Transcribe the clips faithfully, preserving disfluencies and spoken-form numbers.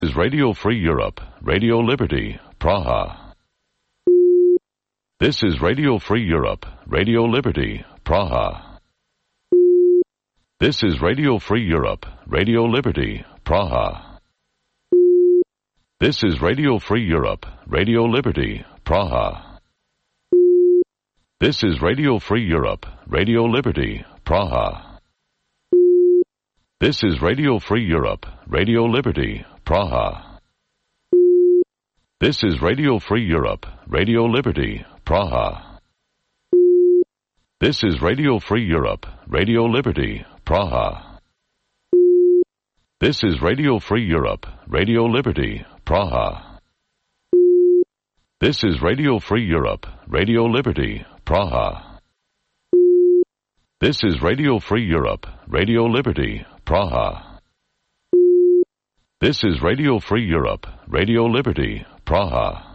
is Radio Free Europe, Radio Liberty, Praha. This is Radio Free Europe, Radio Liberty, Praha. This is Radio Free Europe, Radio Liberty, Praha. This is Radio Free Europe, Radio Liberty, Praha. This is Radio Free Europe, Radio Liberty, Praha. This is Radio Free Europe, Radio Liberty, Praha. This is Radio Free Europe, Radio Liberty, Praha. This is Radio Free Europe, Radio Liberty, Praha. This is Radio Free Europe, Radio Liberty, Praha. This is Radio Free Europe, Radio Liberty, Praha. This is Radio Free Europe, Radio Liberty, Praha. This is Radio Free Europe, Radio Liberty, Praha.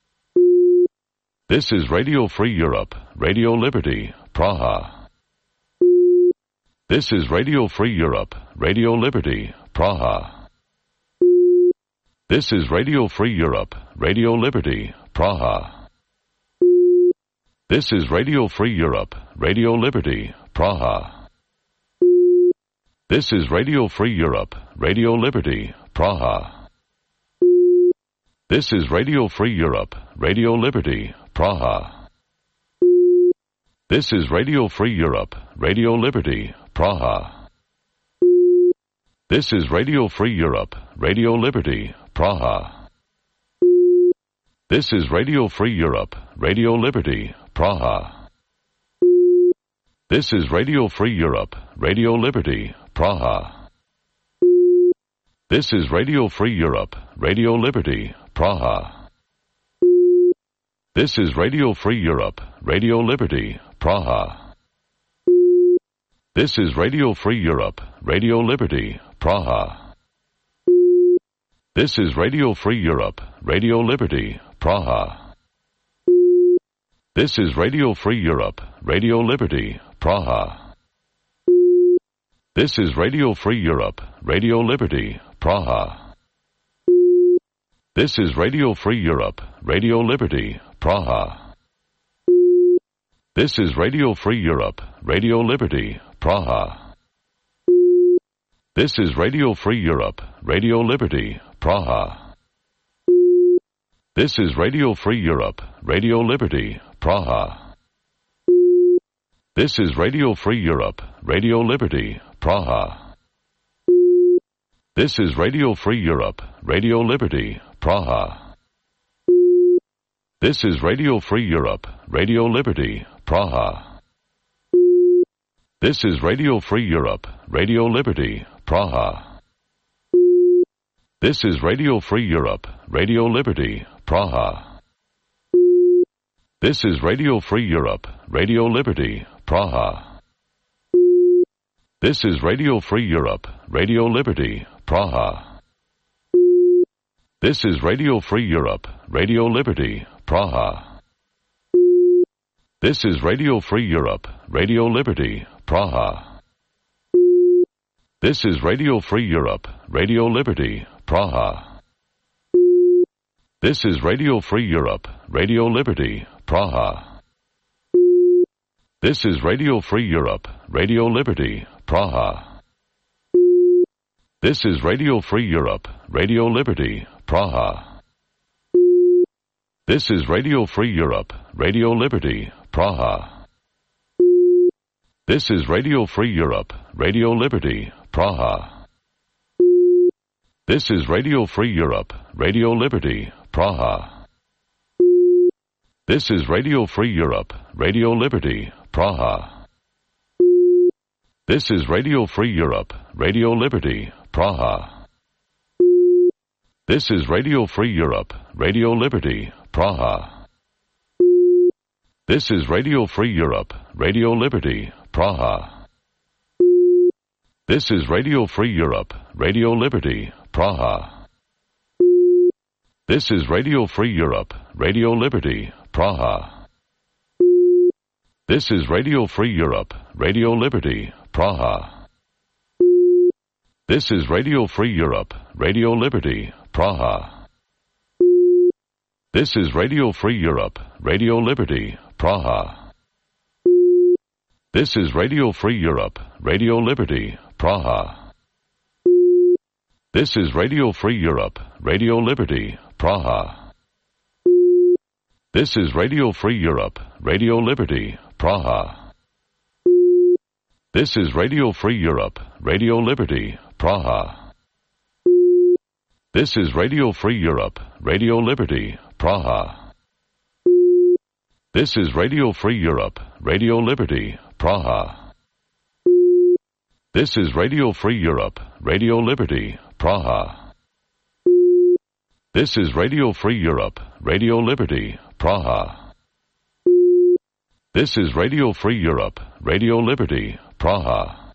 This is Radio Free Europe, Radio Liberty, Praha. This is Radio Free Europe, Radio Liberty, Praha. This is Radio Free Europe, Radio Liberty, Praha. This is Radio Free Europe, Radio Liberty, Praha. This is Radio Free Europe, Radio Liberty, Praha. This is Radio Free Europe, Radio Liberty, Praha. This is Radio Free Europe, Radio Liberty, Praha. This is Radio Free Europe, Radio Liberty, Praha. This is Radio Free Europe, Radio Liberty, Praha. This is Radio Free Europe, Radio Liberty, Praha. This is Radio Free Europe, Radio Liberty, Praha. This is Radio Free Europe, Radio Liberty, Praha. This is Radio Free Europe, Radio Liberty, Praha. This is Radio Free Europe, Radio Liberty, Praha. This is Radio Free Europe, Radio Liberty, Praha. This is Radio Free Europe, Radio Liberty, Praha. This is Radio Free Europe, Radio Liberty, Praha. This is Radio Free Europe, Radio Liberty, Praha. This is Radio Free Europe, Radio Liberty, Praha. This is Radio Free Europe, Radio Liberty, Praha. This is Radio Free Europe, Radio Liberty, Praha. This is Radio Free Europe, Radio Liberty, Praha. This is Radio Free Europe, Radio Liberty, Praha. This is Radio Free Europe, Radio Liberty, Praha. This is Radio Free Europe, Radio Liberty, Praha. This is Radio Free Europe, Radio Liberty, Praha. This is Radio Free Europe, Radio Liberty, Praha. This is Radio Free Europe, Radio Liberty, Praha. This is Radio Free Europe, Radio Liberty, Praha. This is Radio Free Europe, Radio Liberty, Praha. This is Radio Free Europe, Radio Liberty, Praha. This is Radio Free Europe, Radio Liberty, Praha. This is Radio Free Europe, Radio Liberty, Praha. This is Radio Free Europe, Radio Liberty, Praha. This is Radio Free Europe, Radio Liberty, Praha. This is Radio Free Europe, Radio Liberty, Praha. This is Radio Free Europe, Radio Liberty, Praha. This is Radio Free Europe, Radio Liberty, Praha. This is Radio Free Europe, Radio Liberty, Praha. This is Radio Free Europe, Radio Liberty, Praha. This is Radio Free Europe, Radio Liberty, Praha. This is Radio Free Europe, Radio Liberty, Praha. This is Radio Free Europe, Radio Liberty, Praha. This is Radio Free Europe, Radio Liberty, Praha. This is Radio Free Europe, Radio Liberty, Praha. This is Radio Free Europe, Radio Liberty, Praha. This is Radio Free Europe, Radio Liberty, Praha. This is Radio Free Europe, Radio Liberty, Praha. This is Radio Free Europe, Radio Liberty, Praha. This is Radio Free Europe, Radio Liberty, Praha. This is Radio Free Europe, Radio Liberty, Praha. This is Radio Free Europe, Radio Liberty, Praha. This is Radio Free Europe, Radio Liberty, Praha. This is Radio Free Europe, Radio Liberty, Praha.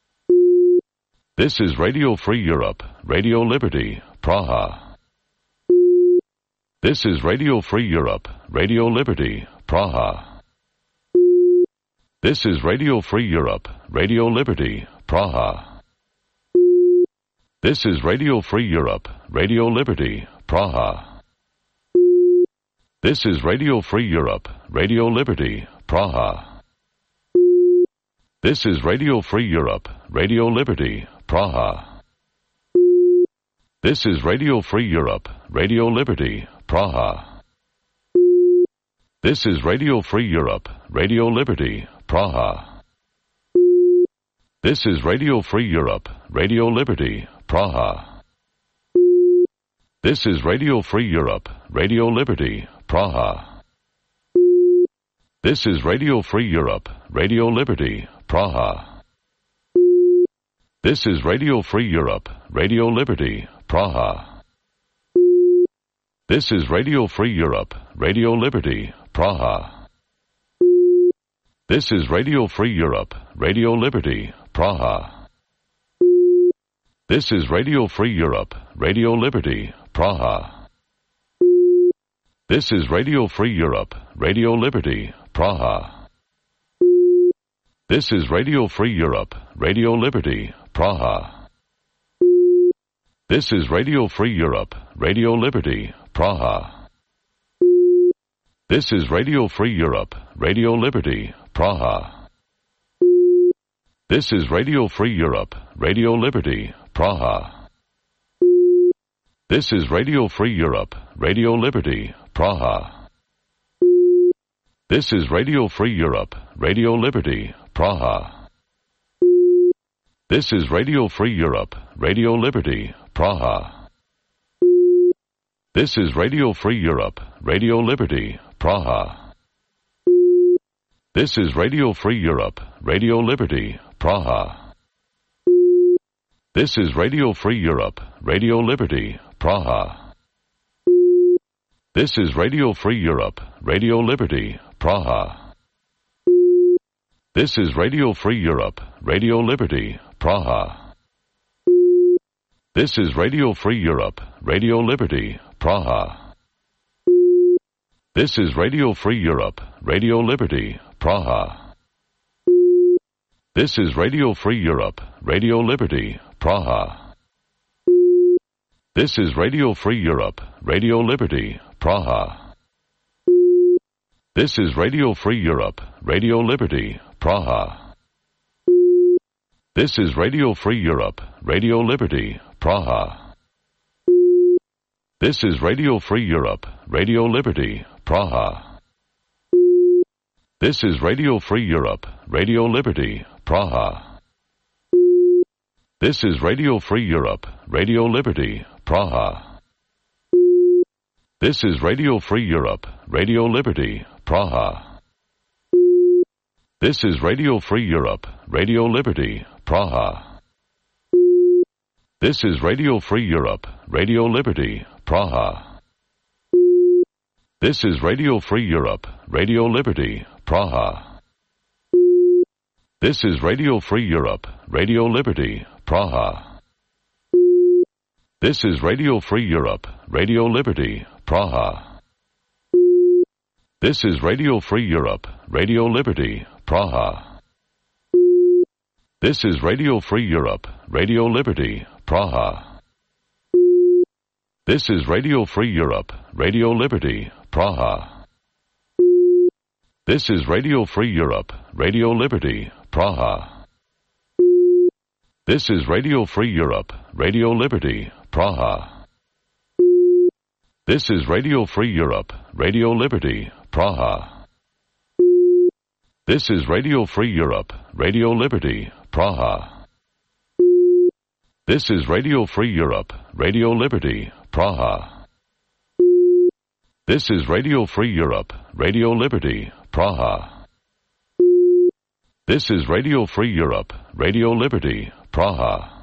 This is Radio Free Europe, Radio Liberty, Praha. This is Radio Free Europe, Radio Liberty, Praha. This is Radio Free Europe, Radio Liberty, Praha. This is Radio Free Europe, Radio Liberty, Praha. This is Radio Free Europe, Radio Liberty, Praha. This is Radio Free Europe, Radio Liberty, Praha. This is Radio Free Europe, Radio Liberty, Praha. This is Radio Free Europe, Radio Liberty, Praha. This is Radio Free Europe, Radio Liberty, Praha. This is Radio Free Europe, Radio Liberty, Praha. This is Radio Free Europe, Radio Liberty, Praha. This is Radio Free Europe, Radio Liberty, Praha. This is Radio Free Europe, Radio Liberty, Praha. This is Radio Free Europe, Radio Liberty, Praha. This is Radio Free Europe, Radio Liberty, Praha. This is Radio Free Europe, Radio Liberty, Praha. This is Radio Free Europe, Radio Liberty, Praha. This is Radio Free Europe, Radio Liberty, Praha. This is Radio Free Europe, Radio Liberty, Praha. This is Radio Free Europe, Radio Liberty, Praha. This is Radio Free Europe, Radio Liberty, Praha. This is Radio Free Europe, Radio Liberty, Praha. This is Radio Free Europe, Radio Liberty, Praha. This is Radio Free Europe, Radio Liberty, Praha. This is Radio Free Europe, Radio Liberty, Praha. This is Radio Free Europe, Radio Liberty, Praha. This is Radio Free Europe, Radio Liberty, Praha. This is Radio Free Europe, Radio Liberty, Praha. This is Radio Free Europe, Radio Liberty, Praha. This is Radio Free Europe, Radio Liberty, Praha. This is Radio Free Europe, Radio Liberty, Praha. This is Radio Free Europe, Radio Liberty, Praha. This is Radio Free Europe, Radio Liberty, Praha. This is Radio Free Europe, Radio Liberty, Praha. This is Radio Free Europe, Radio Liberty, Praha. This is Radio Free Europe, Radio Liberty, Praha. This is Radio Free Europe, Radio Liberty, Praha. This is Radio Free Europe, Radio Liberty, Praha. This is Radio Free Europe, Radio Liberty, Praha. This is Radio Free Europe, Radio Liberty, Praha. This is Radio Free Europe, Radio Liberty, Praha. This is Radio Free Europe, Radio Liberty, Praha. This is Radio Free Europe, Radio Liberty, Praha. This is Radio Free Europe, Radio Liberty, Praha. This is Radio Free Europe, Radio Liberty, Praha. This is Radio Free Europe, Radio Liberty, Praha. This is Radio Free Europe, Radio Liberty, Praha. This is Radio Free Europe, Radio Liberty, Praha. This is Radio Free Europe, Radio Liberty, Praha. This is Radio Free Europe, Radio Liberty, Praha. This is Radio Free Europe, Radio Liberty, Praha. This is Radio Free Europe, Radio Liberty, Praha. This is Radio Free Europe, Radio Liberty, Praha.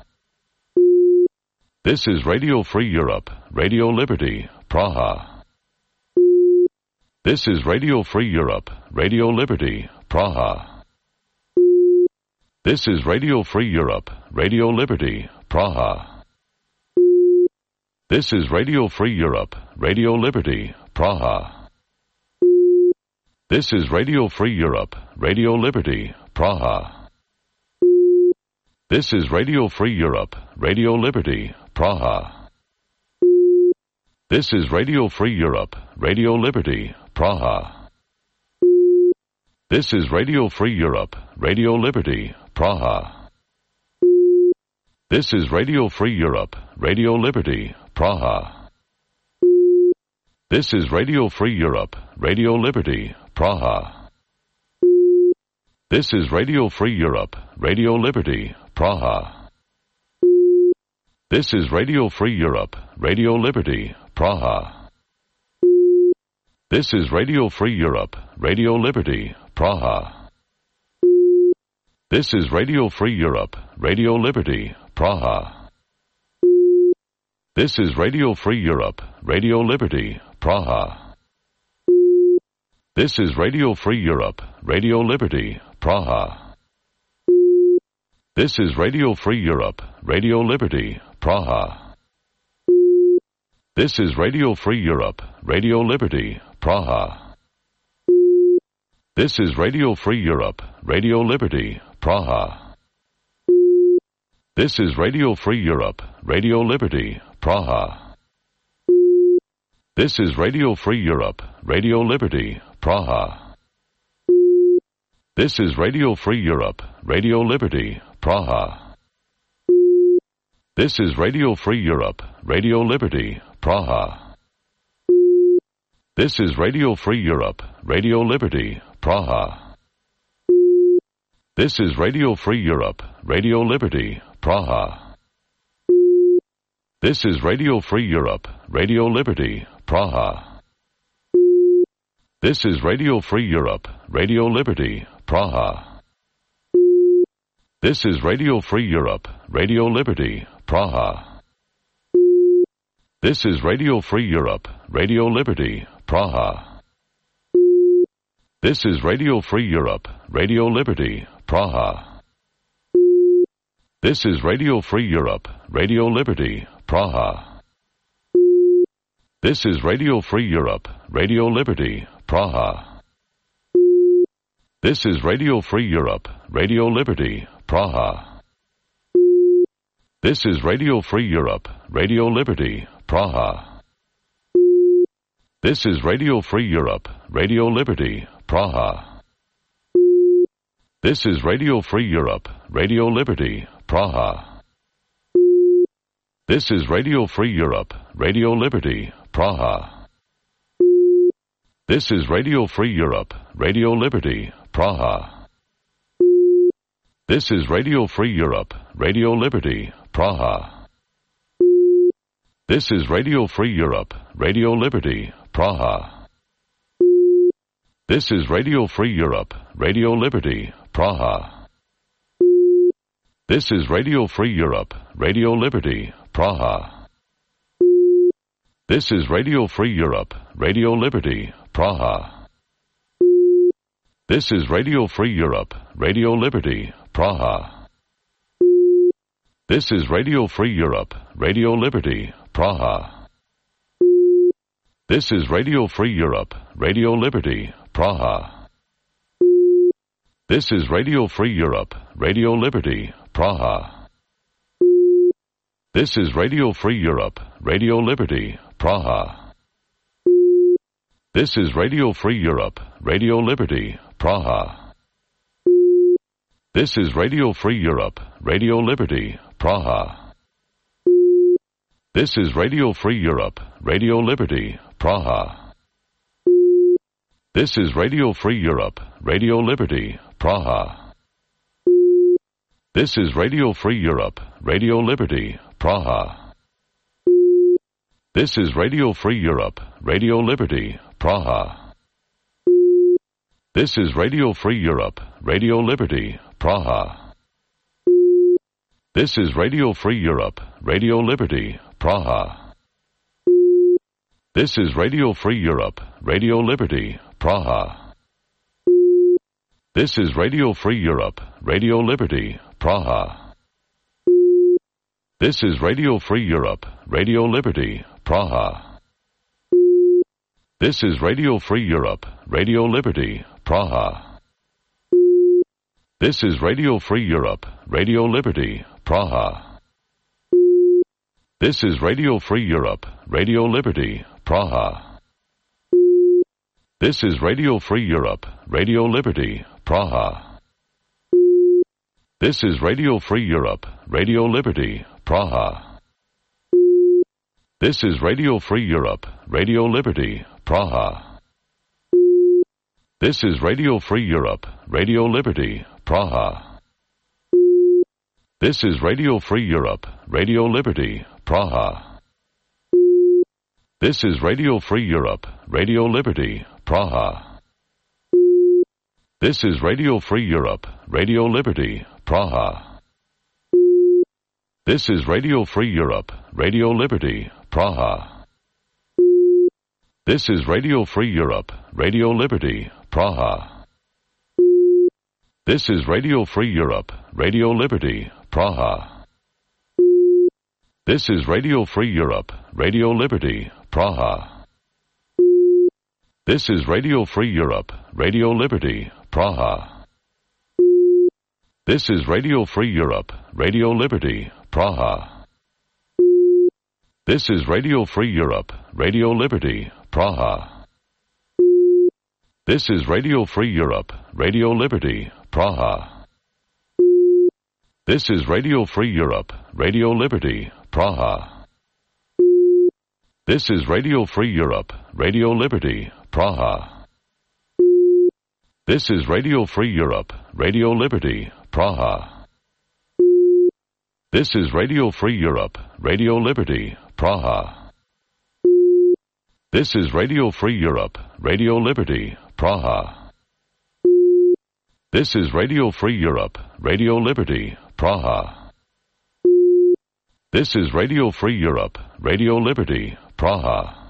This is Radio Free Europe, Radio Liberty, Praha. This is Radio Free Europe, Radio Liberty, Praha. This is Radio Free Europe, Radio Liberty, Praha. This is Radio Free Europe, Radio Liberty, Praha. This is Radio Free Europe, Radio Liberty, Praha. This is Radio Free Europe, Radio Liberty, Praha. This is Radio Free Europe, Radio Liberty, Praha. This is Radio Free Europe, Radio Liberty, Praha. This is Radio Free Europe, Radio Liberty, Praha. This is Radio Free Europe, Radio Liberty, Praha. This is Radio Free Europe, Radio Liberty, Praha. This is Radio Free Europe, Radio Liberty, Praha. This is Radio Free Europe, Radio Liberty, Praha. This is Radio Free Europe, Radio Liberty, Praha. This is Radio Free Europe, Radio Liberty, Praha. This is Radio Free Europe, Radio Liberty, Praha. This is Radio Free Europe, Radio Liberty, Praha. This is Radio Free Europe, Radio Liberty, Praha. This is Radio Free Europe, Radio Liberty, Praha. This is Radio Free Europe, Radio Liberty, Praha. This is Radio Free Europe, Radio Liberty, Praha. This is Radio Free Europe, Radio Liberty, Praha. This is Radio Free Europe, Radio Liberty, Praha. This is Radio Free Europe, Radio Liberty, Praha. This is Radio Free Europe, Radio Liberty, Praha. This is Radio Free Europe, Radio Liberty, Praha. This is Radio Free Europe, Radio Liberty, Praha. This is Radio Free Europe, Radio Liberty, Praha. This is Radio Free Europe, Radio Liberty, Praha. This is Radio Free Europe, Radio Liberty, Praha. This is Radio Free Europe, Radio Liberty, Praha. This is Radio Free Europe, Radio Liberty, Praha. This is Radio Free Europe, Radio Liberty, Praha. This is Radio Free Europe, Radio Liberty, Praha. This is Radio Free Europe, Radio Liberty, Praha. This is Radio Free Europe, Radio Liberty, Praha. This is Radio Free Europe, Radio Liberty, Praha. This is Radio Free Europe, Radio Liberty, Praha. This is Radio Free Europe, Radio Liberty, Praha. This is Radio Free Europe, Radio Liberty, Praha. This is Radio Free Europe, Radio Liberty, Praha. This is Radio Free Europe, Radio Liberty, Praha. This is Radio Free Europe, Radio Liberty, Praha. This is Radio Free Europe, Radio Liberty, Praha. This is Radio Free Europe, Radio Liberty, Praha. This is Radio Free Europe, Radio Liberty, Praha. This is Radio Free Europe, Radio Liberty, Praha. This is Radio Free Europe, Radio Liberty, Praha. This is Radio Free Europe, Radio Liberty, Praha. This is Radio Free Europe, Radio Liberty, Praha. This is Radio Free Europe, Radio Liberty, Praha. This is Radio Free Europe, Radio Liberty, Praha. This is Radio Free Europe, Radio Liberty, Praha. This is Radio Free Europe, Radio Liberty, Praha. This is Radio Free Europe, Radio Liberty, Praha. This is Radio Free Europe, Radio Liberty, Praha. This is Radio Free Europe, Radio Liberty, Praha. This is Radio Free Europe, Radio Liberty, Praha. This is Radio Free Europe, Radio Liberty, Praha. This is Radio Free Europe, Radio Liberty, Praha. This is Radio Free Europe, Radio Liberty, Praha. This is Radio Free Europe, Radio Liberty, Praha. This is Radio Free Europe, Radio Liberty, Praha. This is Radio Free Europe, Radio Liberty, Praha. This is Radio Free Europe, Radio Liberty, Praha. This is Radio Free Europe, Radio Liberty, Praha. This is Radio Free Europe, Radio Liberty, Praha. This is Radio Free Europe, Radio Liberty, Praha. This is Radio Free Europe, Radio Liberty, Praha. This is Radio Free Europe, Radio Liberty, Praha. This is Radio Free Europe, Radio Liberty, Praha. This is Radio Free Europe, Radio Liberty, Praha. This is Radio Free Europe, Radio Liberty, Praha. This is Radio Free Europe, Radio Liberty, Praha. This is Radio Free Europe, Radio Liberty, Praha. This is Radio Free Europe, Radio Liberty, Praha. This is Radio Free Europe, Radio Liberty, Praha. This is Radio Free Europe, Radio Liberty, Praha. This is Radio Free Europe, Radio Liberty, Praha. This is Radio Free Europe, Radio Liberty, Praha. This is Radio Free Europe, Radio Liberty, Praha. This is Radio Free Europe, Radio Liberty, Praha. This is Radio Free Europe, Radio Liberty, Praha. This is Radio Free Europe, Radio Liberty, Praha.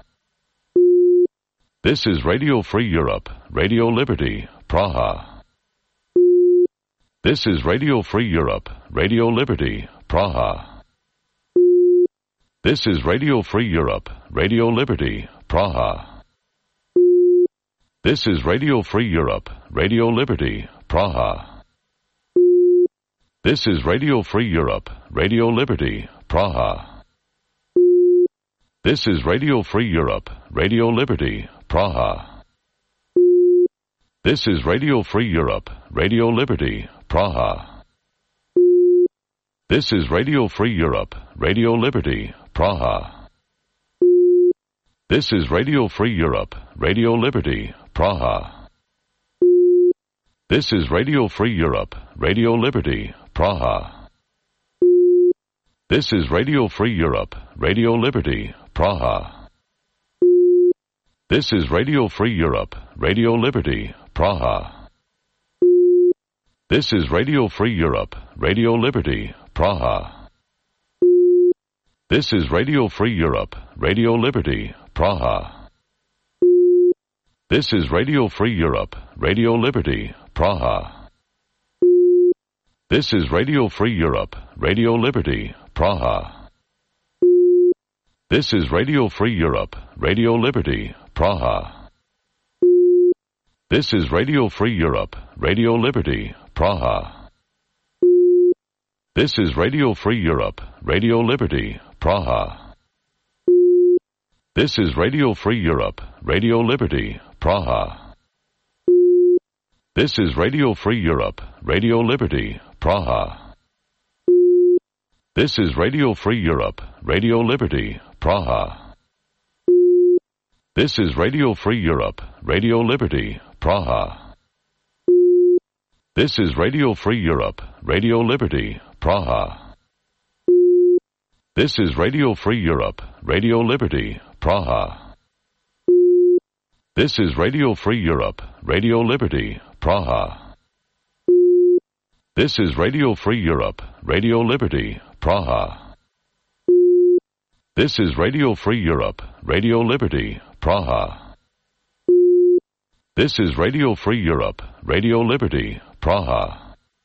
This is Radio Free Europe, Radio Liberty, Praha. This is Radio Free Europe, Radio Liberty, Praha. This is Radio Free Europe, Radio Liberty, Praha. This is Radio Free Europe, Radio Liberty, Praha. This is Radio Free Europe, Radio Liberty, Praha. This is Radio Free Europe, Radio Liberty, Praha. This is Radio Free Europe, Radio Liberty, Praha. This is Radio Free Europe, Radio Liberty, Praha. This is Radio Free Europe, Radio Liberty, Praha. This is Radio Free Europe, Radio Liberty, Praha. This is Radio Free Europe, Radio Liberty, Praha. This is Radio Free Europe, Radio Liberty, Praha. This is Radio Free Europe, Radio Liberty, Praha. This is Radio Free Europe, Radio Liberty, Praha. This is Radio Free Europe, Radio Liberty, Praha. This is Radio Free Europe, Radio Liberty, Praha. This is Radio Free Europe, Radio Liberty, Praha. This is Radio Free Europe, Radio Liberty, Praha. This is Radio Free Europe, Radio Liberty, Praha. This is Radio Free Europe, Radio Liberty, Praha. This is Radio Free Europe, Radio Liberty, Praha. This is Radio Free Europe, Radio Liberty, Praha. This is Radio Free Europe, Radio Liberty, Praha. This is Radio Free Europe, Radio Liberty, Praha. This is Radio Free Europe, Radio Liberty, Praha. This is Radio Free Europe, Radio Liberty, Praha. This is Radio Free Europe, Radio Liberty, Praha. This is Radio Free Europe, Radio Liberty, Praha. This is Radio Free Europe, Radio Liberty, Praha.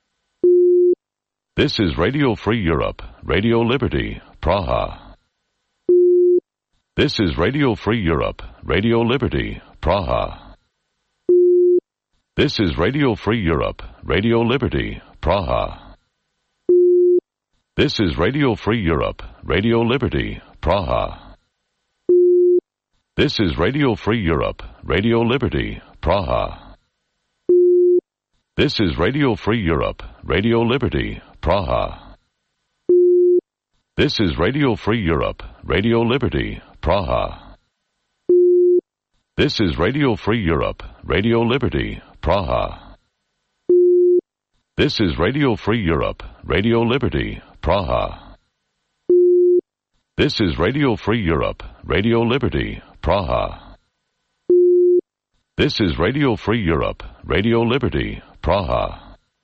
This is Radio Free Europe, Radio Liberty, Praha. This is Radio Free Europe, Radio Liberty, Praha. This is Radio Free Europe, Radio Liberty, Praha. This is Radio Free Europe, Radio Liberty, Praha. This is Radio Free Europe, Radio Liberty, Praha. This is Radio Free Europe, Radio Liberty, Praha. This is Radio Free Europe, Radio Liberty, Praha. This is Radio Free Europe, Radio Liberty, Praha. This is Radio Free Europe, Radio Liberty, Praha. This is Radio Free Europe, Radio Liberty, Praha. This is Radio Free Europe, Radio Liberty, Praha.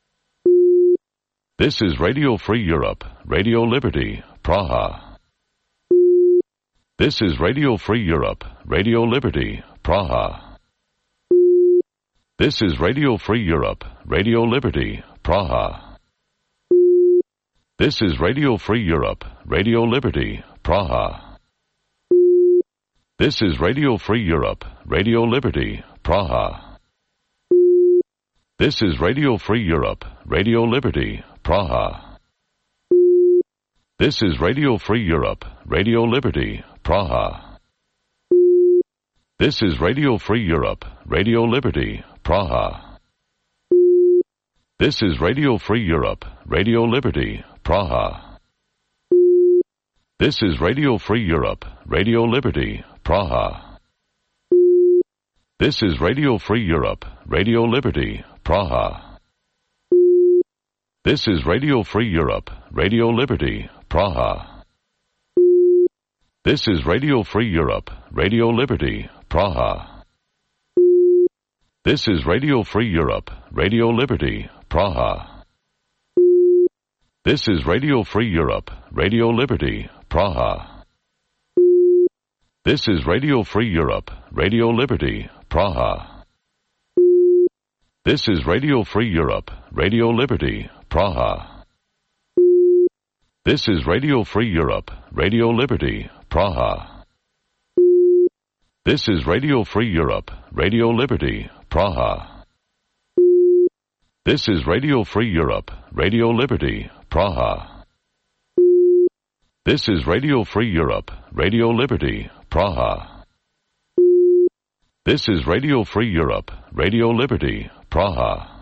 This is Radio Free Europe, Radio Liberty, Praha. This is Radio Free Europe, Radio Liberty, Praha. This is Radio Free Europe, Radio Liberty, Praha. This is Radio Free Europe, Radio Liberty, Praha. This is Radio Free Europe, Radio Liberty, Praha. This is Radio Free Europe, Radio Liberty, Praha. This is Radio Free Europe, Radio Liberty, Praha. This is Radio Free Europe, Radio Liberty, Praha. This is Radio Free Europe, Radio Liberty, Praha. This is Radio Free Europe, Radio Liberty, Praha. This is Radio Free Europe, Radio Liberty, Praha. This is Radio Free Europe, Radio Liberty, Praha. This is Radio Free Europe, Radio Liberty, Praha. This is Radio Free Europe, Radio Liberty, Praha. This is Radio Free Europe, Radio Liberty, Praha. This is Radio Free Europe, Radio Liberty, Praha. This is Radio Free Europe, Radio Liberty, Praha. This is Radio Free Europe, Radio Liberty, Praha. This is Radio Free Europe, Radio Liberty, Praha. This is Radio Free Europe, Radio Liberty, Praha. This is Radio Free Europe, Radio Liberty, Praha. This is Radio Free Europe, Radio Liberty, Praha.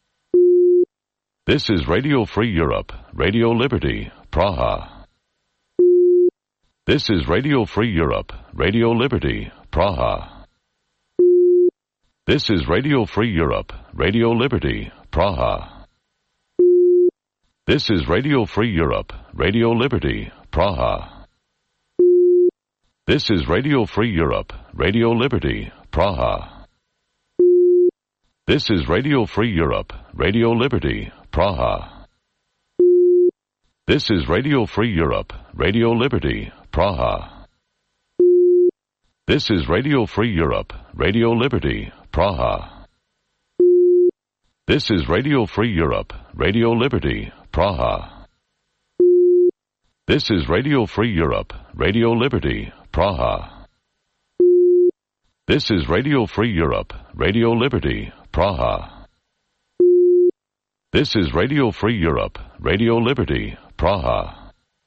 This is Radio Free Europe, Radio Liberty, Praha. This is Radio Free Europe, Radio Liberty, Praha. This is Radio Free Europe, Radio Liberty, Praha. This is Radio Free Europe, Radio Liberty, Praha. This is Radio Free Europe, Radio Liberty, Praha. This is Radio Free Europe, Radio Liberty, Praha. This is Radio Free Europe, Radio Liberty, Praha. This is Radio Free Europe, Radio Liberty, Praha. This is Radio Free Europe, Radio Liberty, Praha. This is Radio Free Europe, Radio Liberty, Praha. This is Radio Free Europe, Radio Liberty, Praha. This is Radio Free Europe, Radio Liberty, Praha.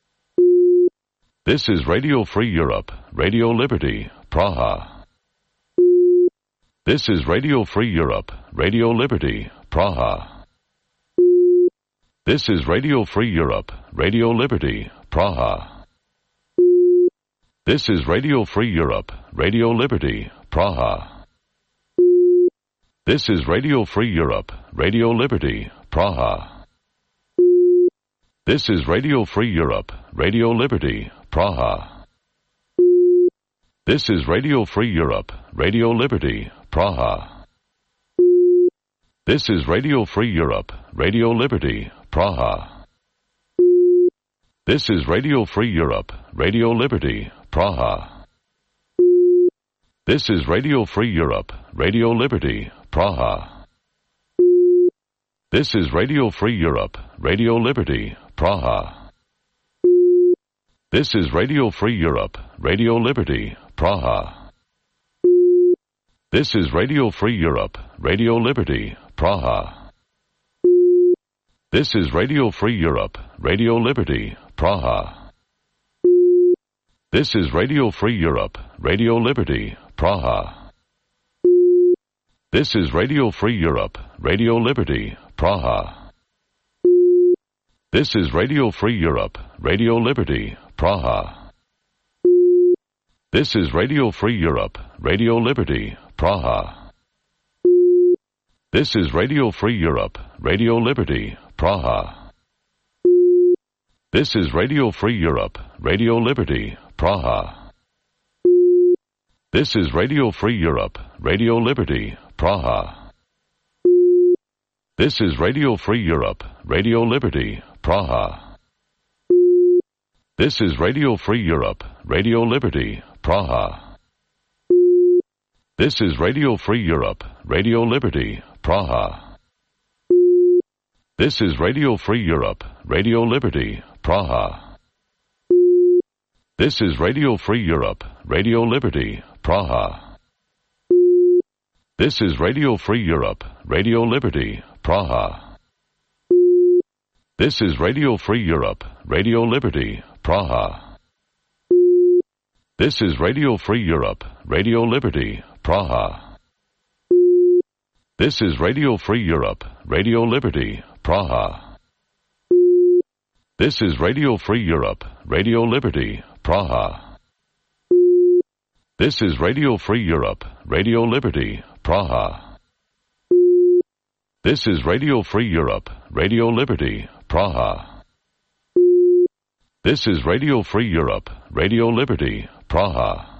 This is Radio Free Europe, Radio Liberty, Praha. This is Radio Free Europe, Radio Liberty, Praha. This is Radio Free Europe, Radio Liberty, Praha. This is Radio Free Europe, Radio Liberty, Praha. This is Radio Free Europe, Radio Liberty, Praha. This is Radio Free Europe, Radio Liberty, Praha. This is Radio Free Europe, Radio Liberty, Praha. This is Radio Free Europe, Radio Liberty, Praha. This is Radio Free Europe, Radio Liberty, Praha. This is Radio Free Europe, Radio Liberty, Praha. This is Radio Free Europe, Radio Liberty, Praha. This is Radio Free Europe, Radio Liberty, Praha. This is Radio Free Europe, Radio Liberty, Praha. This is Radio Free Europe, Radio Liberty, Praha. This is Radio Free Europe, Radio Liberty, Praha. This is Radio Free Europe, Radio Liberty, Praha. This is Radio Free Europe, Radio Liberty, Praha. This is Radio Free Europe, Radio Liberty, Praha. This is Radio Free Europe, Radio Liberty, Praha. This is Radio Free Europe, Radio Liberty, Praha. This is Radio Free Europe, Radio Liberty, Praha. This is Radio Free Europe, Radio Liberty, Praha. This is Radio Free Europe, Radio Liberty, Praha. This is Radio Free Europe, Radio Liberty, Praha. This is Radio Free Europe, Radio Liberty, Praha. This is Radio Free Europe, Radio Liberty, Praha. This is Radio Free Europe, Radio Liberty, Praha. This is Radio Free Europe, Radio Liberty, Praha. This is Radio Free Europe, Radio Liberty, Praha. This is Radio Free Europe, Radio Liberty, Praha. This is Radio Free Europe, Radio Liberty, Praha. This is Radio Free Europe, Radio Liberty, Praha. This is Radio Free Europe, Radio Liberty, Praha. This is Radio Free Europe, Radio Liberty, Praha.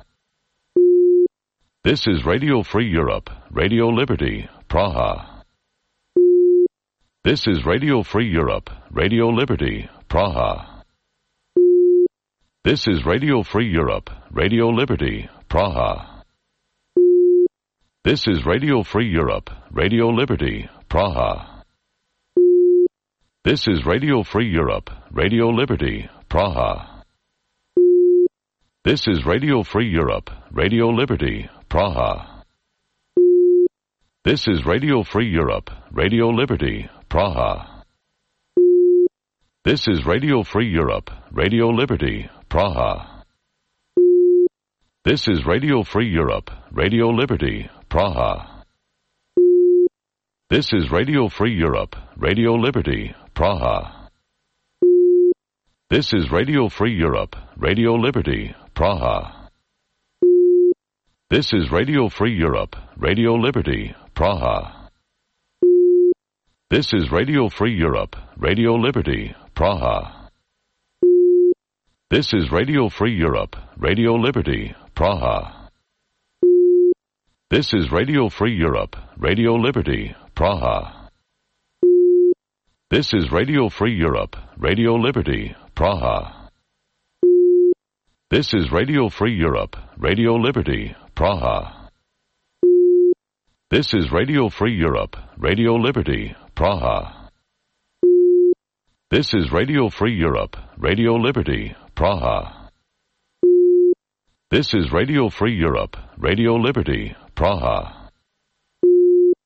This is Radio Free Europe, Radio Liberty, Praha. This is Radio Free Europe, Radio Liberty, Praha. This is Radio Free Europe, Radio Liberty, Praha. This is Radio Free Europe, Radio Liberty, Praha. This is Radio Free Europe, Radio Liberty, Praha. This is Radio Free Europe, Radio Liberty, Praha. This is Radio Free Europe, Radio Liberty, Praha. This is Radio Free Europe, Radio Liberty, Praha. This is Radio Free Europe, Radio Liberty, Praha. This is Radio Free Europe, Radio Liberty, Praha. This is Radio Free Europe, Radio Liberty, Praha. This is Radio Free Europe, Radio Liberty, Praha. This is Radio Free Europe, Radio Liberty, Praha. This is Radio Free Europe, Radio Liberty, Praha. This is Radio Free Europe, Radio Liberty, Praha. This is Radio Free Europe, Radio Liberty, Praha. This is Radio Free Europe, Radio Liberty, Praha. This is Radio Free Europe, Radio Liberty, Praha. This is Radio Free Europe, Radio Liberty, Praha. This is Radio Free Europe, Radio Liberty, Praha.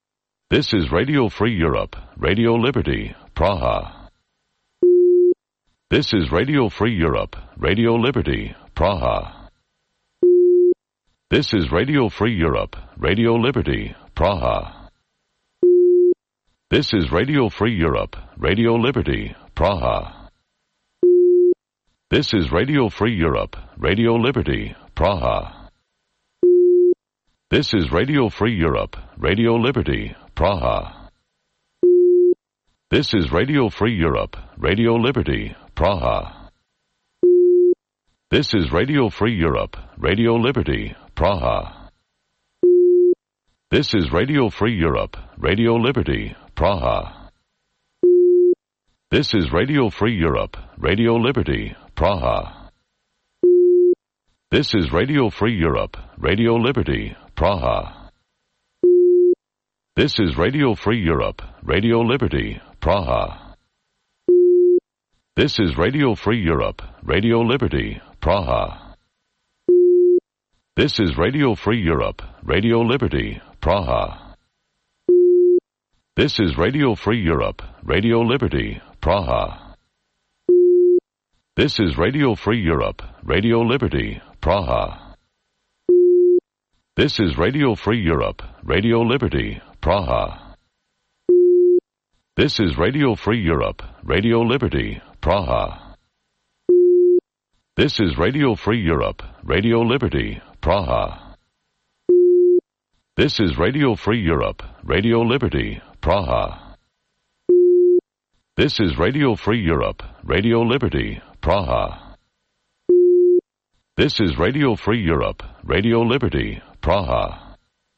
This is Radio Free Europe, Radio Liberty, Praha. This is Radio Free Europe, Radio Liberty, Praha. This is Radio Free Europe, Radio Liberty, Praha. This is Radio Free Europe, Radio Liberty, Praha. This is Radio Free Europe, Radio Liberty, Praha. This is Radio Free Europe, Radio Liberty, Praha. This is Radio Free Europe, Radio Liberty, Praha. This is Radio Free Europe, Radio Liberty, Praha. This is Radio Free Europe, Radio Liberty, Praha. This is Radio Free Europe, Radio Liberty, Praha. This is Radio Free Europe, Radio Liberty, Praha. This is Radio Free Europe, Radio Liberty, Praha. This is Radio Free Europe, Radio Liberty, Praha. This is Radio Free Europe, Radio Liberty, Praha. This is Radio Free Europe, Radio Liberty, Praha. This is Radio Free Europe, Radio Liberty, Praha. This is Radio Free Europe, Radio Liberty, Praha. This is Radio Free Europe, Radio Liberty, Praha. This is Radio Free Europe, Radio Liberty, Praha. This is Radio Free Europe, Radio Liberty, Praha. This is Radio Free Europe, Radio Liberty, Praha. This is Radio Free Europe, Radio Liberty, Praha.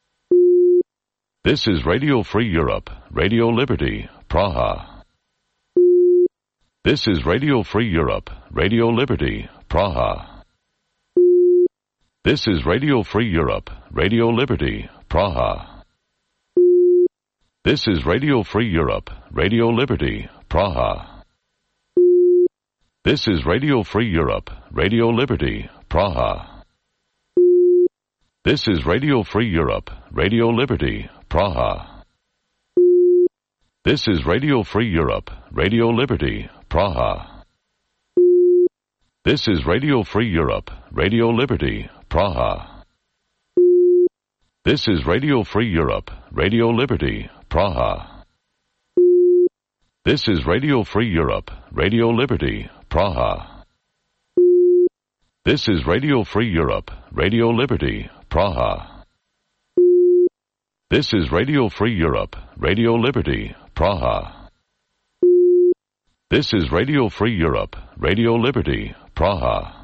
This is Radio Free Europe, Radio Liberty, Praha. This is Radio Free Europe, Radio Liberty, Praha. This is Radio Free Europe, Radio Liberty, Praha. This is Radio Free Europe, Radio Liberty, Praha. This is Radio Free Europe, Radio Liberty, Praha. This is Radio Free Europe, Radio Liberty, Praha. This is Radio Free Europe, Radio Liberty, Praha. This is Radio Free Europe, Radio Liberty, Praha. This is Radio Free Europe, Radio Liberty, Praha. This is Radio Free Europe, Radio Liberty, Praha. This is Radio Free Europe, Radio Liberty, Praha. This is Radio Free Europe, Radio Liberty, Praha. This is Radio Free Europe, Radio Liberty, Praha.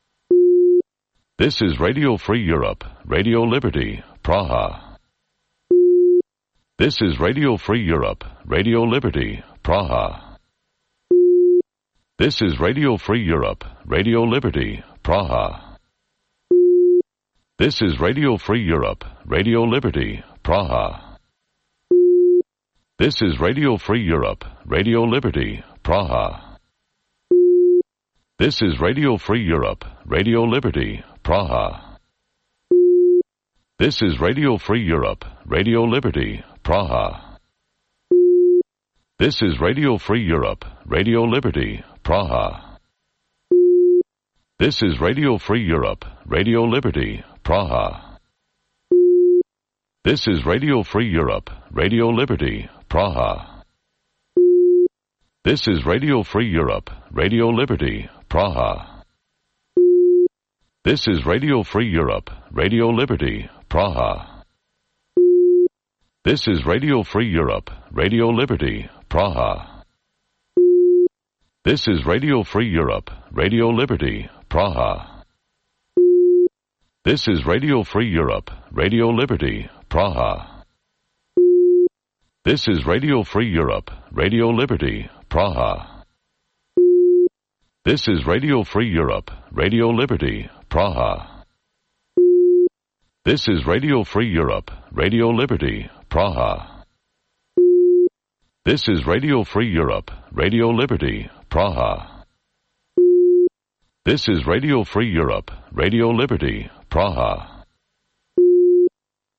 This is Radio Free Europe, Radio Liberty, Praha. This is Radio Free Europe, Radio Liberty, Praha. This is Radio Free Europe, Radio Liberty, Praha. This is Radio Free Europe, Radio Liberty, Praha. This is Radio Free Europe, Radio Liberty, Praha. This is Radio Free Europe, Radio Liberty, Praha. This is Radio Free Europe, Radio Liberty, Praha. This is Radio Free Europe, Radio Liberty, Praha. This is Radio Free Europe, Radio Liberty, Praha. This is Radio Free Europe, Radio Liberty, Praha. This is Radio Free Europe, Radio Liberty, Praha. This is Radio Free Europe, Radio Liberty, Praha. This is Radio Free Europe, Radio Liberty, Praha. This is Radio Free Europe, Radio Liberty, Praha. This is Radio Free Europe, Radio Liberty, Praha. This is Radio Free Europe, Radio Liberty, Praha. This is Radio Free Europe, Radio Liberty, Praha. This is Radio Free Europe, Radio Liberty, Praha. This is Radio Free Europe, Radio Liberty, Praha. This is Radio Free Europe, Radio Liberty, Praha.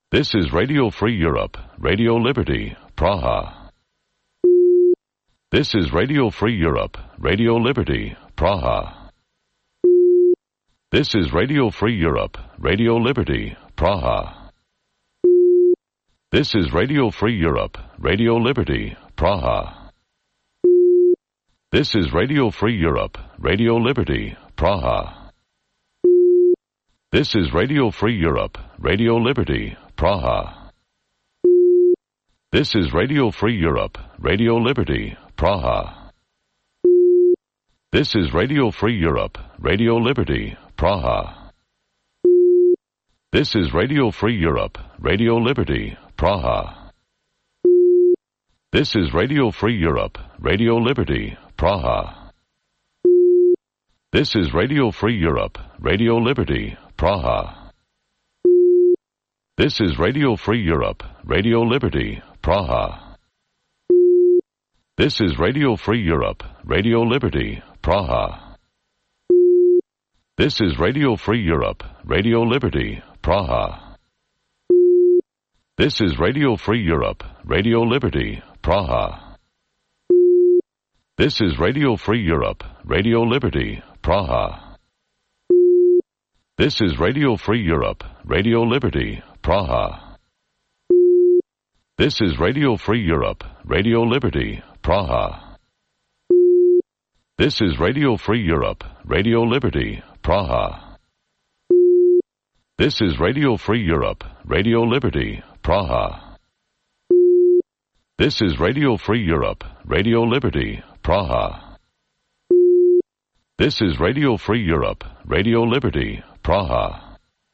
This is Radio Free Europe, Radio Liberty, Praha. This is Radio Free Europe, Radio Liberty, Praha. This is Radio Free Europe, Radio Liberty, Praha. This is Radio Free Europe, Radio Liberty, Praha. This is Radio Free Europe, Radio Liberty, Praha. This is Radio Free Europe, Radio Liberty, Praha. This is Radio Free Europe, Radio Liberty, Praha. This is Radio Free Europe, Radio Liberty, Praha. This is Radio Free Europe, Radio Liberty, Praha. This is Radio Free Europe, Radio Liberty, Praha. This is Radio Free Europe, Radio Liberty, Praha. This is Radio Free Europe, Radio Liberty, Praha. This is Radio Free Europe, Radio Liberty, Praha. This is Radio Free Europe, Radio Liberty, Praha. This is Radio Free Europe, Radio Liberty, Praha. This is Radio Free Europe, Radio Liberty, Praha. This is Radio Free Europe, Radio Liberty, Praha. This is Radio Free Europe, Radio Liberty, Praha. This is Radio Free Europe, Radio Liberty, Praha. This is Radio Free Europe, Radio Liberty, Praha. This is Radio Free Europe, Radio Liberty, Praha. This is Radio Free Europe, Radio Liberty, Praha.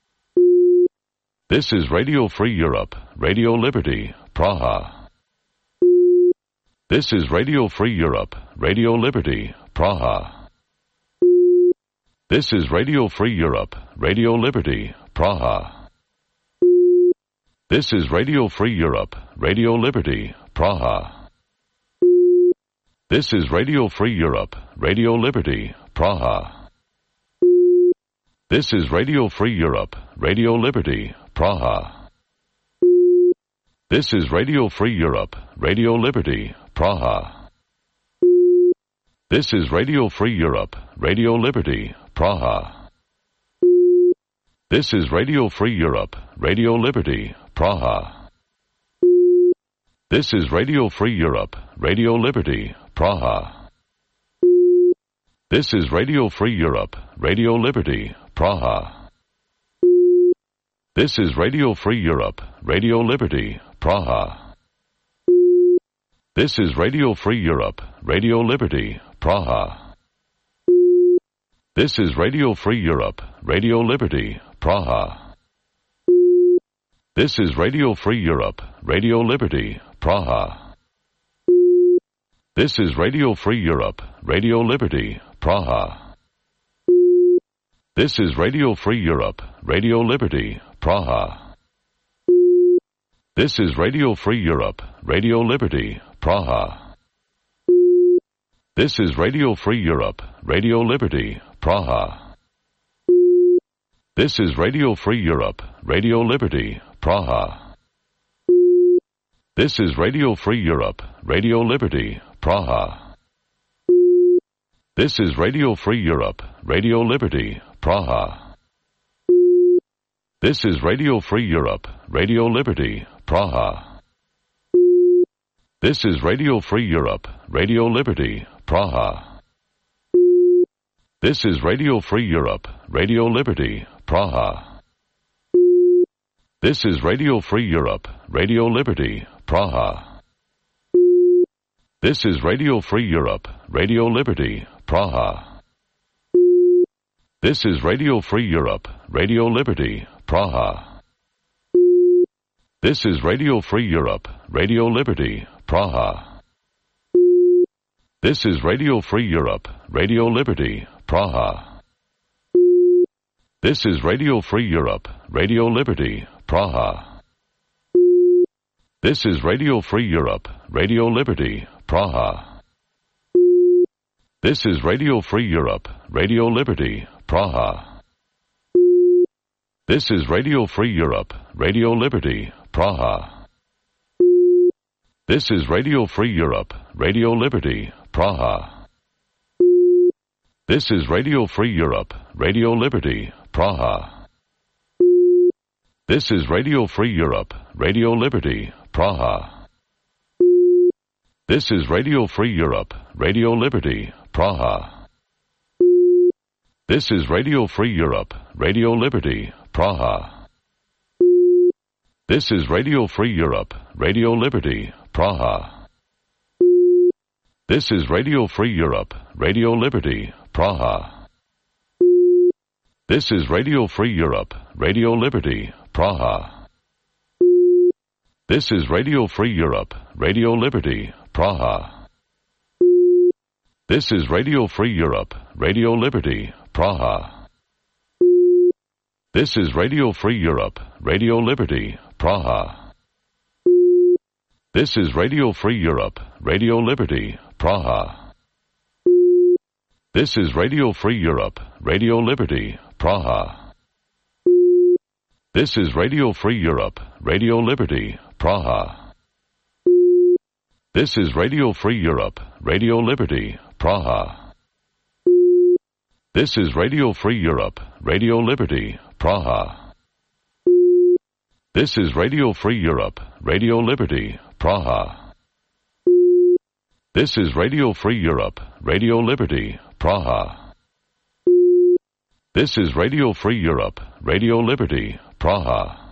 This is Radio Free Europe, Radio Liberty, Praha. This is Radio Free Europe, Radio Liberty, Praha. This is Radio Free Europe, Radio Liberty, Praha. This is Radio Free Europe, Radio Liberty, Praha. This is Radio Free Europe, Radio Liberty, Praha. This is Radio Free Europe, Radio Liberty, Praha. This is Radio Free Europe, Radio Liberty, Praha. This is Radio Free Europe, Radio Liberty, Praha. This is Radio Free Europe, Radio Liberty, Praha. This is Radio Free Europe, Radio Liberty, Praha. This is Radio Free Europe, Radio Liberty, Praha. This is Radio Free Europe, Radio Liberty, Praha. This is Radio Free Europe, Radio Liberty, Praha. This is Radio Free Europe, Radio Liberty, Praha. This is Radio Free Europe, Radio Liberty, Praha. This is Radio Free Europe, Radio Liberty, Praha. This is Radio Free Europe, Radio Liberty, Praha. This is Radio Free Europe, Radio Liberty, Praha. This is Radio Free Europe, Radio Liberty, Praha. This is Radio Free Europe, Radio Liberty, Praha. This is Radio Free Europe, Radio Liberty, Praha. This is Radio Free Europe, Radio Liberty, Praha. This is Radio Free Europe, Radio Liberty, Praha. This is Radio Free Europe, Radio Liberty, Praha. This is Radio Free Europe, Radio Liberty, Praha. This is Radio Free Europe, Radio Liberty, Praha. This is Radio Free Europe, Radio Liberty, Praha. This is Radio Free Europe, Radio Liberty, Praha. This is Radio Free Europe, Radio Liberty, Praha. This is Radio Free Europe, Radio Liberty, Praha. This is Radio Free Europe, Radio Liberty, Praha. This is Radio Free Europe, Radio Liberty, Praha. This is Radio Free Europe, Radio Liberty, Praha. This is Radio Free Europe, Radio Liberty, Praha. This is Radio Free Europe, Radio Liberty, Praha. This is Radio Free Europe, Radio Liberty, Praha. This is Radio Free Europe, Radio Liberty, Praha. This is Radio Free Europe, Radio Liberty, Praha. This is Radio Free Europe, Radio Liberty, Praha. This is Radio Free Europe, Radio Liberty, Praha. This is Radio Free Europe, Radio Liberty, Praha. This is Radio Free Europe, Radio Liberty, Praha. This is Radio Free Europe, Radio Liberty, Praha. This is Radio Free Europe, Radio Liberty, Praha. This is Radio Free Europe, Radio Liberty, Praha. This is Radio Free Europe, Radio Liberty, Praha. This is Radio Free Europe, Radio Liberty, Praha. This is Radio Free Europe, Radio Liberty, Praha. This is Radio Free Europe, Radio Liberty, Praha. This is Radio Free Europe, Radio Liberty, Praha. This is Radio Free Europe, Radio Liberty, Praha. This is Radio Free Europe, Radio Liberty, Praha. This is Radio Free Europe, Radio Liberty, Praha.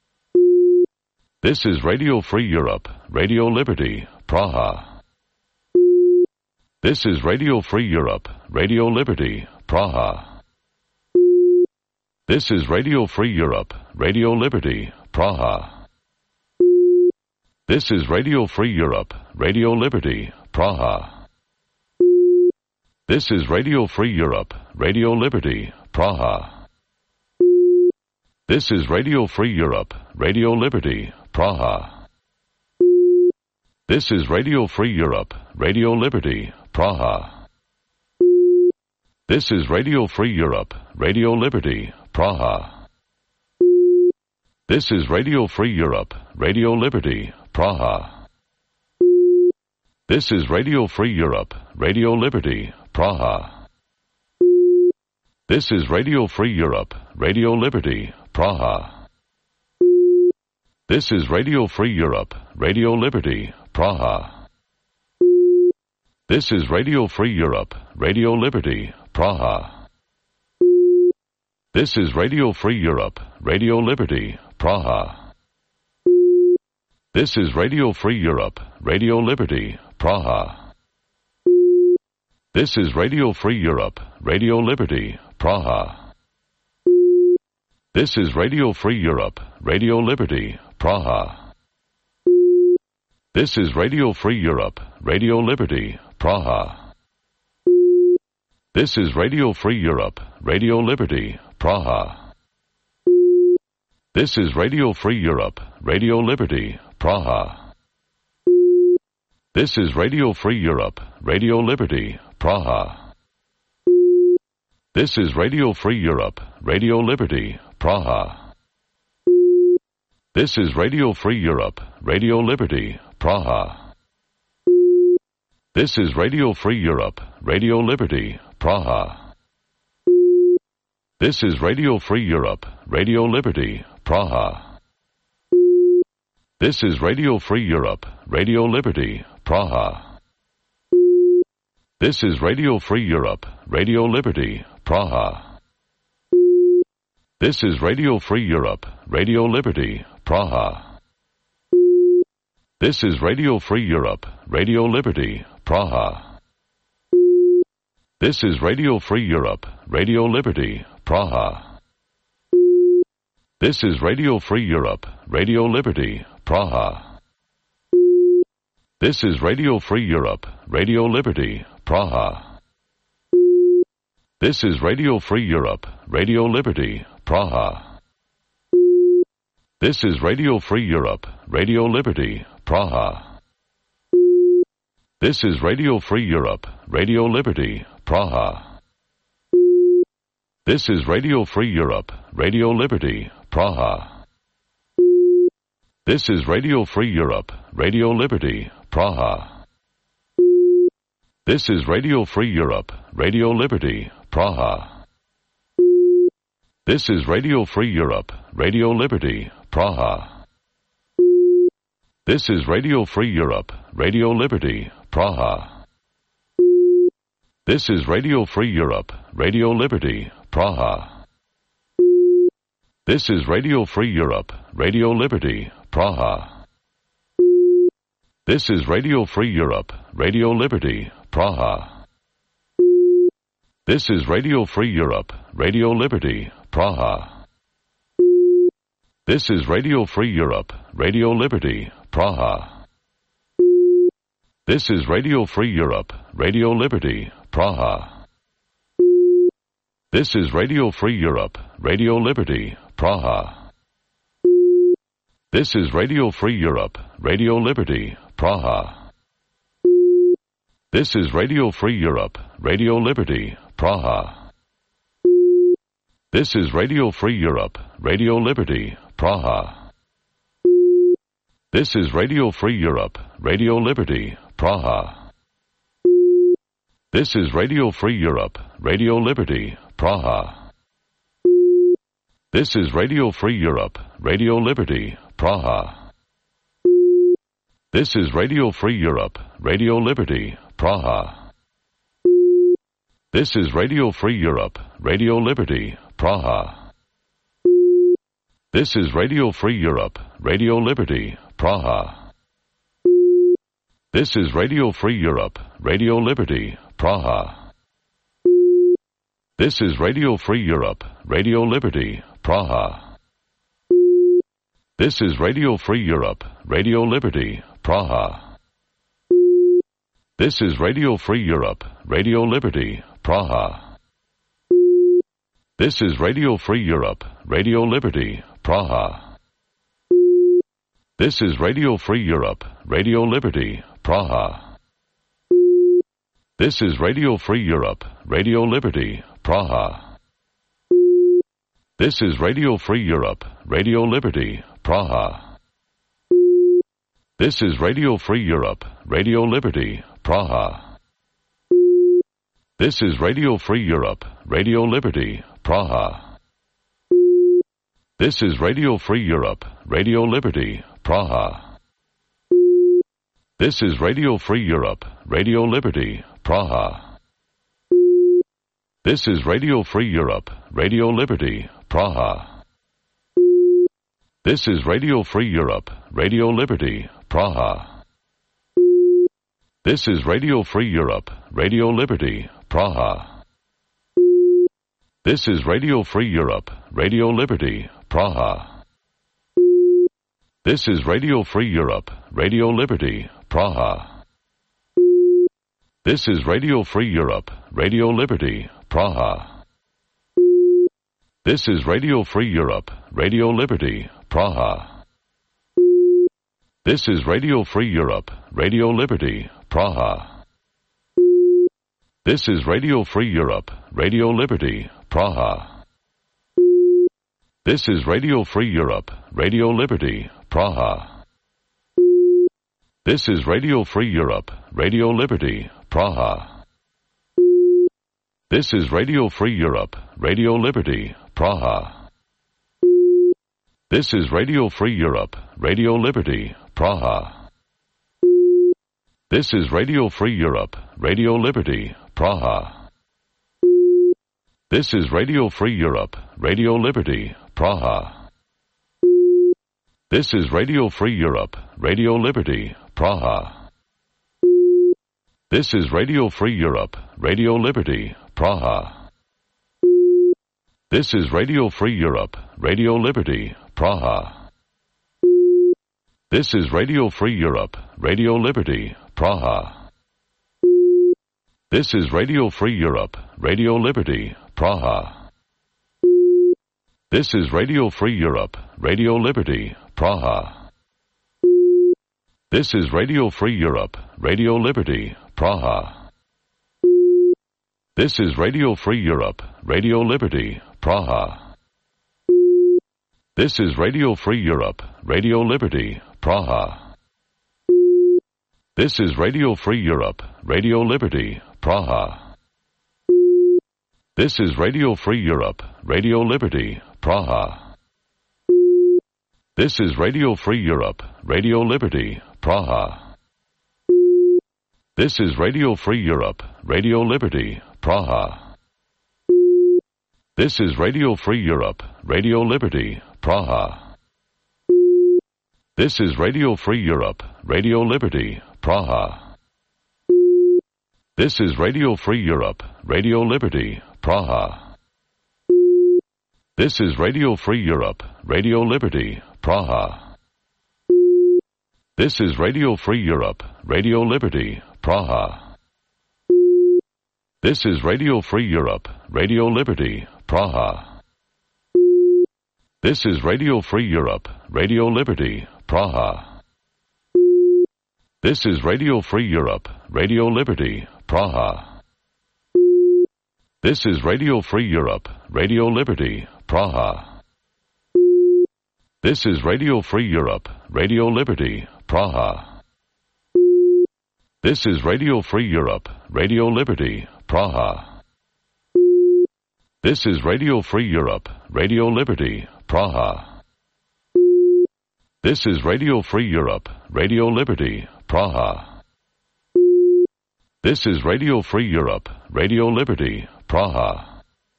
This is Radio Free Europe, Radio Liberty, Praha. This is Radio Free Europe, Radio Liberty, Praha. This is Radio Free Europe, Radio Liberty, Praha. This is Radio Free Europe, Radio Liberty, Praha. This is Radio Free Europe, Radio Liberty, Praha. This is Radio Free Europe, Radio Liberty, Praha. This is Radio Free Europe, Radio Liberty, Praha. This is Radio Free Europe, Radio Liberty, Praha. This is Radio Free Europe, Radio Liberty, Praha. This is Radio Free Europe, Radio Liberty, Praha. This is Radio Free Europe, Radio Liberty, Praha. This is Radio Free Europe, Radio Liberty, Praha. This is Radio Free Europe, Radio Liberty, Praha. This is Radio Free Europe, Radio Liberty, Praha. This is Radio Free Europe, Radio Liberty, Praha. This is Radio Free Europe, Radio Liberty, Praha. This is Radio Free Europe, Radio Liberty, Praha. This is Radio Free Europe, Radio Liberty, Praha. This is Radio Free Europe, Radio Liberty, Praha. This is Radio Free Europe, Radio Liberty, Praha. This is Radio Free Europe, Radio Liberty, Praha. This is Radio Free Europe, Radio Liberty, Praha. This is Radio Free Europe, Radio Liberty, Praha. This is Radio Free Europe, Radio Liberty, Praha. This is Radio Free Europe, Radio Liberty, Praha. This is Radio Free Europe, Radio Liberty, Praha. This is Radio Free Europe, Radio Liberty, Praha. This is Radio Free Europe, Radio Liberty, Praha. This is Radio Free Europe, Radio Liberty, Praha. This is Radio Free Europe, Radio Liberty, Praha. This is Radio Free Europe, Radio Liberty, Praha. This is Radio Free Europe, Radio Liberty, Praha. This is Radio Free Europe, Radio Liberty, Praha. This is Radio Free Europe, Radio Liberty, Praha. This is Radio Free Europe, Radio Liberty, Praha. This is Radio Free Europe, Radio Liberty, Praha. This is Radio Free Europe, Radio Liberty, Praha. This is Radio Free Europe, Radio Liberty, Praha. This is Radio Free Europe, Radio Liberty, Praha. This is Radio Free Europe, Radio Liberty, Praha. This is Radio Free Europe, Radio Liberty, Praha. This is Radio Free Europe, Radio Liberty, Praha. This is Radio Free Europe, Radio Liberty, Praha. This is Radio Free Europe, Radio Liberty, Praha. This is Radio Free Europe, Radio Liberty, Praha. This is Radio Free Europe, Radio Liberty, Praha. This is Radio Free Europe, Radio Liberty, Praha. This is Radio Free Europe, Radio Liberty, Praha. This is Radio Free Europe, Radio Liberty, Praha. This is Radio Free Europe, Radio Liberty, Praha. This is Radio Free Europe, Radio Liberty, Praha. This is Radio Free Europe, Radio Liberty, Praha. This is Radio Free Europe, Radio Liberty, Praha. This is Radio Free Europe, Radio Liberty, Praha. This is Radio Free Europe, Radio Liberty, Praha. This is Radio Free Europe, Radio Liberty, Praha. This is Radio Free Europe, Radio Liberty, Praha. This is Radio Free Europe, Radio Liberty, Praha. This is Radio Free Europe, Radio Liberty, Praha. This is Radio Free Europe, Radio Liberty, Praha. This is Radio Free Europe, Radio Liberty, Praha. This is Radio Free Europe, Radio Liberty, Praha. This is Radio Free Europe, Radio Liberty, Praha. This is Radio Free Europe, Radio Liberty, Praha. This is Radio Free Europe, Radio Liberty, Praha. This is Radio Free Europe, Radio Liberty, Praha. This is Radio Free Europe, Radio Liberty, Praha. This is Radio Free Europe, Radio Liberty, Praha. This is Radio Free Europe, Radio Liberty, Praha. This is Radio Free Europe, Radio Liberty, Praha. This is Radio Free Europe, Radio Liberty, Praha. This is Radio Free Europe, Radio Liberty, Praha. This is Radio Free Europe, Radio Liberty, Praha. This is Radio Free Europe, Radio Liberty, Praha. This is Radio Free Europe, Radio Liberty, Praha. This is Radio Free Europe, Radio Liberty, Praha. This is Radio Free Europe, Radio Liberty, Praha. This is Radio Free Europe, Radio Liberty, Praha. This is Radio Free Europe, Radio Liberty, Praha. This is Radio Free Europe, Radio Liberty, Praha. This is Radio Free Europe, Radio Liberty, Praha. This is Radio Free Europe, Radio Liberty, Praha. This is Radio Free Europe, Radio Liberty, Praha. This is Radio Free Europe, Radio Liberty, Praha. This is Radio Free Europe, Radio Liberty, Praha. This is Radio Free Europe, Radio Liberty, Praha. This is Radio Free Europe, Radio Liberty, Praha. This is Radio Free Europe, Radio Liberty, Praha. This is Radio Free Europe, Radio Liberty, Praha. This is Radio Free Europe, Radio Liberty, Praha. This is Radio Free Europe, Radio Liberty, Praha. This is Radio Free Europe, Radio Liberty, Praha. This is Radio Free Europe, Radio Liberty, Praha. This is Radio Free Europe, Radio Liberty, Praha. This is Radio Free Europe, Radio Liberty, Praha. This is Radio Free Europe, Radio Liberty, Praha. This is Radio Free Europe, Radio Liberty, Praha. This is Radio Free Europe, Radio Liberty, Praha. This is Radio Free Europe, Radio Liberty, Praha. This is Radio Free Europe, Radio Liberty, Praha. This is Radio Free Europe, Radio Liberty, Praha. This is Radio Free Europe, Radio Liberty, Praha. This is Radio Free Europe, Radio Liberty, Praha. This is Radio Free Europe, Radio Liberty, Praha. This is Radio Free Europe, Radio Liberty, Praha. This is Radio Free Europe, Radio Liberty, Praha. This is Radio Free Europe, Radio Liberty, Praha. This is Radio Free Europe, Radio Liberty, Praha. This is Radio Free Europe, Radio Liberty, Praha. This is Radio Free Europe, Radio Liberty, Praha.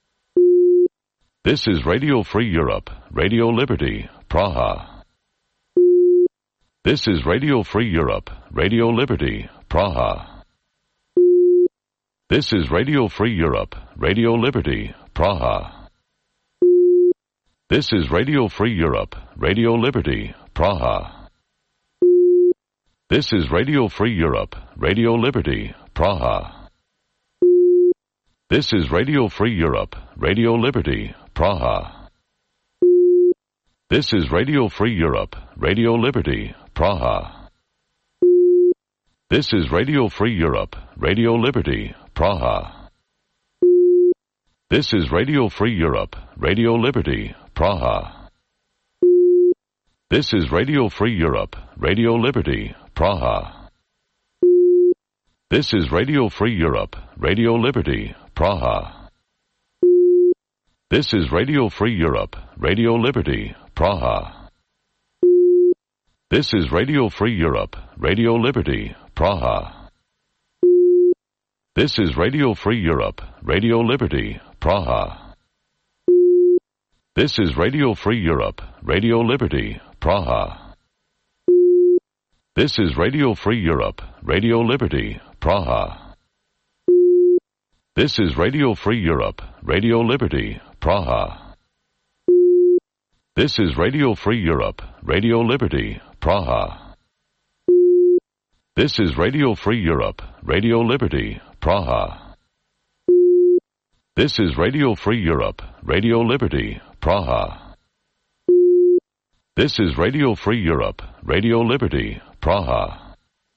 This is Radio Free Europe, Radio Liberty, Praha. This is Radio Free Europe, Radio Liberty, Praha. This is Radio Free Europe, Radio Liberty, Praha. This is Radio Free Europe, Radio Liberty, Praha. This is Radio Free Europe, Radio Liberty, Praha. This is Radio Free Europe, Radio Liberty, Praha. This is Radio Free Europe, Radio Liberty, Praha. This is Radio Free Europe, Radio Liberty, Praha. This is Radio Free Europe, Radio Liberty, Praha. This is Radio Free Europe, Radio Liberty, Praha. This is Radio Free Europe, Radio Liberty, Praha. This is Radio Free Europe, Radio Liberty, Praha. This is Radio Free Europe, Radio Liberty, Praha. This is Radio Free Europe, Radio Liberty, Praha. This is Radio Free Europe, Radio Liberty, Praha. This is Radio Free Europe, Radio Liberty, Praha. This is Radio Free Europe, Radio Liberty, Praha. This is Radio Free Europe, Radio Liberty, Praha. This is Radio Free Europe, Radio Liberty, Praha. This is Radio Free Europe, Radio Liberty, Praha. This is Radio Free Europe, Radio Liberty, Praha.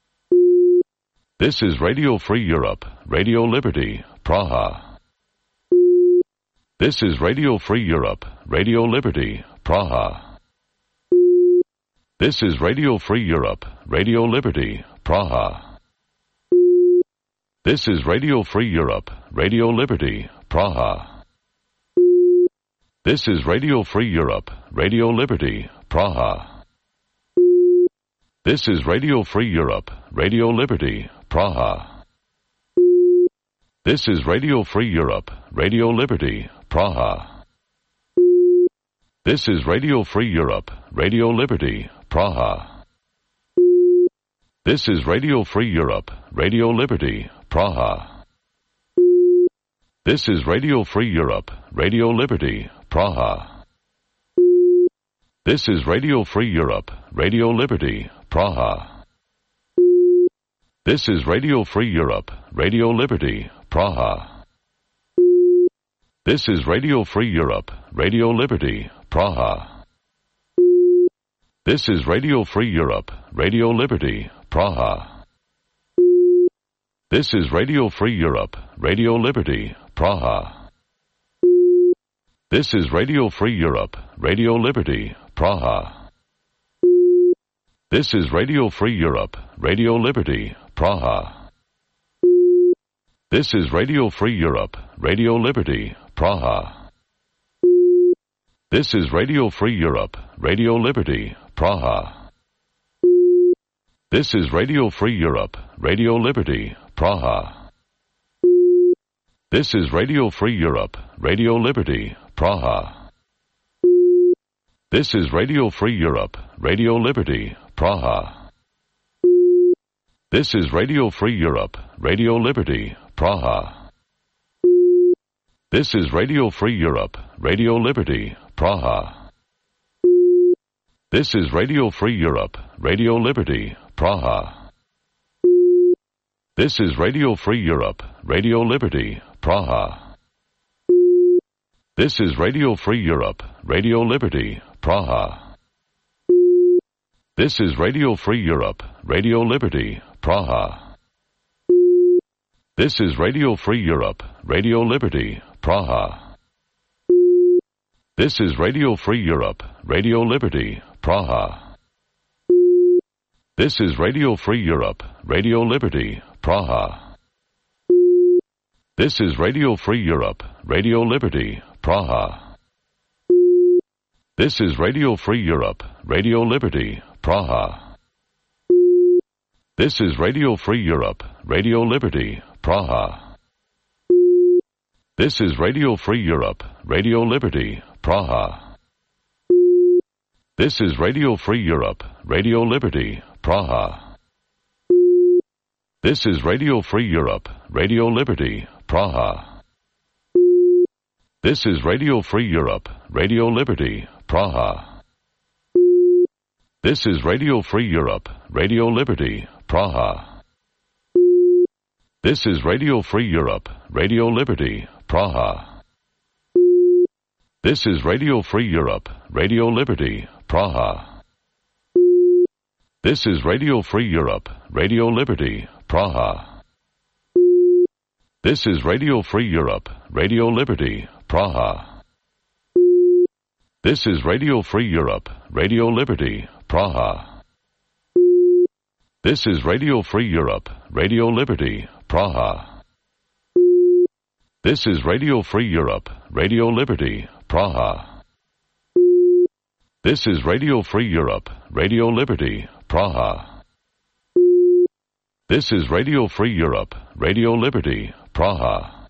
This is Radio Free Europe, Radio Liberty, Praha. This is Radio Free Europe, Radio Liberty, Praha. This is Radio Free Europe, Radio Liberty, Praha. This is Radio Free Europe, Radio Liberty, Praha. This is Radio Free Europe, Radio Liberty, Praha. This is Radio Free Europe, Radio Liberty, Praha. This is Radio Free Europe, Radio Liberty, Praha. This is Radio Free Europe, Radio Liberty, Praha. This is Radio Free Europe, Radio Liberty, Praha. This is Radio Free Europe, Radio Liberty, Praha. This is Radio Free Europe, Radio Liberty, Praha. This is Radio Free Europe, Radio Liberty, Praha. This is Radio Free Europe, Radio Liberty, Praha. This is Radio Free Europe, Radio Liberty, Praha. This is Radio Free Europe, Radio Liberty, Praha. This is Radio Free Europe, Radio Liberty, Praha. This is Radio Free Europe, Radio Liberty, Praha. This is Radio Free Europe, Radio Liberty, Praha. This is Radio Free Europe, Radio Liberty, Praha. This is Radio Free Europe, Radio Liberty, Praha. This is Radio Free Europe, Radio Liberty, Praha. This is Radio Free Europe, Radio Liberty, Praha. This is Radio Free Europe, Radio Liberty, Praha. This is Radio Free Europe, Radio Liberty, Praha. This is Radio Free Europe, Radio Liberty, Praha. This is Radio Free Europe, Radio Liberty, Praha. This is Radio Free Europe, Radio Liberty, Praha. This is Radio Free Europe, Radio Liberty, Praha. This is Radio Free Europe, Radio Liberty, Praha. This is Radio Free Europe, Radio Liberty, Praha. This is Radio Free Europe, Radio Liberty, Praha. This is Radio Free Europe, Radio Liberty, Praha. This is Radio Free Europe, Radio Liberty, Praha. This is Radio Free Europe, Radio Liberty, Praha. This is Radio Free Europe, Radio Liberty, Praha. This is Radio Free Europe, Radio Liberty, Praha. This is Radio Free Europe, Radio Liberty, Praha. This is Radio Free Europe, Radio Liberty, Praha. This is Radio Free Europe, Radio Liberty, Praha. This is Radio Free Europe, Radio Liberty, Praha. This is Radio Free Europe, Radio Liberty, Praha. This is Radio Free Europe, Radio Liberty, Praha. This is Radio Free Europe, Radio Liberty, Praha. This is Radio Free Europe, Radio Liberty, Praha. This is Radio Free Europe, Radio Liberty, Praha. This is Radio Free Europe, Radio Liberty, Praha. This is Radio Free Europe, Radio Liberty, Praha. This is Radio Free Europe, Radio Liberty, Praha.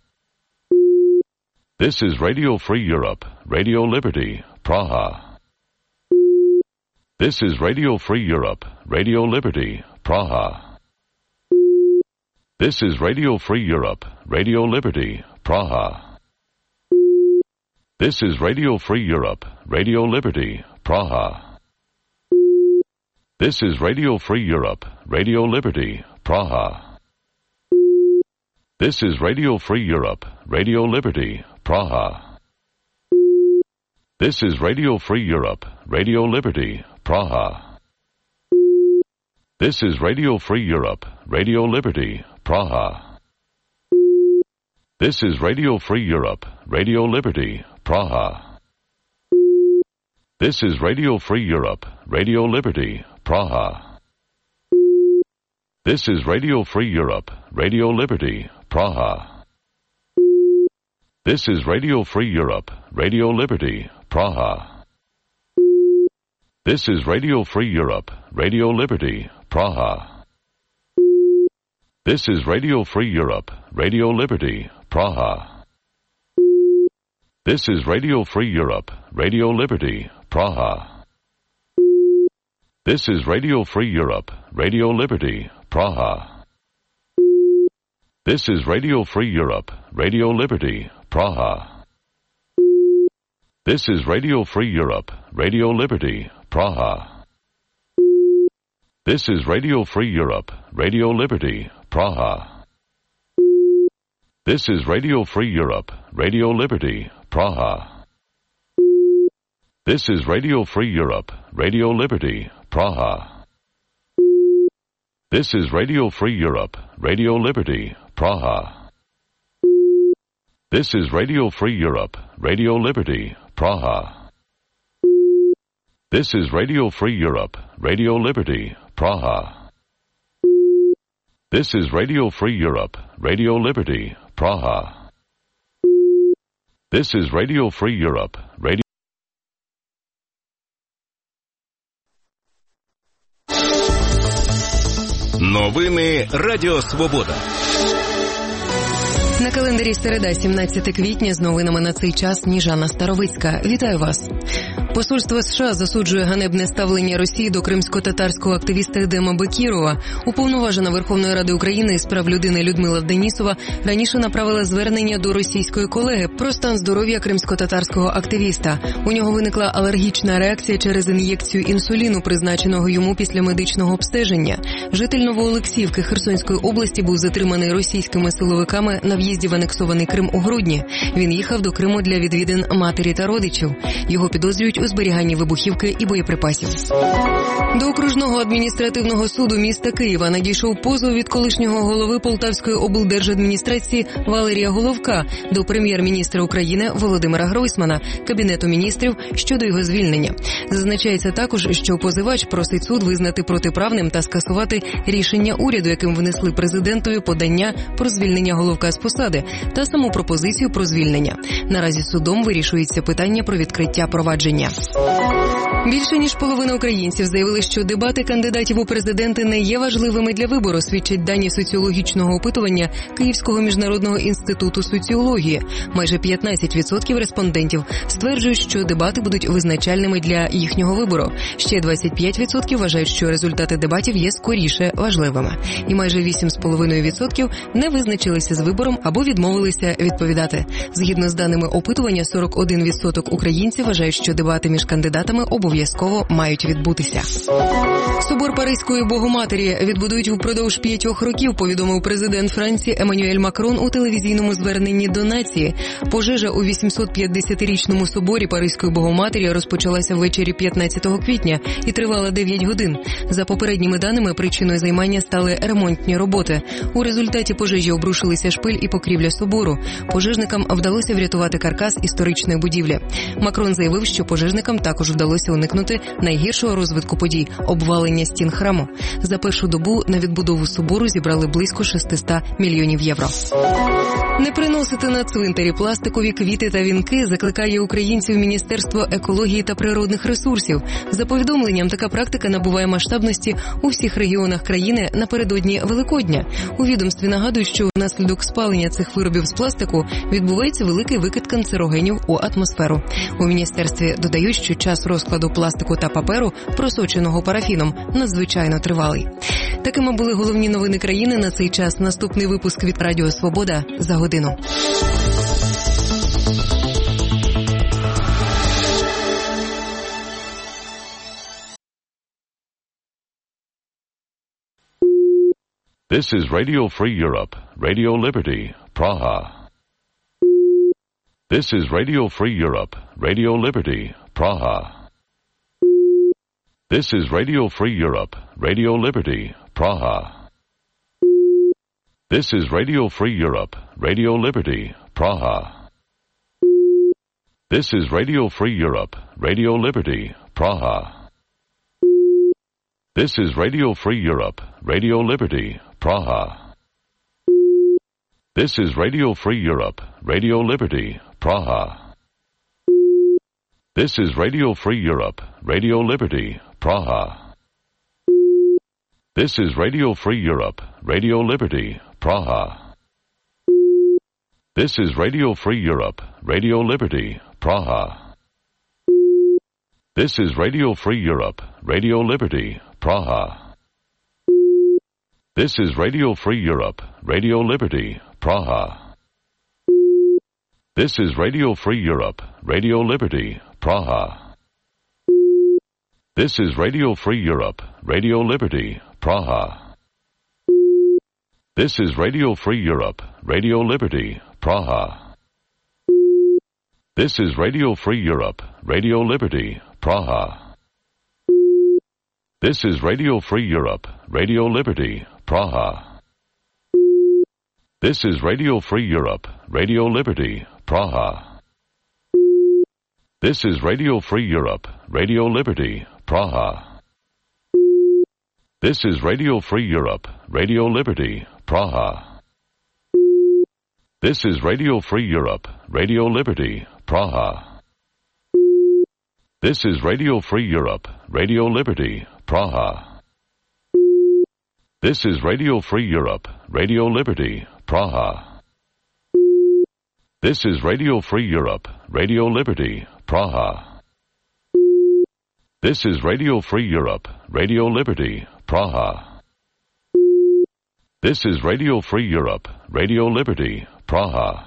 This is Radio Free Europe, Radio Liberty, Praha. This is Radio Free Europe, Radio Liberty, Praha. This is Radio Free Europe, Radio Liberty, Praha. This is Radio Free Europe, Radio Liberty, Praha. This is Radio Free Europe, Radio Liberty, Praha. This is Radio Free Europe, Radio Liberty, Praha. This is Radio Free Europe, Radio Liberty, Praha. This is Radio Free Europe, Radio Liberty, Praha. This is Radio Free Europe, Radio Liberty, Praha. This is Radio Free Europe, Radio Liberty, Praha. This is Radio Free Europe, Radio Liberty, Praha. This is Radio Free Europe, Radio Liberty, Praha. This is Radio Free Europe, Radio Liberty, Praha. This is Radio Free Europe, Radio Liberty, Praha. This is Radio Free Europe, Radio Liberty, Praha. This is Radio Free Europe, Radio Liberty, Praha. This is Radio Free Europe, Radio Liberty, Praha. This is Radio Free Europe, Radio Liberty, Praha. This is Radio Free Europe, Radio Liberty, Praha. This is Radio Free Europe, Radio Liberty, Praha. This is Radio Free Europe, Radio Liberty, Praha. This is Radio Free Europe, Radio Liberty, Praha. This is Radio Free Europe, Radio Liberty, Praha. This is Radio Free Europe, Radio Liberty, Praha. This is Radio Free Europe, Radio Liberty, Praha. This is Radio Free Europe, Radio... Новини Радіо Свобода. На календарі середа, сімнадцяте квітня, з новинами на цей час Ніжана Старовицька. Вітаю вас. Посольство США засуджує ганебне ставлення Росії до кримсько-татарського активіста Едема Бекірова. Уповноважена Верховної Ради України з прав людини Людмила Денісова раніше направила звернення до російської колеги про стан здоров'я кримсько-татарського активіста. У нього виникла алергічна реакція через ін'єкцію інсуліну, призначеного йому після медичного обстеження. Житель Новоолексіївки Херсонської області був затриманий російськими силовиками на в'їзді в анексований Крим у грудні. Він їхав до Криму для відвідин матері та родичів. Його підозрюють у зберіганні вибухівки і боєприпасів. До окружного адміністративного суду міста Києва надійшов позов від колишнього голови Полтавської облдержадміністрації Валерія Головка до прем'єр-міністра України Володимира Гройсмана, Кабінету міністрів щодо його звільнення. Зазначається також, що позивач просить суд визнати протиправним та скасувати рішення уряду, яким внесли президентові подання про звільнення Головка з посади та саму пропозицію про звільнення. Наразі судом вирішується питання про відкриття провадження. Більше ніж половина українців заявили, що дебати кандидатів у президенти не є важливими для вибору, свідчать дані соціологічного опитування Київського міжнародного інституту соціології. Майже п'ятнадцять відсотків респондентів стверджують, що дебати будуть визначальними для їхнього вибору. Ще двадцять п'ять відсотків вважають, що результати дебатів є скоріше важливими. І майже вісім цілих п'ять десятих відсотка не визначилися з вибором або відмовилися відповідати. Згідно з даними опитування, сорок один відсоток українців вважають, що дебати між кандидатами обов'язково мають відбутися. Собор Паризької Богоматері відбудують упродовж п'ятьох років, повідомив президент Франції Еммануель Макрон у телевізійному зверненні до нації. Пожежа у вісімсот п'ятдесятирічному соборі Паризької Богоматері розпочалася ввечері п'ятнадцятого квітня і тривала дев'ять годин. За попередніми даними, причиною займання стали ремонтні роботи. У результаті пожежі обрушилися шпиль і покрівля собору. Пожежникам вдалося врятувати каркас історичної будівлі. Макрон заявив, що пожежникам також вдалося уникнути найгіршого розвитку подій – обвалення стін храму. За першу добу на відбудову собору зібрали близько шістсот мільйонів євро. Не приносити на цвинтарі пластикові квіти та вінки закликає українців Міністерство екології та природних ресурсів. За повідомленням, така практика набуває масштабності у всіх регіонах країни напередодні Великодня. У відомстві нагадують, що внаслідок спалення цих виробів з пластику відбувається великий викид канцерогенів у атмосферу. У міністерстві додають, що час розкладу пластику та паперу, просоченого парафіном, надзвичайно тривалий. Такими були головні новини країни на цей час. Наступний випуск від Радіо Свобода за годину. This is Radio Free Europe, Radio Liberty, Praha. This is Radio Free Europe, Radio Liberty, Praha. This is Radio Free Europe, Radio Liberty, Praha. This is Radio Free Europe, Radio Liberty, Praha. This is Radio Free Europe, Radio Liberty, Praha. This is Radio Free Europe, Radio Liberty, Praha. This is Radio Free Europe, Radio Liberty, Praha. This is Radio Free Europe, Radio Liberty, Praha. This is Radio Free Europe, Radio Liberty, Praha. This is Radio Free Europe, Radio Liberty, Praha. This is Radio Free Europe, Radio Liberty, Praha. This is Radio Free Europe, Radio Liberty, Praha. This is Radio Free Europe, Radio Liberty, Praha. This is Radio Free Europe, Radio Liberty, Praha. This is Radio Free Europe, Radio Liberty, Praha. This is Radio Free Europe, Radio Liberty, Praha. This is Radio Free Europe, Radio Liberty, Praha. This is Radio Free Europe, Radio Liberty, Praha. This is Radio Free Europe, Radio Liberty, Praha. This is Radio Free Europe, Radio Liberty, Praha. This is Radio Free Europe, Radio Liberty, Praha. This is Radio Free Europe, Radio Liberty, Praha. This is Radio Free Europe, Radio Liberty, Praha. This is Radio Free Europe, Radio Liberty, Praha. This is Radio Free Europe, Radio Liberty, Praha. This is Radio Free Europe, Radio Liberty, Praha.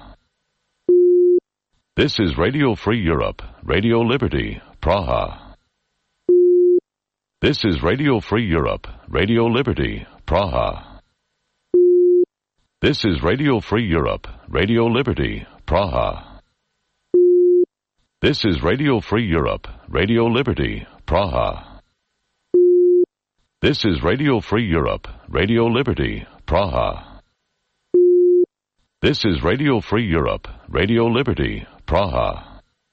This is Radio Free Europe, Radio Liberty, Praha. This is Radio Free Europe, Radio Liberty, Praha. This is Radio Free Europe, Radio Liberty, Praha. This is Radio Free Europe, Radio Liberty, Praha. This is Radio Free Europe, Radio Liberty, Praha. This is Radio Free Europe, Radio Liberty, Praha.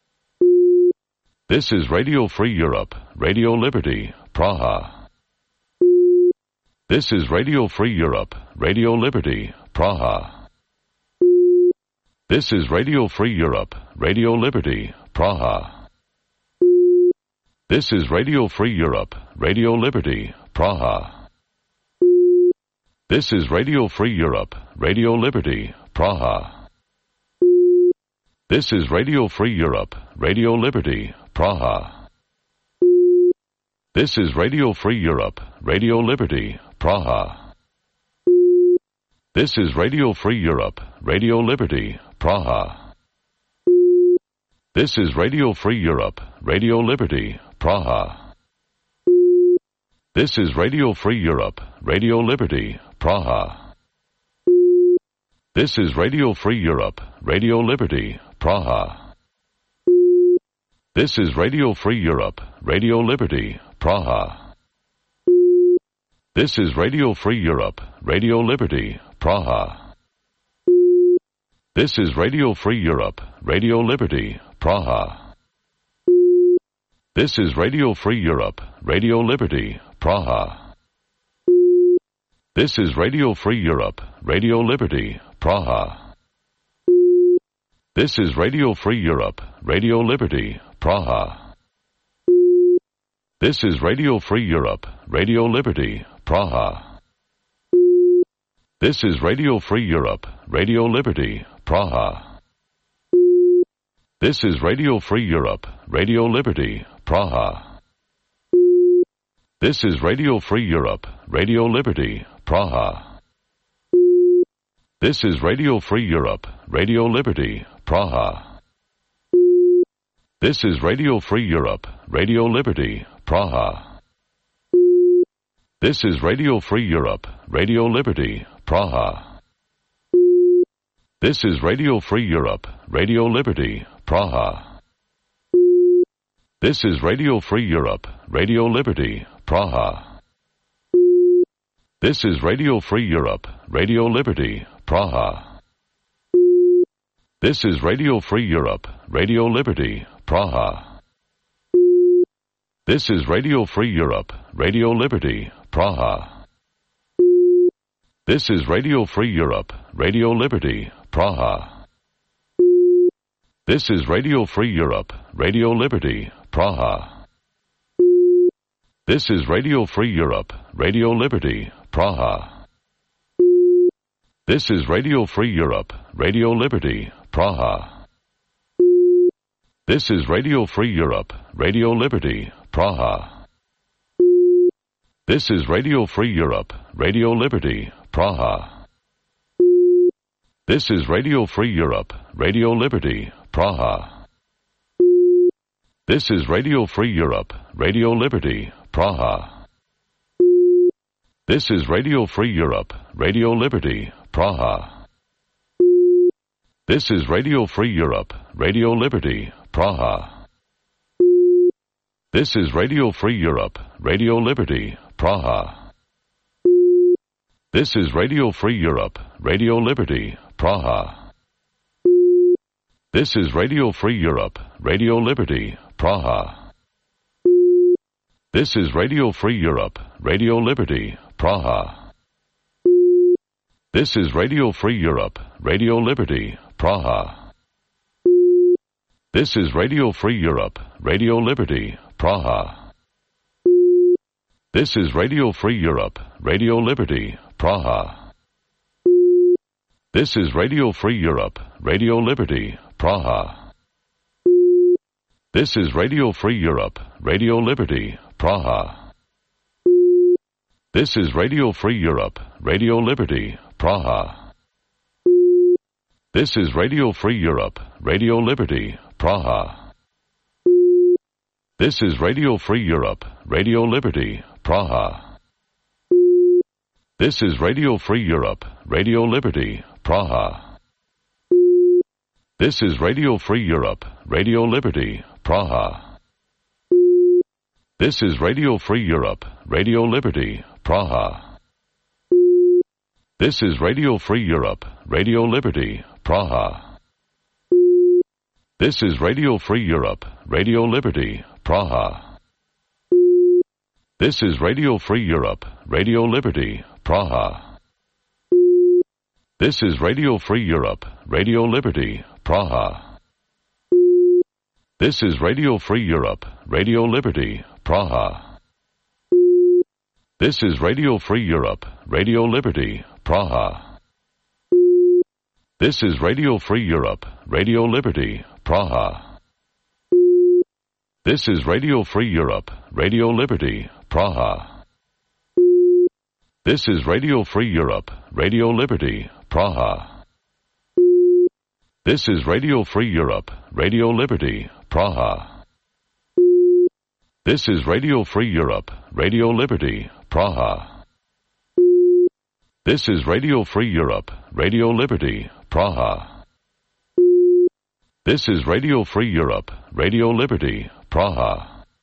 This is Radio Free Europe, Radio Liberty, Praha. This is Radio Free Europe, Radio Liberty, Praha. This is Radio Free Europe, Radio Liberty, Praha. This is Radio Free Europe, Radio Liberty, Praha. This is Radio Free Europe, Radio Liberty, Praha. This is Radio Free Europe, Radio Liberty, Praha. This is Radio Free Europe, Radio Liberty, Praha. This is Radio Free Europe, Radio Liberty, Praha. This is Radio Free Europe, Radio Liberty, Praha. This is Radio Free Europe, Radio Liberty, Praha. This is Radio Free Europe, Radio Liberty, Praha. This is Radio Free Europe, Radio Liberty, Praha. This is Radio Free Europe, Radio Liberty, Praha. This is Radio Free Europe, Radio Liberty, Praha. This is Radio Free Europe, Radio Liberty, Praha. This is Radio Free Europe, Radio Liberty, Praha. This is Radio Free Europe, Radio Liberty, Praha. This is Radio Free Europe, Radio Liberty, Praha. This is Radio Free Europe, Radio Liberty, Praha. This is Radio Free Europe, Radio Liberty, Praha. This is Radio Free Europe, Radio Liberty, Praha. This is Radio Free Europe, Radio Liberty, Praha. This is Radio Free Europe, Radio Liberty, Praha. This is Radio Free Europe, Radio Liberty, Praha. This is Radio Free Europe, Radio Liberty, Praha. This is Radio Free Europe, Radio Liberty, Praha. This is Radio Free Europe, Radio Liberty, Praha. This is Radio Free Europe, Radio Liberty, Praha. This is Radio Free Europe, Radio Liberty, Praha. This is Radio Free Europe, Radio Liberty, Praha. This is Radio Free Europe, Radio Liberty, Praha. This is Radio Free Europe, Radio Liberty, Praha. This is Radio Free Europe, Radio Liberty, Praha. This is Radio Free Europe, Radio Liberty, Praha. This is Radio Free Europe, Radio Liberty, Praha. This is Radio Free Europe, Radio Liberty, Praha. This is Radio Free Europe, Radio Liberty, Praha. This is Radio Free Europe, Radio Liberty, Praha. This is Radio Free Europe, Radio Liberty, Praha. This is Radio Free Europe, Radio Liberty, Praha. This is Radio Free Europe, Radio Liberty, Praha. This is Radio Free Europe, Radio Liberty, Praha. This is Radio Free Europe, Radio Liberty, Praha. This is Radio Free Europe, Radio Liberty, Praha. This is Radio Free Europe, Radio Liberty, Praha. This is Radio Free Europe, Radio Liberty, Praha. This is Radio Free Europe, Radio Liberty, Praha. This is Radio Free Europe, Radio Liberty, Praha. This is Radio Free Europe, Radio Liberty, Praha. This is Radio Free Europe, Radio Liberty, Praha. This is Radio Free Europe, Radio Liberty, Praha. This is Radio Free Europe, Radio Liberty, Praha. This is Radio Free Europe, Radio Liberty, Praha. This is Radio Free Europe, Radio Liberty, Praha. This is Radio Free Europe, Radio Liberty, Praha. This is Radio Free Europe, Radio Liberty, Praha. This is Radio Free Europe, Radio Liberty, Praha. This is Radio Free Europe, Radio Liberty, Praha. This is Radio Free Europe, Radio Liberty, Praha. This is Radio Free Europe, Radio Liberty, Praha. This is Radio Free Europe, Radio Liberty, Praha. This is Radio Free Europe, Radio Liberty, Praha. This is Radio Free Europe, Radio Liberty, Praha. This is Radio Free Europe, Radio Liberty, Praha. This is Radio Free Europe, Radio Liberty, Praha. This is Radio Free Europe, Radio Liberty, Praha. This is Radio Free Europe, Radio Liberty, Praha.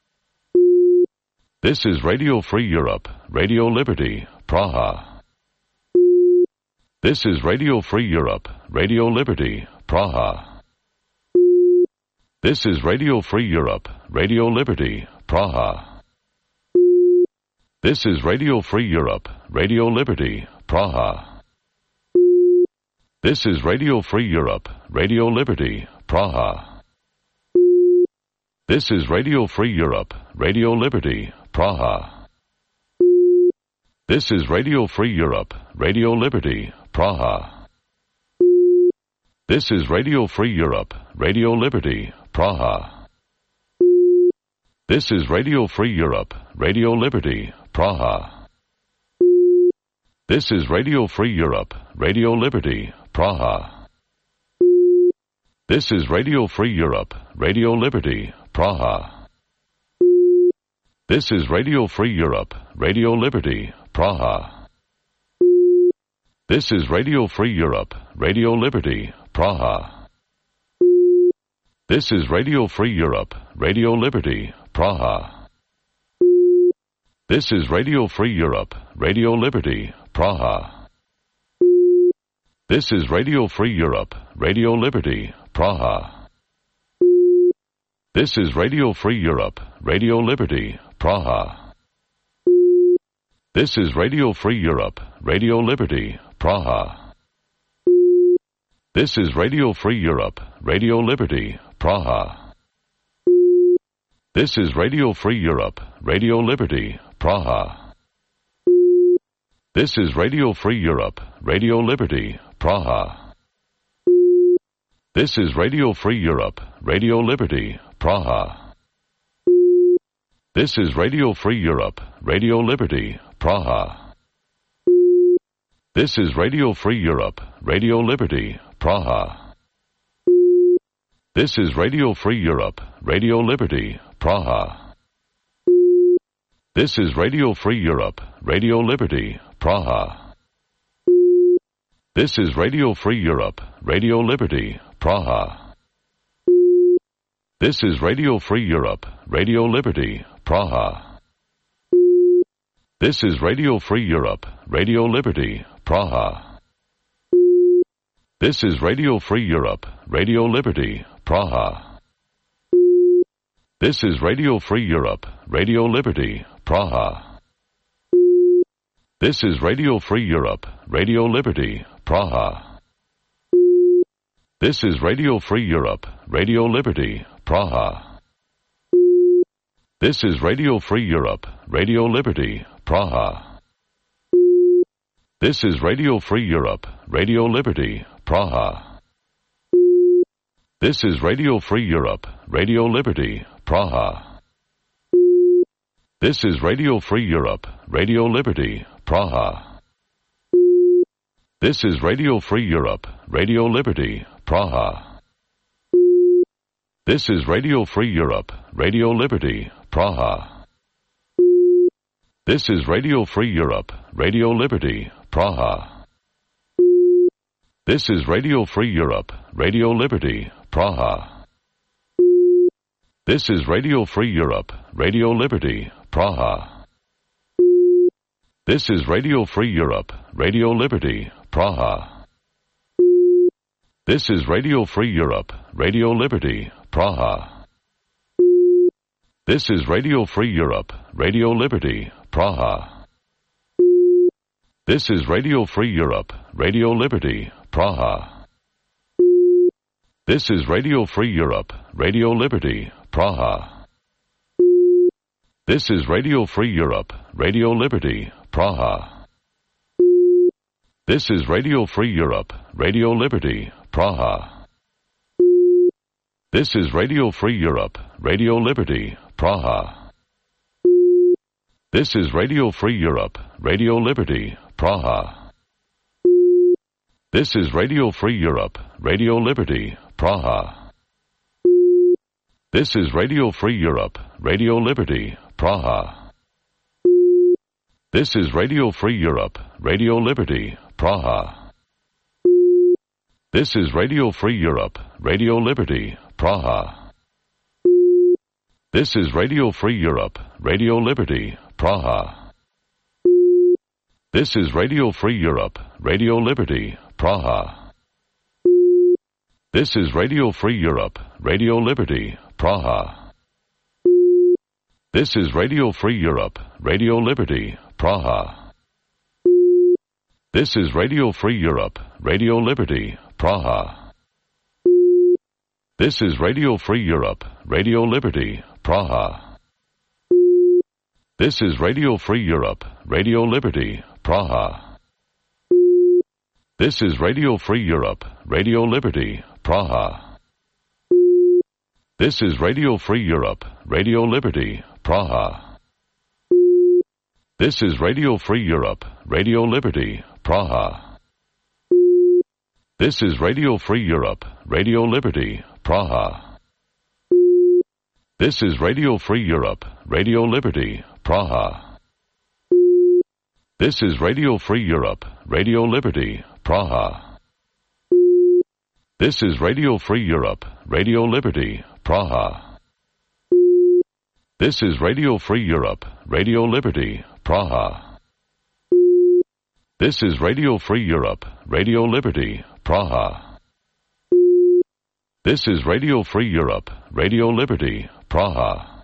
This is Radio Free Europe, Radio Liberty, Praha. This is Radio Free Europe, Radio Liberty, Praha. This is Radio Free Europe, Radio Liberty, Praha. This is Radio Free Europe, Radio Liberty, Praha. This is Radio Free Europe, Radio Liberty, Praha. This is Radio Free Europe, Radio Liberty, Praha. This is Radio Free Europe, Radio Liberty, Praha. This is Radio Free Europe, Radio Liberty, Praha. This is Radio Free Europe, Radio Liberty, Praha. This is Radio Free Europe, Radio Liberty, Praha. This is Radio Free Europe, Radio Liberty, Praha. This is Radio Free Europe, Radio Liberty, Praha. This is Radio Free Europe, Radio Liberty, Praha. This is Radio Free Europe, Radio Liberty, Praha. This is Radio Free Europe, Radio Liberty, Praha. This is Radio Free Europe, Radio Liberty, Praha. This is Radio Free Europe, Radio Liberty, Praha. This is Radio Free Europe, Radio Liberty, Praha. This is Radio Free Europe, Radio Liberty, Praha. This is Radio Free Europe, Radio Liberty, Praha. This is Radio Free Europe, Radio Liberty, Praha. This is Radio Free Europe, Radio Liberty, Praha. This is Radio Free Europe, Radio Liberty, Praha. This is Radio Free Europe, Radio Liberty, Praha. This is Radio Free Europe, Radio Liberty, Praha. This is Radio Free Europe, Radio Liberty, Praha. This is Radio Free Europe, Radio Liberty, Praha. This is Radio Free Europe, Radio Liberty, Praha. This is Radio Free Europe, Radio Liberty, Praha. This is Radio Free Europe, Radio Liberty, Praha. This is Radio Free Europe, Radio Liberty, Praha. This is Radio Free Europe, Radio Liberty, Praha. This is Radio Free Europe, Radio Liberty, Praha. This is Radio Free Europe, Radio Liberty, Praha. This is Radio Free Europe, Radio Liberty, Praha. This is Radio Free Europe, Radio Liberty, Praha. This is Radio Free Europe, Radio Liberty, Praha. This is Radio Free Europe, Radio Liberty, Praha. This is Radio Free Europe, Radio Liberty, Praha. This is Radio Free Europe, Radio Liberty, Praha. This is Radio Free Europe, Radio Liberty, Praha. This is Radio Free Europe, Radio Liberty, Praha. This is Radio Free Europe, Radio Liberty, Praha. This is Radio Free Europe, Radio Liberty, Praha. This is Radio Free Europe, Radio Liberty, Praha. This is Radio Free Europe, Radio Liberty, Praha. This is Radio Free Europe, Radio Liberty, Praha. This is Radio Free Europe, Radio Liberty, Praha. This is Radio Free Europe, Radio Liberty, Praha. This is Radio Free Europe, Radio Liberty, Praha. This is Radio Free Europe, Radio Liberty, Praha. This is Radio Free Europe, Radio Liberty, Praha. This is Radio Free Europe, Radio Liberty, Praha. This is Radio Free Europe, Radio Liberty, Praha. This is Radio Free Europe, Radio Liberty, Praha. This is Radio Free Europe, Radio Liberty, Praha. This is Radio Free Europe, Radio Liberty, Praha. This is Radio Free Europe, Radio Liberty, Praha. This is Radio Free Europe, Radio Liberty, Praha. This is Radio Free Europe, Radio Liberty, Praha. This is Radio Free Europe, Radio Liberty, Praha. This is Radio Free Europe, Radio Liberty, Praha. This is Radio Free Europe, Radio Liberty, Praha. This is Radio Free Europe, Radio Liberty, Praha. This is Radio Free Europe, Radio Liberty, Praha. This is Radio Free Europe, Radio Liberty, Praha. This is Radio Free Europe, Radio Liberty, Praha. This is Radio Free Europe, Radio Liberty, Praha. This is Radio Free Europe, Radio Liberty, Praha. This is Radio Free Europe, Radio Liberty, Praha. This is Radio Free Europe, Radio Liberty, Praha. This is Radio Free Europe, Radio Liberty, Praha.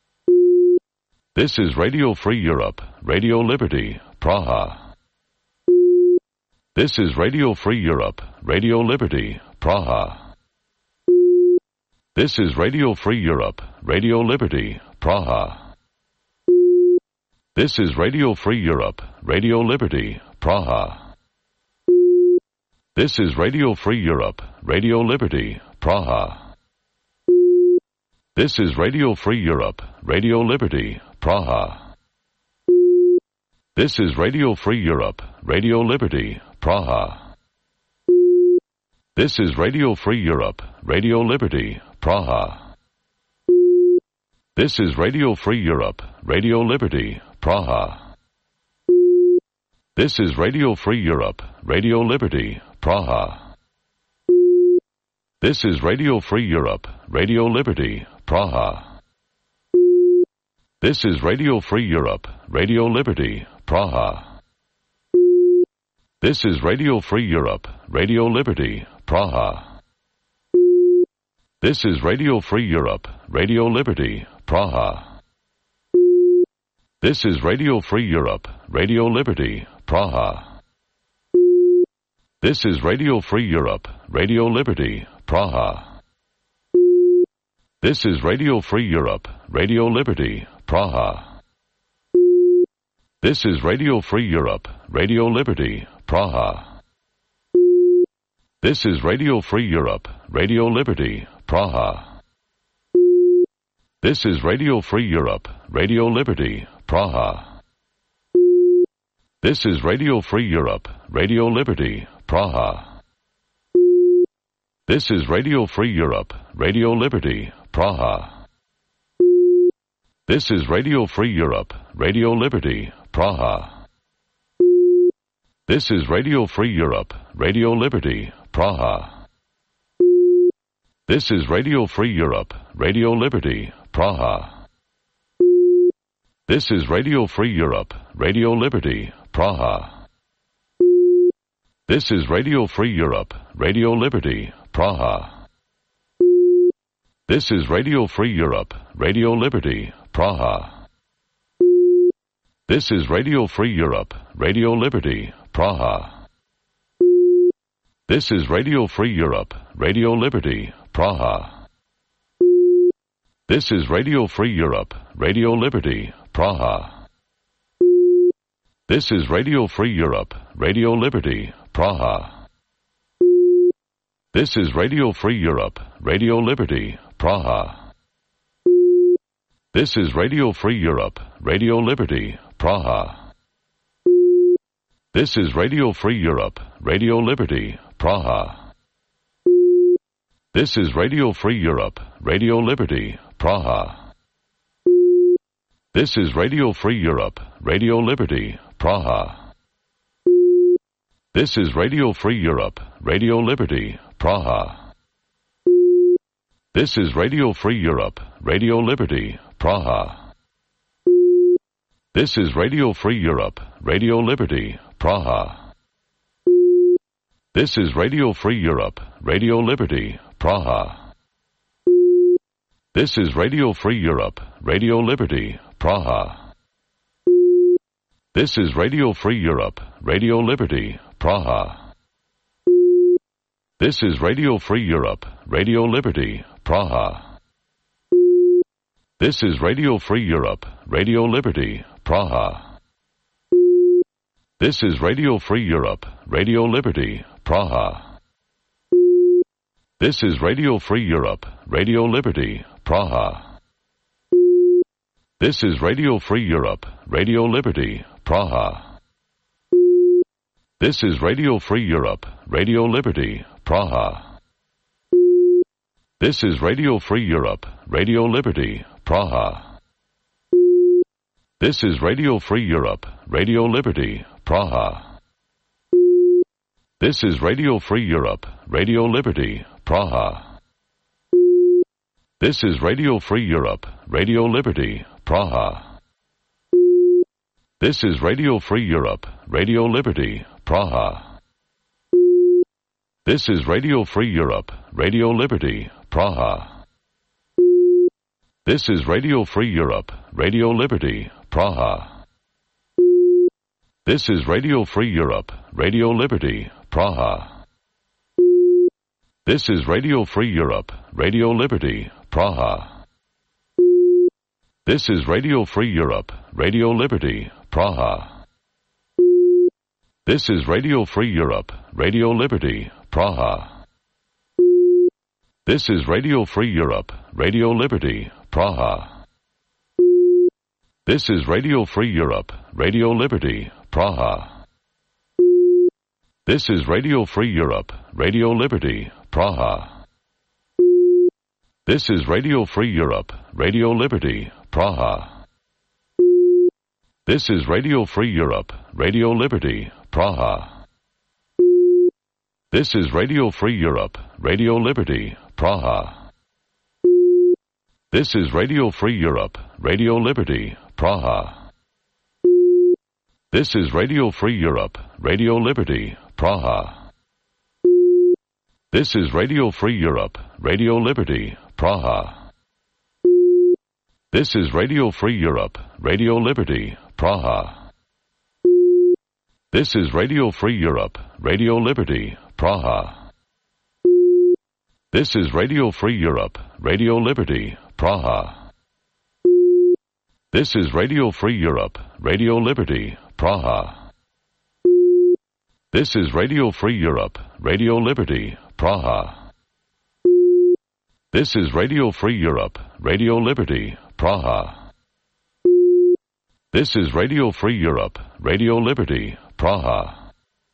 This is Radio Free Europe, Radio Liberty, Praha. This is Radio Free Europe, Radio Liberty, Praha. This is Radio Free Europe, Radio Liberty, Praha. This is Radio Free Europe, Radio Liberty, Praha. This is Radio Free Europe, Radio Liberty, Praha. This is Radio Free Europe, Radio Liberty, Praha. This is Radio Free Europe, Radio Liberty, Praha. This is Radio Free Europe, Radio Liberty, Praha. This is Radio Free Europe, Radio Liberty, Praha. This is Radio Free Europe, Radio Liberty, Praha. This is Radio Free Europe, Radio Liberty, Praha. This is Radio Free Europe, Radio Liberty, Praha. This is Radio Free Europe, Radio Liberty, Praha. This is Radio Free Europe, Radio Liberty, Praha. This is Radio Free Europe, Radio Liberty, Praha. This is Radio Free Europe, Radio Liberty, Praha. This is Radio Free Europe, Radio Liberty, Praha. This is Radio Free Europe, Radio Liberty, Praha. This is Radio Free Europe, Radio Liberty, Praha. This is Radio Free Europe, Radio Liberty, Praha. This is Radio Free Europe, Radio Liberty, Praha. This is Radio Free Europe, Radio Liberty, Praha. This is Radio Free Europe, Radio Liberty, Praha. This is Radio Free Europe, Radio Liberty, Praha. This is Radio Free Europe, Radio Liberty, Praha. This is Radio Free Europe, Radio Liberty, Praha. This is Radio Free Europe, Radio Liberty, Praha. This is Radio Free Europe, Radio Liberty, Praha. This is Radio Free Europe, Radio Liberty, Praha. This is Radio Free Europe, Radio Liberty, Praha. This is Radio Free Europe, Radio Liberty, Praha. This is Radio Free Europe, Radio Liberty, Praha. This is Radio Free Europe, Radio Liberty, Praha. This is Radio Free Europe, Radio Liberty, Praha. This is Radio Free Europe, Radio Liberty, Praha. This is Radio Free Europe, Radio Liberty, Praha. This is Radio Free Europe, Radio Liberty, Praha. This is Radio Free Europe, Radio Liberty, Praha. This is Radio Free Europe, Radio Liberty, Praha. This is Radio Free Europe, Radio Liberty, Praha. This is Radio Free Europe, Radio Liberty, Praha. This is Radio Free Europe, Radio Liberty, Praha. This is Radio Free Europe, Radio Liberty, Praha. This is Radio Free Europe, Radio Liberty, Praha. This is Radio Free Europe, Radio Liberty, Praha. This is Radio Free Europe, Radio Liberty, Praha. This is Radio Free Europe, Radio Liberty, Praha. This is Radio Free Europe, Radio Liberty, Praha. This is Radio Free Europe, Radio Liberty, Praha. This is Radio Free Europe, Radio Liberty, Praha. This is Radio Free Europe, Radio Liberty, Praha. This is Radio Free Europe, Radio Liberty, Praha. This is Radio Free Europe, Radio Liberty, Praha. This is Radio Free Europe, Radio Liberty, Praha. This is Radio Free Europe, Radio Liberty, Praha. This is Radio Free Europe, Radio Liberty, Praha. This is Radio Free Europe, Radio Liberty, Praha. This is Radio Free Europe, Radio Liberty, Praha. This is Radio Free Europe, Radio Liberty, Praha. This is Radio Free Europe, Radio Liberty, Praha. This is Radio Free Europe, Radio Liberty, Praha. This is Radio Free Europe, Radio Liberty, Praha. This is Radio Free Europe, Radio Liberty, Praha. This is Radio Free Europe, Radio Liberty, Praha. This is Radio Free Europe, Radio Liberty, Praha. This is Radio Free Europe, Radio Liberty, Praha. This is Radio Free Europe, Radio Liberty, Praha. This is Radio Free Europe, Radio Liberty, Praha. This is Radio Free Europe, Radio Liberty, Praha. This is Radio Free Europe, Radio Liberty, Praha. This is Radio Free Europe, Radio Liberty, Praha. This is Radio Free Europe, Radio Liberty, Praha. This is Radio Free Europe, Radio Liberty, Praha. This is Radio Free Europe, Radio Liberty, Praha. This is Radio Free Europe, Radio Liberty, Praha. This is Radio Free Europe, Radio Liberty, Praha.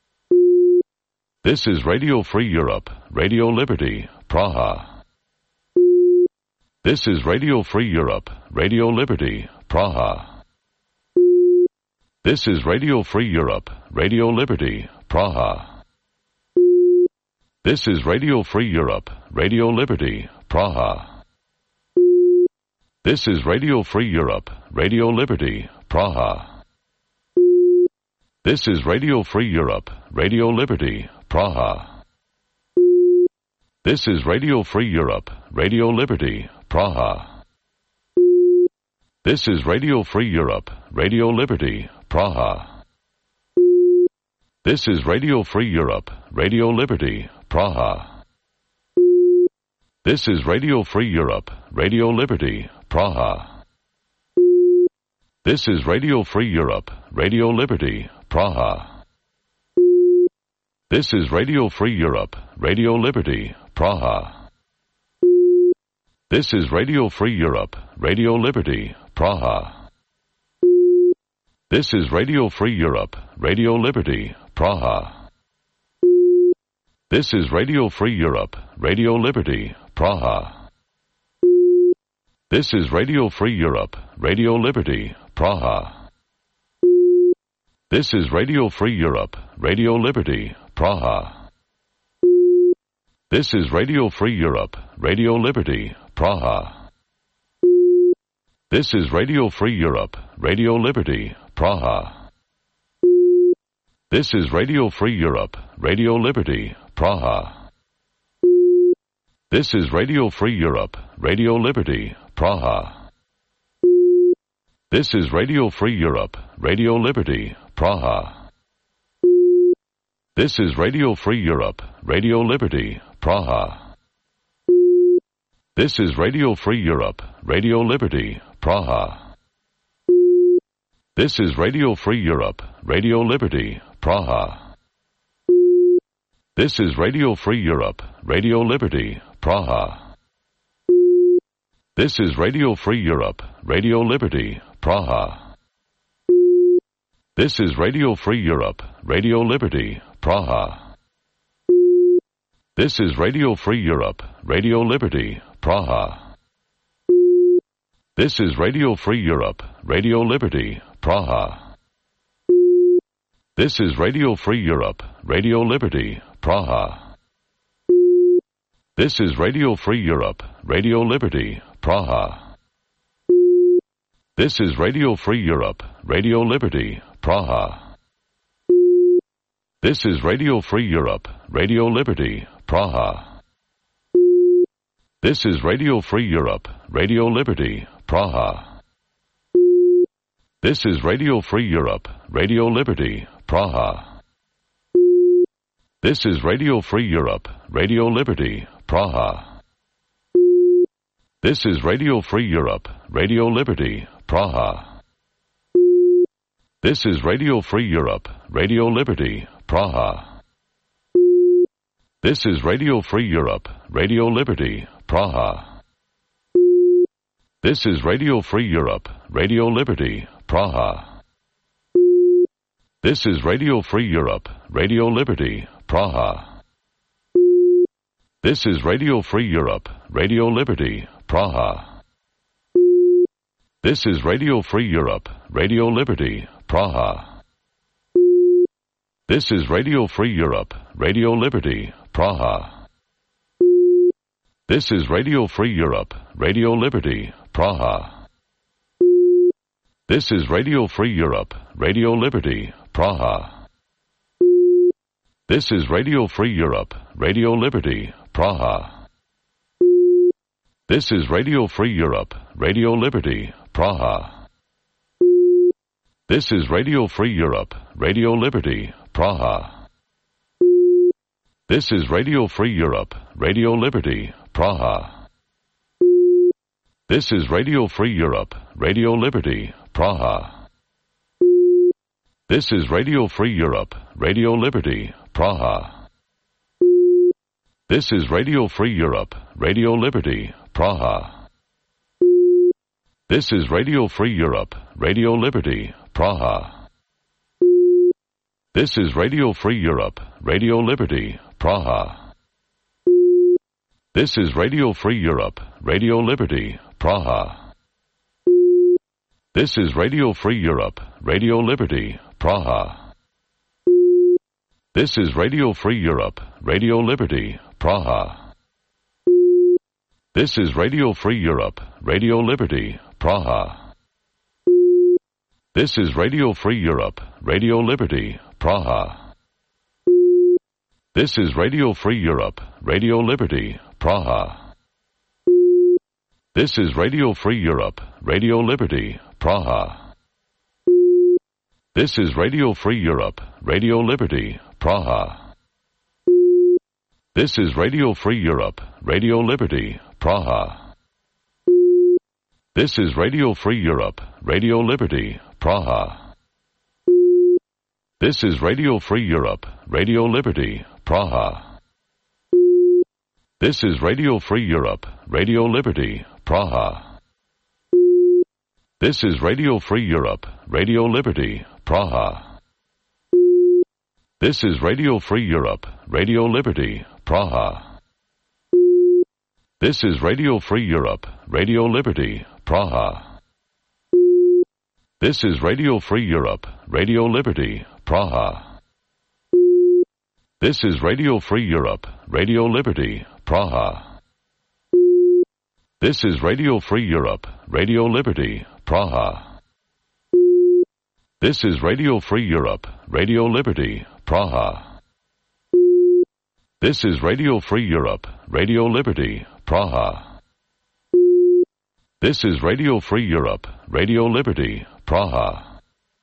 This is Radio Free Europe, Radio Liberty, Praha. This is Radio Free Europe, Radio Liberty, Praha. This is Radio Free Europe, Radio Liberty, Praha. This is Radio Free Europe, Radio Liberty, Praha. This is Radio Free Europe, Radio Liberty, Praha. This is Radio Free Europe, Radio Liberty, Praha. This is Radio Free Europe, Radio Liberty, Praha. This is Radio Free Europe, Radio Liberty, Praha. This is Radio Free Europe, Radio Liberty, Praha. This is Radio Free Europe, Radio Liberty, Praha. This is Radio Free Europe, Radio Liberty, Praha. This is Radio Free Europe, Radio Liberty, Praha. This is Radio Free Europe, Radio Liberty, Praha. This is Radio Free Europe, Radio Liberty, Praha. This is Radio Free Europe, Radio Liberty, Praha. This is Radio Free Europe, Radio Liberty, Praha. This is Radio Free Europe, Radio Liberty, Praha. This is Radio Free Europe, Radio Liberty, Praha. This is Radio Free Europe, Radio Liberty, Praha. This is Radio Free Europe, Radio Liberty, Praha. This is Radio Free Europe, Radio Liberty, Praha. This is Radio Free Europe, Radio Liberty, Praha. This is Radio Free Europe, Radio Liberty, Praha. This is Radio Free Europe, Radio Liberty, Praha. This is Radio Free Europe, Radio Liberty, Praha. This is Radio Free Europe, Radio Liberty, Praha. This is Radio Free Europe, Radio Liberty, Praha. This is Radio Free Europe, Radio Liberty, Praha. This is Radio Free Europe, Radio Liberty, Praha. This is Radio Free Europe, Radio Liberty, Praha. This is Radio Free Europe, Radio Liberty, Praha. This is Radio Free Europe, Radio Liberty, Praha. This is Radio Free Europe, Radio Liberty, Praha. This is Radio Free Europe, Radio Liberty, Praha. This is Radio Free Europe, Radio Liberty, Praha. This is Radio Free Europe, Radio Liberty, Praha. This is Radio Free Europe, Radio Liberty, Praha. This is Radio Free Europe, Radio Liberty, Praha. This is Radio Free Europe, Radio Liberty, Praha. This is Radio Free Europe, Radio Liberty, Praha. This is Radio Free Europe, Radio Liberty, Praha. This is Radio Free Europe, Radio Liberty, Praha. This is Radio Free Europe, Radio Liberty, Praha. This is Radio Free Europe, Radio Liberty, Praha. This is Radio Free Europe, Radio Liberty, Praha. This is Radio Free Europe, Radio Liberty, Praha. This is Radio Free Europe, Radio Liberty, Praha. This is Radio Free Europe, Radio Liberty, Praha. This is Radio Free Europe, Radio Liberty, Praha. This is Radio Free Europe, Radio Liberty, Praha. This is Radio Free Europe, Radio Liberty, Praha. This is Radio Free Europe, Radio Liberty, Praha. This is Radio Free Europe, Radio Liberty, Praha. This is Radio Free Europe, Radio Liberty, Praha. This is Radio Free Europe, Radio Liberty, Praha. This is Radio Free Europe, Radio Liberty, Praha. This is Radio Free Europe, Radio Liberty, Praha. This is Radio Free Europe, Radio Liberty, Praha. This is Radio Free Europe, Radio Liberty, Praha. This is Radio Free Europe, Radio Liberty, Praha. This is Radio Free Europe, Radio Liberty, Praha. This is Radio Free Europe, Radio Liberty, Praha. This is Radio Free Europe, Radio Liberty, Praha. This is Radio Free Europe, Radio Liberty, Praha. This is Radio Free Europe, Radio Liberty, Praha. This is Radio Free Europe, Radio Liberty, Praha. This is Radio Free Europe, Radio Liberty, Praha. This is Radio Free Europe, Radio Liberty, Praha. This is Radio Free Europe, Radio Liberty, Praha. This is Radio Free Europe, Radio Liberty, Praha. This is Radio Free Europe, Radio Liberty, Praha. This is Radio Free Europe, Radio Liberty, Praha. This is Radio Free Europe, Radio Liberty, Praha. This is Radio Free Europe, Radio Liberty, Praha. This is Radio Free Europe, Radio Liberty, Praha. This is Radio Free Europe, Radio Liberty, Praha. This is Radio Free Europe, Radio Liberty, Praha.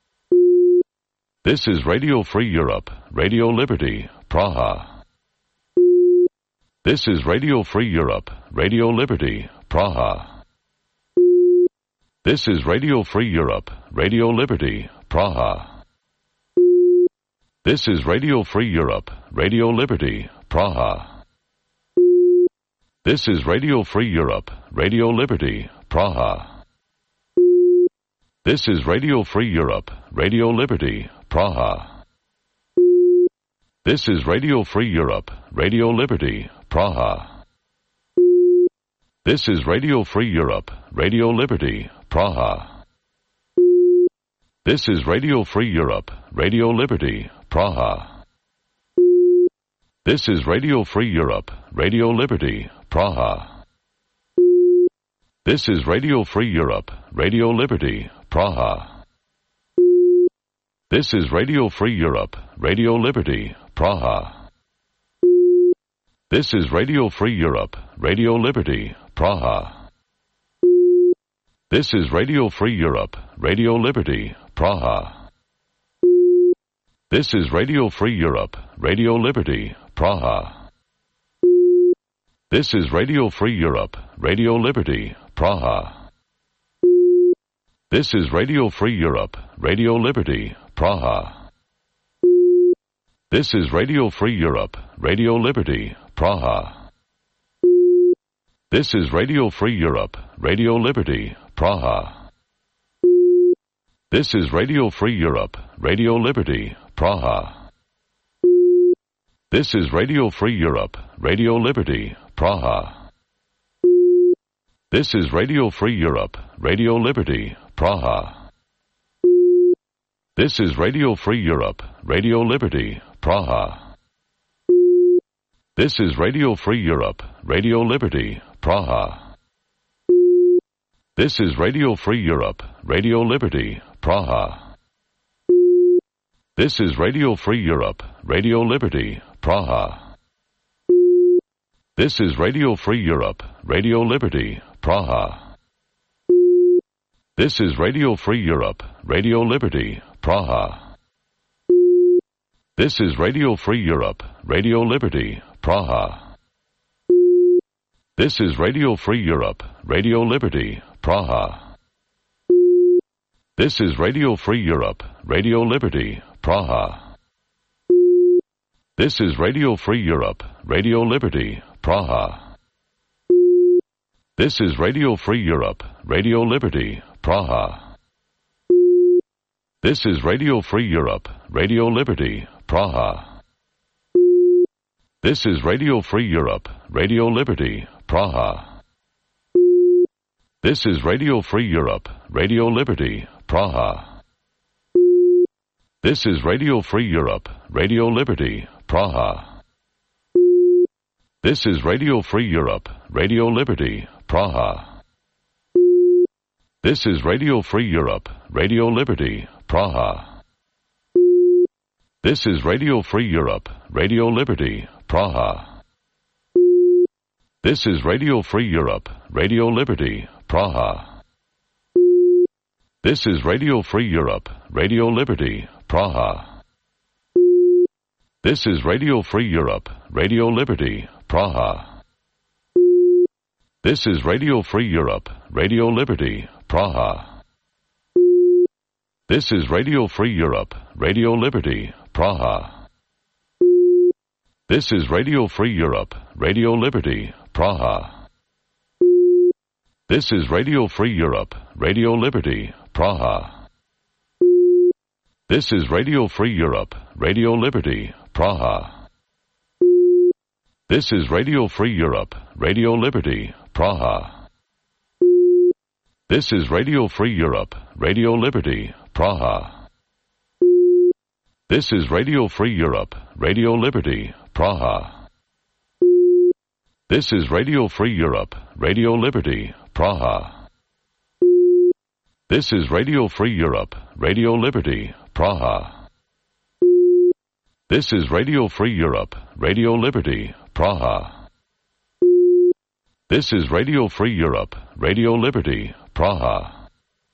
This is Radio Free Europe, Radio Liberty, Praha. This is Radio Free Europe, Radio Liberty, Praha. This is Radio Free Europe, Radio Liberty, Praha. This is Radio Free Europe, Radio Liberty, Praha. This is Radio Free Europe, Radio Liberty, Praha. This is Radio Free Europe, Radio Liberty, Praha. This is Radio Free Europe, Radio Liberty, Praha. This is Radio Free Europe, Radio Liberty, Praha. This is Radio Free Europe, Radio Liberty, Praha. This is Radio Free Europe, Radio Liberty, Praha. This is Radio Free Europe, Radio Liberty, Praha. This is Radio Free Europe, Radio Liberty, Praha. This is Radio Free Europe, Radio Liberty, Praha. This is Radio Free Europe, Radio Liberty, Praha. This is Radio Free Europe, Radio Liberty, Praha. This is Radio Free Europe, Radio Liberty, Praha. This is Radio Free Europe, Radio Liberty, Praha. This is Radio Free Europe, Radio Liberty, Praha. This is Radio Free Europe, Radio Liberty, Praha. This is Radio Free Europe, Radio Liberty, Praha. This is Radio Free Europe, Radio Liberty, Praha. This is Radio Free Europe, Radio Liberty, Praha. This is Radio Free Europe, Radio Liberty, Praha. This is Radio Free Europe, Radio Liberty, Praha. This is Radio Free Europe, Radio Liberty, Praha. This is Radio Free Europe, Radio Liberty, Praha. This is Radio Free Europe, Radio Liberty, Praha. This is Radio Free Europe, Radio Liberty, Praha. This is Radio Free Europe, Radio Liberty, Praha. This is Radio Free Europe, Radio Liberty, Praha. This is Radio Free Europe, Radio Liberty, Praha. This is Radio Free Europe, Radio Liberty, Praha. This is Radio Free Europe, Radio Liberty, Praha. This is Radio Free Europe, Radio Liberty, Praha. This is Radio Free Europe, Radio Liberty, Praha. This is Radio Free Europe, Radio Liberty, Praha. This is Radio Free Europe, Radio Liberty, Praha. This is Radio Free Europe, Radio Liberty, Praha. This is Radio Free Europe, Radio Liberty, Praha. This is Radio Free Europe, Radio Liberty, Praha. This is Radio Free Europe, Radio Liberty, Praha. This is Radio Free Europe, Radio Liberty, Praha. This is Radio Free Europe, Radio Liberty, Praha. This is Radio Free Europe, Radio Liberty, Praha. This is Radio Free Europe, Radio Liberty, Praha. This is Radio Free Europe, Radio Liberty, Praha. This is Radio Free Europe, Radio Liberty, Praha. This is Radio Free Europe, Radio Liberty, Praha. This is Radio Free Europe, Radio Liberty, Praha. This is Radio Free Europe, Radio Liberty, Praha. This is Radio Free Europe, Radio Liberty, Praha. This is Radio Free Europe, Radio Liberty, Praha. This is Radio Free Europe, Radio Liberty, Praha. This is Radio Free Europe, Radio Liberty, Praha. This is Radio Free Europe, Radio Liberty, Praha.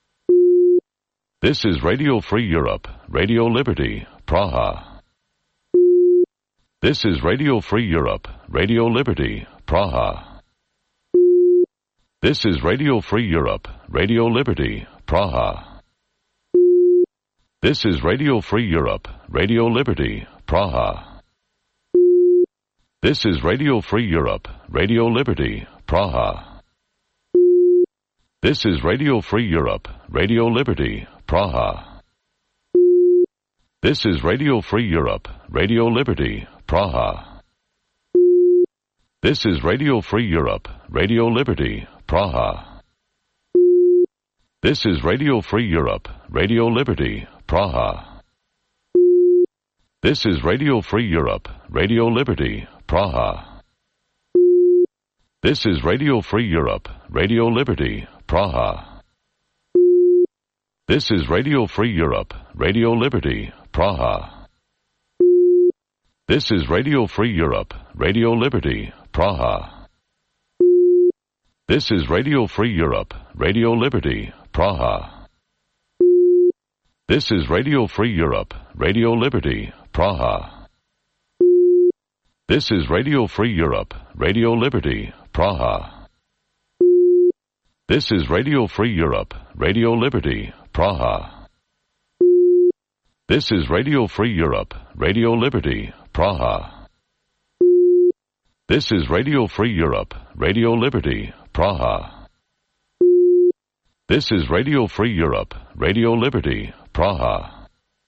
This is Radio Free Europe, Radio Liberty, Praha. This is Radio Free Europe, Radio Liberty, Praha. This is Radio Free Europe, Radio Liberty, Praha. This is Radio Free Europe, Radio Liberty, Praha. This is Radio Free Europe, Radio Liberty, Praha. This is Radio Free Europe, Radio Liberty, Praha. This is Radio Free Europe, Radio Liberty, Praha. This is Radio Free Europe, Radio Liberty, Praha. This is Radio Free Europe, Radio Liberty, Praha. This is Radio Free Europe, Radio Liberty, Praha. This is Radio Free Europe, Radio Liberty, Praha. This is Radio Free Europe, Radio Liberty, Praha. This is Radio Free Europe, Radio Liberty, Praha. This is Radio Free Europe, Radio Liberty, Praha. This is Radio Free Europe, Radio Liberty, Praha. This is Radio Free Europe, Radio Liberty, Praha. This is Radio Free Europe, Radio Liberty, Praha. This is Radio Free Europe, Radio Liberty, Praha. This is Radio Free Europe, Radio Liberty, Praha. This is Radio Free Europe, Radio Liberty, Praha.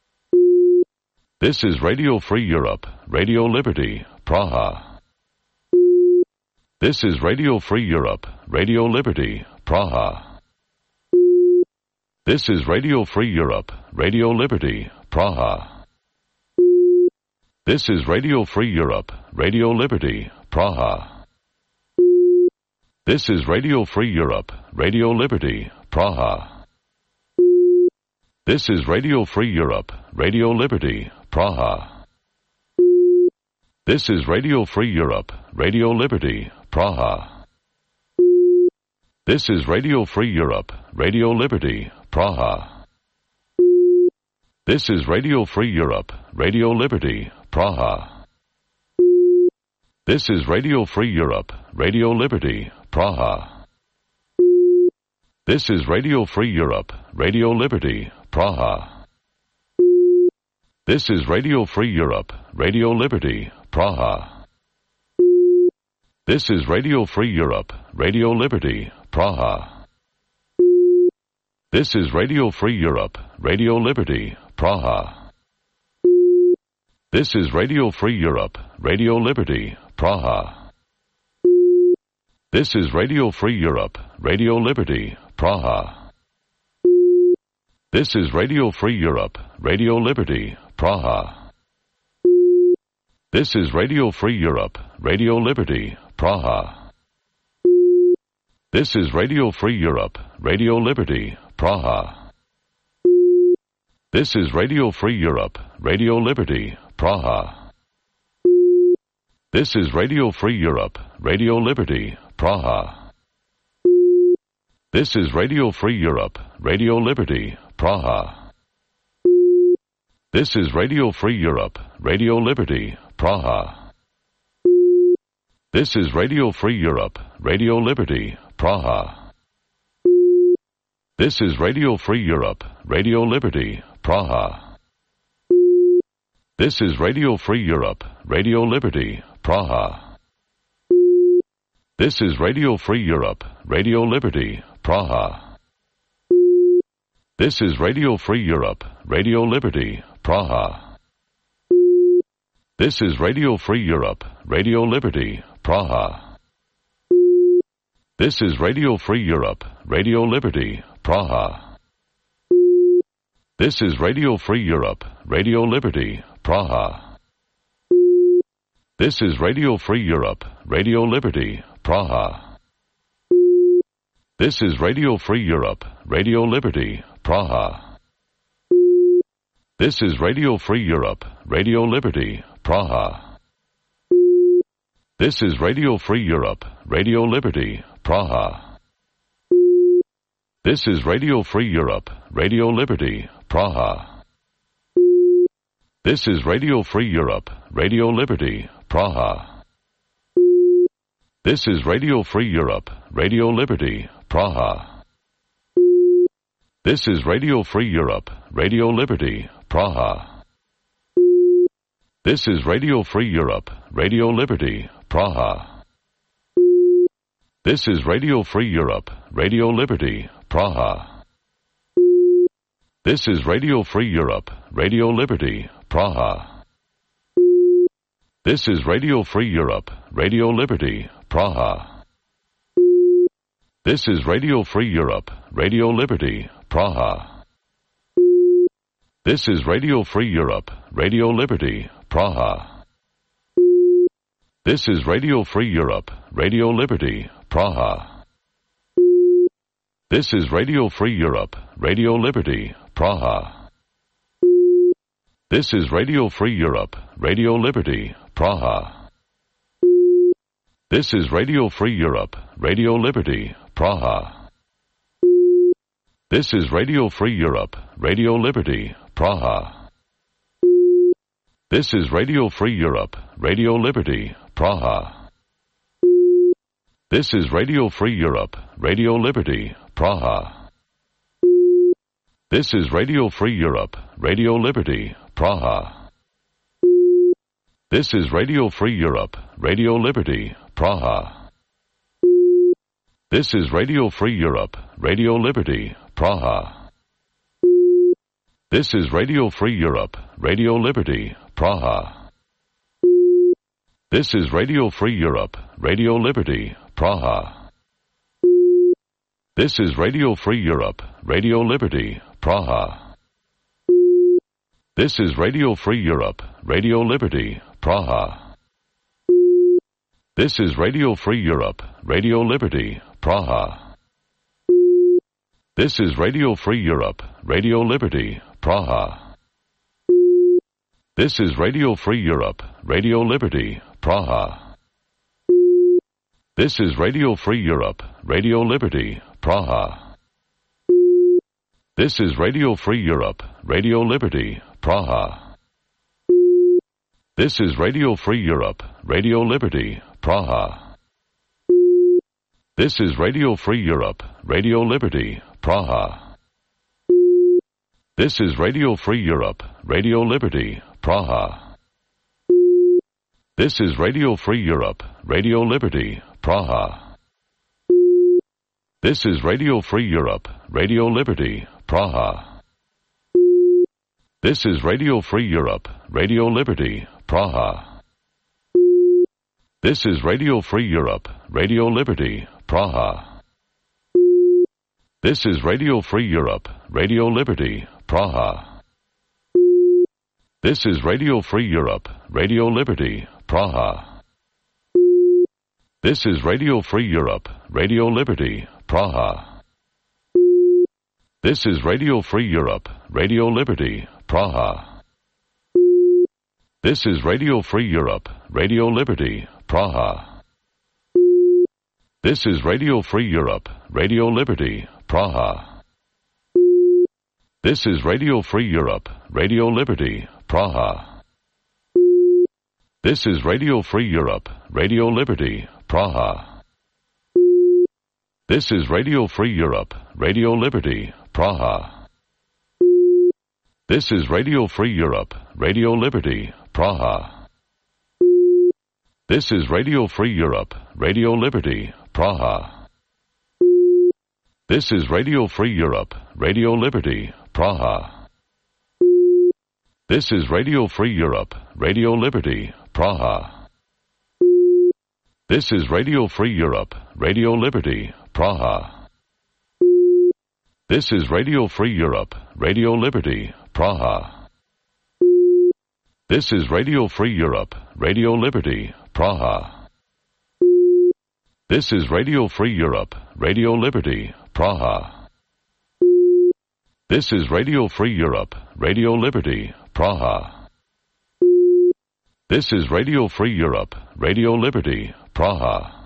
This is Radio Free Europe, Radio Liberty, Praha. This is Radio Free Europe, Radio Liberty, Praha. This is Radio Free Europe, Radio Liberty, Praha. This is Radio Free Europe, Radio Liberty, Praha. This is Radio Free Europe, Radio Liberty, Praha. This is Radio Free Europe, Radio Liberty, Praha. This is Radio Free Europe, Radio Liberty, Praha. This is Radio Free Europe, Radio Liberty, Praha. This is Radio Free Europe, Radio Liberty, Praha. This is Radio Free Europe, Radio Liberty, Praha. This is Radio Free Europe, Radio Liberty, Praha. This is Radio Free Europe, Radio Liberty, Praha. This is Radio Free Europe, Radio Liberty, Praha. This is Radio Free Europe, Radio Liberty, Praha. This is Radio Free Europe, Radio Liberty, Praha. This is Radio Free Europe, Radio Liberty, Praha. This is Radio Free Europe, Radio Liberty, Praha. This is Radio Free Europe, Radio Liberty, Praha. This is Radio Free Europe, Radio Liberty, Praha. This is Radio Free Europe, Radio Liberty, Praha. This is Radio Free Europe, Radio Liberty, Praha. This is Radio Free Europe, Radio Liberty, Praha. This is Radio Free Europe, Radio Liberty, Praha. This is Radio Free Europe, Radio Liberty, Praha. This is Radio Free Europe, Radio Liberty, Praha. This is Radio Free Europe, Radio Liberty, Praha. This is Radio Free Europe, Radio Liberty, Praha. This is Radio Free Europe, Radio Liberty, Praha. This is Radio Free Europe, Radio Liberty, Praha. This is Radio Free Europe, Radio Liberty, Praha. This is Radio Free Europe, Radio Liberty, Praha. This is Radio Free Europe, Radio Liberty, Praha. This is Radio Free Europe, Radio Liberty, Praha. This is Radio Free Europe, Radio Liberty, Praha. This is Radio Free Europe, Radio Liberty, Praha. This is Radio Free Europe, Radio Liberty, Praha. This is Radio Free Europe, Radio Liberty, Praha. This is Radio Free Europe, Radio Liberty, Praha. This is Radio Free Europe, Radio Liberty, Praha. This is Radio Free Europe, Radio Liberty, Praha. This is Radio Free Europe, Radio Liberty, Praha. This is Radio Free Europe, Radio Liberty, Praha. This is Radio Free Europe, Radio Liberty, Praha. This is Radio Free Europe, Radio Liberty, Praha. This is Radio Free Europe, Radio Liberty, Praha. This is Radio Free Europe, Radio Liberty, Praha. This is Radio Free Europe, Radio Liberty, Praha. This is Radio Free Europe, Radio Liberty, Praha. This is Radio Free Europe, Radio Liberty, Praha. This is Radio Free Europe, Radio Liberty, Praha. This is Radio Free Europe, Radio Liberty, Praha. This is Radio Free Europe, Radio Liberty, Praha. This is Radio Free Europe, Radio Liberty, Praha. This is Radio Free Europe, Radio Liberty, Praha. This is Radio Free Europe, Radio Liberty, Praha. This is Radio Free Europe, Radio Liberty, Praha. This is Radio Free Europe, Radio Liberty, Praha. This is Radio Free Europe, Radio Liberty, Praha. This is Radio Free Europe, Radio Liberty, Praha. This is Radio Free Europe, Radio Liberty, Praha. This is Radio Free Europe, Radio Liberty, Praha. This is Radio Free Europe, Radio Liberty, Praha. This is Radio Free Europe, Radio Liberty, Praha. This is Radio Free Europe, Radio Liberty, Praha. This is Radio Free Europe, Radio Liberty, Praha. This is Radio Free Europe, Radio Liberty, Praha. This is Radio Free Europe, Radio Liberty, Praha. This is Radio Free Europe, Radio Liberty, Praha. This is Radio Free Europe, Radio Liberty, Praha. This is Radio Free Europe, Radio Liberty, Praha. This is Radio Free Europe, Radio Liberty, Praha. This is Radio Free Europe, Radio Liberty, Praha. This is Radio Free Europe, Radio Liberty, Praha. This is Radio Free Europe, Radio Liberty, Praha. This is Radio Free Europe, Radio Liberty, Praha. This is Radio Free Europe, Radio Liberty, Praha. This is Radio Free Europe, Radio Liberty, Praha. This is Radio Free Europe, Radio Liberty, Praha. This is Radio Free Europe, Radio Liberty, Praha. This is Radio Free Europe, Radio Liberty, Praha. This is Radio Free Europe, Radio Liberty, Praha. This is Radio Free Europe, Radio Liberty, Praha. This is Radio Free Europe, Radio Liberty, Praha. This is Radio Free Europe, Radio Liberty, Praha. This is Radio Free Europe, Radio Liberty, Praha. This is Radio Free Europe, Radio Liberty, Praha. This is Radio Free Europe, Radio Liberty, Praha. This is Radio Free Europe, Radio Liberty, Praha. This is Radio Free Europe, Radio Liberty, Praha. This is Radio Free Europe, Radio Liberty, Praha.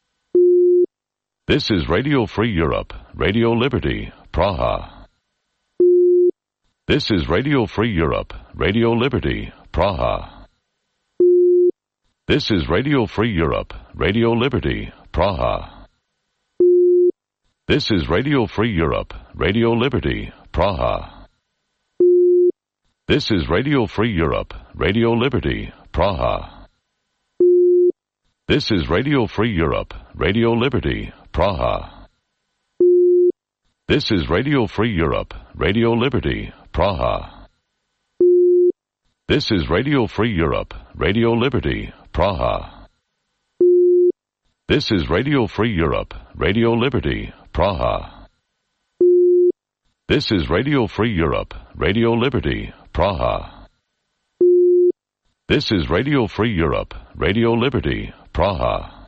This is Radio Free Europe, Radio Liberty, Praha. This is Radio Free Europe, Radio Liberty, Praha. This is Radio Free Europe, Radio Liberty, Praha. This is Radio Free Europe, Radio Liberty, Praha. This is Radio Free Europe, Radio Liberty, Praha. This is Radio Free Europe, Radio Liberty, Praha. This is Radio Free Europe, Radio Liberty, Praha. This is Radio Free Europe, Radio Liberty, Praha. This is Radio Free Europe, Radio Liberty, Praha. This is Radio Free Europe, Radio Liberty, Praha. This is Radio Free Europe, Radio Liberty, Praha.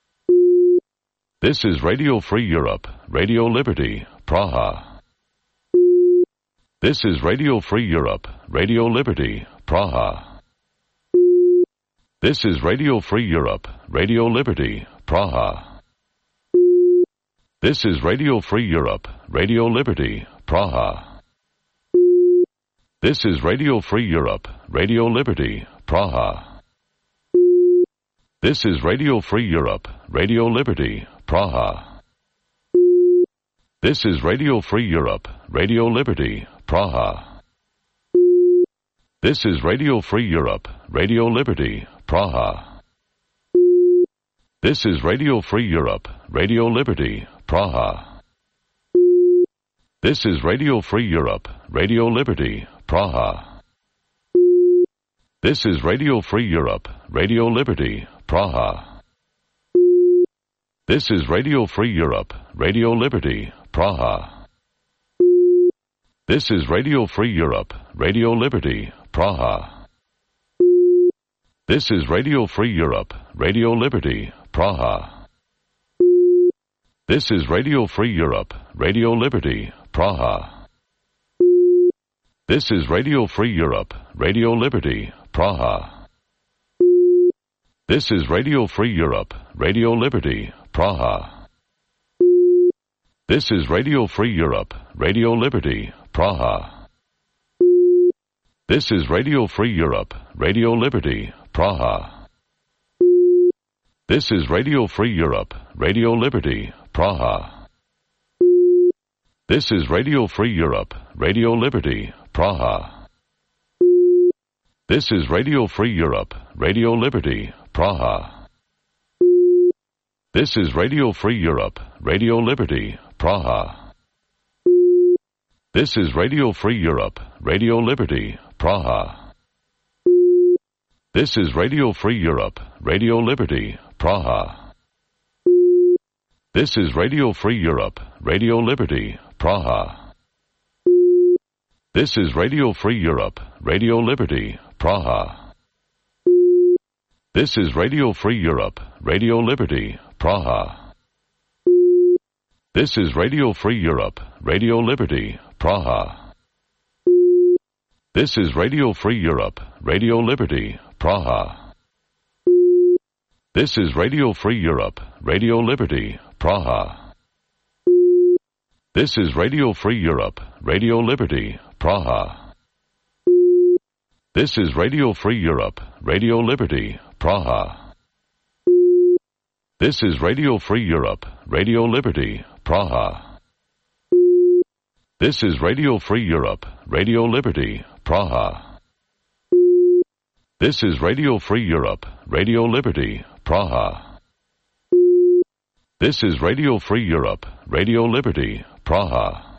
This is Radio Free Europe, Radio Liberty, Praha. This is Radio Free Europe, Radio Liberty, Praha. This is Radio Free Europe, Radio Liberty, Praha. This is Radio Free Europe, Radio Liberty, Praha. This is Radio Free Europe, Radio Liberty, Praha. This is Radio Free Europe, Radio Liberty, Praha. This is Radio Free Europe, Radio Liberty, Praha. This is Radio Free Europe, Radio Liberty, Praha. This is Radio Free Europe, Radio Liberty, Praha. This is Radio Free Europe, Radio Liberty, Praha. This is Radio Free Europe, Radio Liberty, Praha. This is Radio Free Europe, Radio Liberty, Praha. This is Radio Free Europe, Radio Liberty, Praha. This is Radio Free Europe, Radio Liberty, Praha. This is Radio Free Europe, Radio Liberty, Praha. This is Radio Free Europe, Radio Liberty, Praha. This is Radio Free Europe, Radio Liberty, Praha. This is Radio Free Europe, Radio Liberty, Praha. This is Radio Free Europe, Radio Liberty, Praha. This is Radio Free Europe, Radio Liberty, Praha. This is Radio Free Europe, Radio Liberty, Praha. This is Radio Free Europe, Radio Liberty, Praha. This is Radio Free Europe, Radio Liberty, Praha. This is Radio Free Europe, Radio Liberty, Praha. This is Radio Free Europe, Radio Liberty, Praha. This is Radio Free Europe, Radio Liberty, Praha. This is Radio Free Europe, Radio Liberty, Praha. This is Radio Free Europe, Radio Liberty, Praha. This is Radio Free Europe, Radio Liberty, Praha. This is Radio Free Europe, Radio Liberty, Praha. This is Radio Free Europe, Radio Liberty, Praha. This is Radio Free Europe, Radio Liberty, Praha. This is Radio Free Europe, Radio Liberty, Praha. This is Radio Free Europe, Radio Liberty, Praha. This is Radio Free Europe, Radio Liberty, Praha. This is Radio Free Europe, Radio Liberty, Praha. This is Radio Free Europe, Radio Liberty, Praha.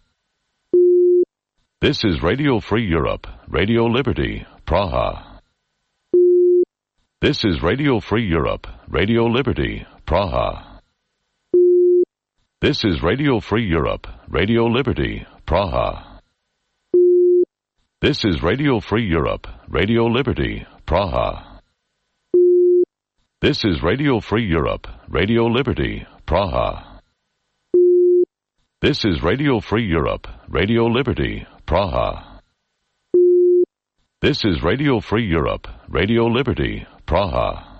This is Radio Free Europe, Radio Liberty, Praha. This is Radio Free Europe, Radio Liberty, Praha. This is Radio Free Europe, Radio Liberty, Praha. This is Radio Free Europe, Radio Liberty, Praha. This is Radio Free Europe, Radio Liberty, Praha. This is Radio Free Europe, Radio Liberty, Praha. This is Radio Free Europe, Radio Liberty, Praha.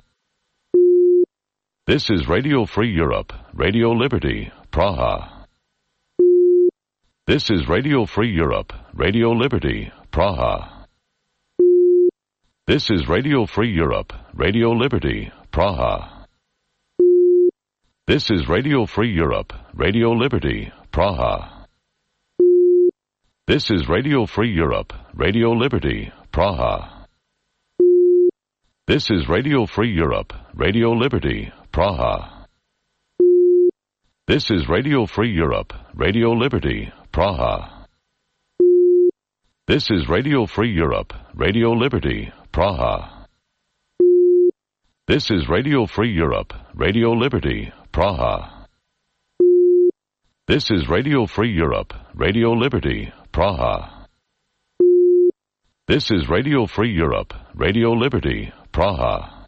This is Radio Free Europe, Radio Liberty, Praha. This is Radio Free Europe, Radio Liberty, Praha. This is Radio Free Europe, Radio Liberty, Praha. This is Radio Free Europe, Radio Liberty, Praha. This is Radio Free Europe, Radio Liberty, Praha. This is Radio Free Europe, Radio Liberty, Praha. This is Radio Free Europe, Radio Liberty, Praha. This is Radio Free Europe, Radio Liberty, Praha. This is Radio Free Europe, Radio Liberty, Praha. This is Radio Free Europe, Radio Liberty, Praha. This is Radio Free Europe, Radio Liberty, Praha.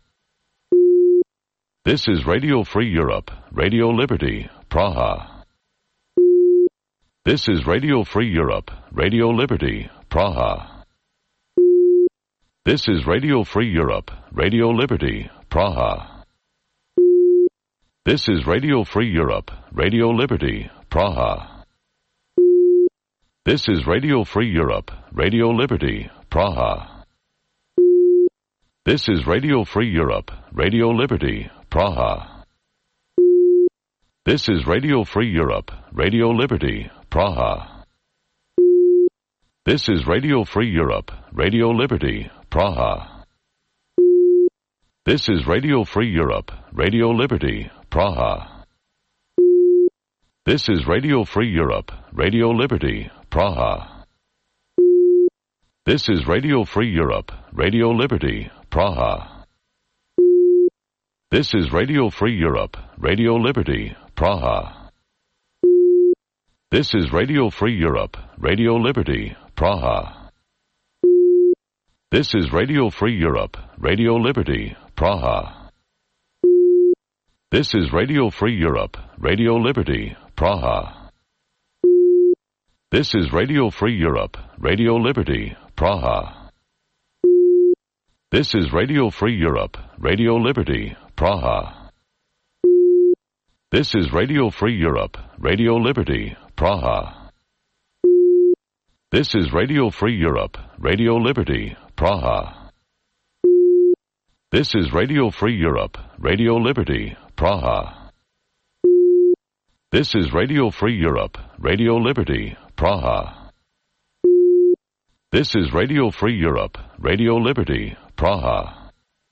This is Radio Free Europe, Radio Liberty, Praha. This is Radio Free Europe, Radio Liberty, Praha. This is Radio Free Europe, Radio Liberty, Praha. This is Radio Free Europe, Radio Liberty, Praha. This is Radio Free Europe, Radio Liberty, Praha. This is Radio Free Europe, Radio Liberty, Praha. This is Radio Free Europe, Radio Liberty, Praha. This is Radio Free Europe, Radio Liberty, Praha. This is Radio Free Europe, Radio Liberty, Praha. This is Radio Free Europe, Radio Liberty, Praha. This is Radio Free Europe, Radio Liberty, Praha. This is Radio Free Europe, Radio Liberty, Praha. This is Radio Free Europe, Radio Liberty, Praha. This is Radio Free Europe, Radio Liberty, Praha. This is Radio Free Europe, Radio Liberty, Praha. This is Radio Free Europe, Radio Liberty, Praha. This is Radio Free Europe, Radio Liberty, Praha. This is Radio Free Europe, Radio Liberty, Praha. This is Radio Free Europe, Radio Liberty, Praha. This is Radio Free Europe, Radio Liberty, Praha. This is Radio Free Europe, Radio Liberty, Praha. This is Radio Free Europe, Radio Liberty, Praha.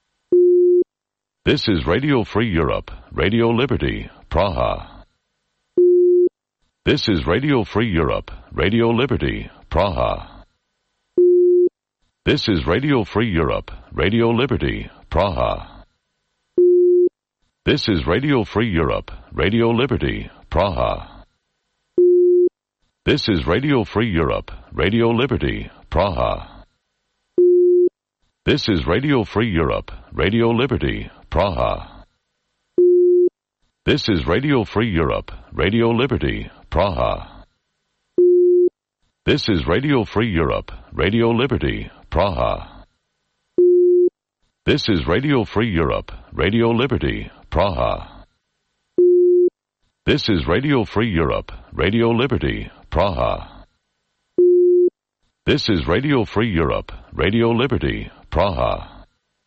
This is Radio Free Europe, Radio Liberty, Praha. This is Radio Free Europe, Radio Liberty, Praha. This is Radio Free Europe, Radio Liberty, Praha. This is Radio Free Europe, Radio Liberty, Praha. This is Radio Free Europe, Radio Liberty, Praha. This is Radio Free Europe, Radio Liberty, Praha. This is Radio Free Europe, Radio Liberty, Praha. This is Radio Free Europe, Radio Liberty, Praha. This is Radio Free Europe, Radio Liberty, Praha. This is Radio Free Europe, Radio Liberty, Praha. This is Radio Free Europe, Radio Liberty, Praha.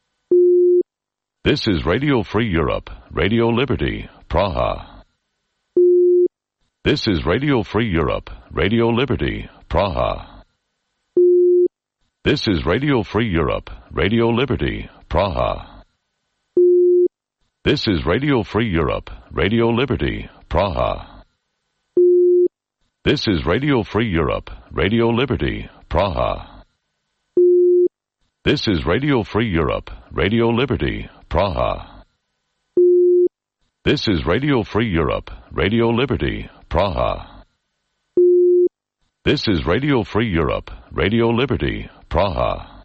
This is Radio Free Europe, Radio Liberty, Praha. This is Radio Free Europe, Radio Liberty, Praha. This is Radio Free Europe, Radio Liberty, Praha. This is Radio Free Europe, Radio Liberty, Praha. This is Radio Free Europe, Radio Liberty, Praha. This is Radio Free Europe, Radio Liberty, Praha. This is Radio Free Europe, Radio Liberty, Praha. This is Radio Free Europe, Radio Liberty, Praha.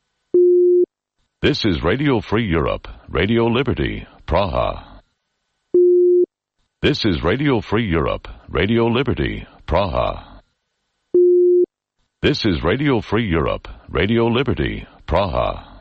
This is Radio Free Europe, Radio Liberty, Praha. This is Radio Free Europe, Radio Liberty, Praha. This is Radio Free Europe, Radio Liberty, Praha.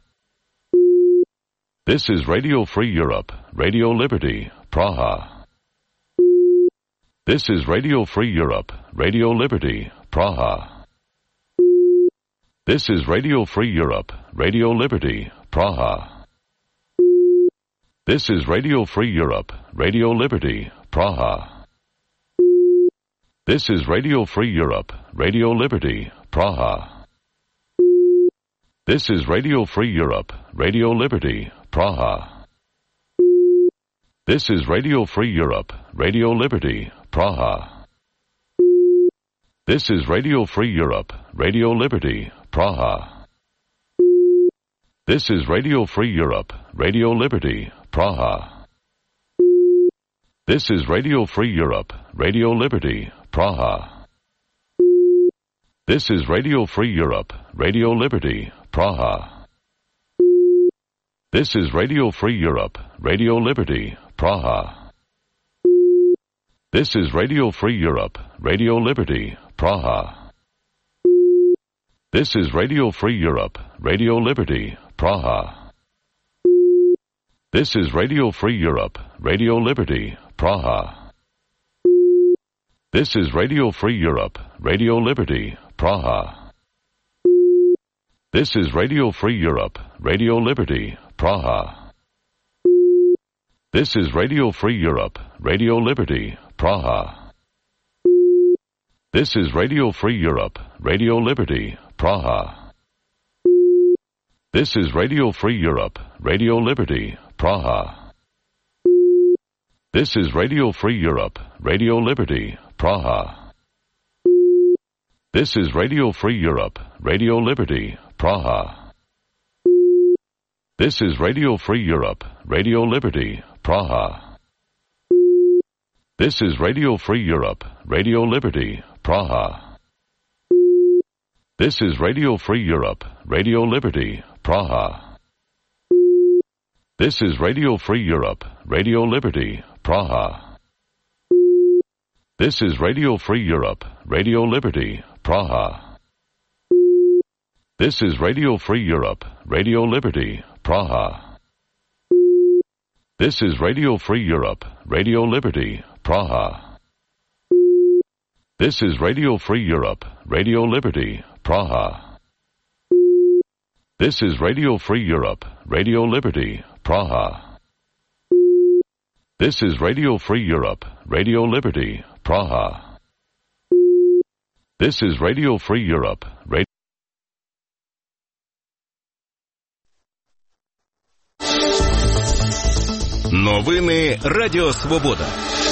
This is Radio Free Europe, Radio Liberty, Praha. This is Radio Free Europe, Radio Liberty, Praha. This is Radio Free Europe, Radio Liberty, Praha. This is Radio Free Europe, Radio Liberty, Praha. This is Radio Free Europe, Radio Liberty, Praha. This is Radio Free Europe, Radio Liberty, Praha. This is Radio Free Europe, Radio Liberty, Praha. This is Radio Free Europe, Radio Liberty, Praha. This is Radio Free Europe, Radio Liberty, Praha. This is Radio Free Europe, Radio Liberty, Praha. This is Radio Free Europe, Radio Liberty, Praha. This is Radio Free Europe, Radio Liberty, Praha. This is Radio Free Europe, Radio Liberty, Praha. This is Radio Free Europe, Radio Liberty, Praha. This is Radio Free Europe, Radio Liberty, Praha. This is Radio Free Europe, Radio Liberty, Praha. This is Radio Free Europe, Radio Liberty, Praha. This is Radio Free Europe, Radio Liberty, Praha. This is Radio Free Europe, Radio Liberty, Praha. This is Radio Free Europe, Radio Liberty, Praha. This is Radio Free Europe, Radio Liberty, Praha. This is Radio Free Europe, Radio Liberty, Praha. This is Radio Free Europe, Radio Liberty, Praha. This is Radio Free Europe, Radio Liberty, Praha. This is Radio Free Europe, Radio Liberty, Praha. This is Radio Free Europe, Radio Liberty, Praha. This is Radio Free Europe, Radio Liberty, Praha. This is Radio Free Europe, Radio Liberty, Praha. This is Radio Free Europe, Radio Liberty, Praha. This is Radio Free Europe, Radio Liberty, Praha. This is Radio Free Europe, Radio Liberty, Praha. This is Radio Free Europe, Radio Liberty, Praha. This is Radio Free Europe, Radio Новини Радіо Свобода.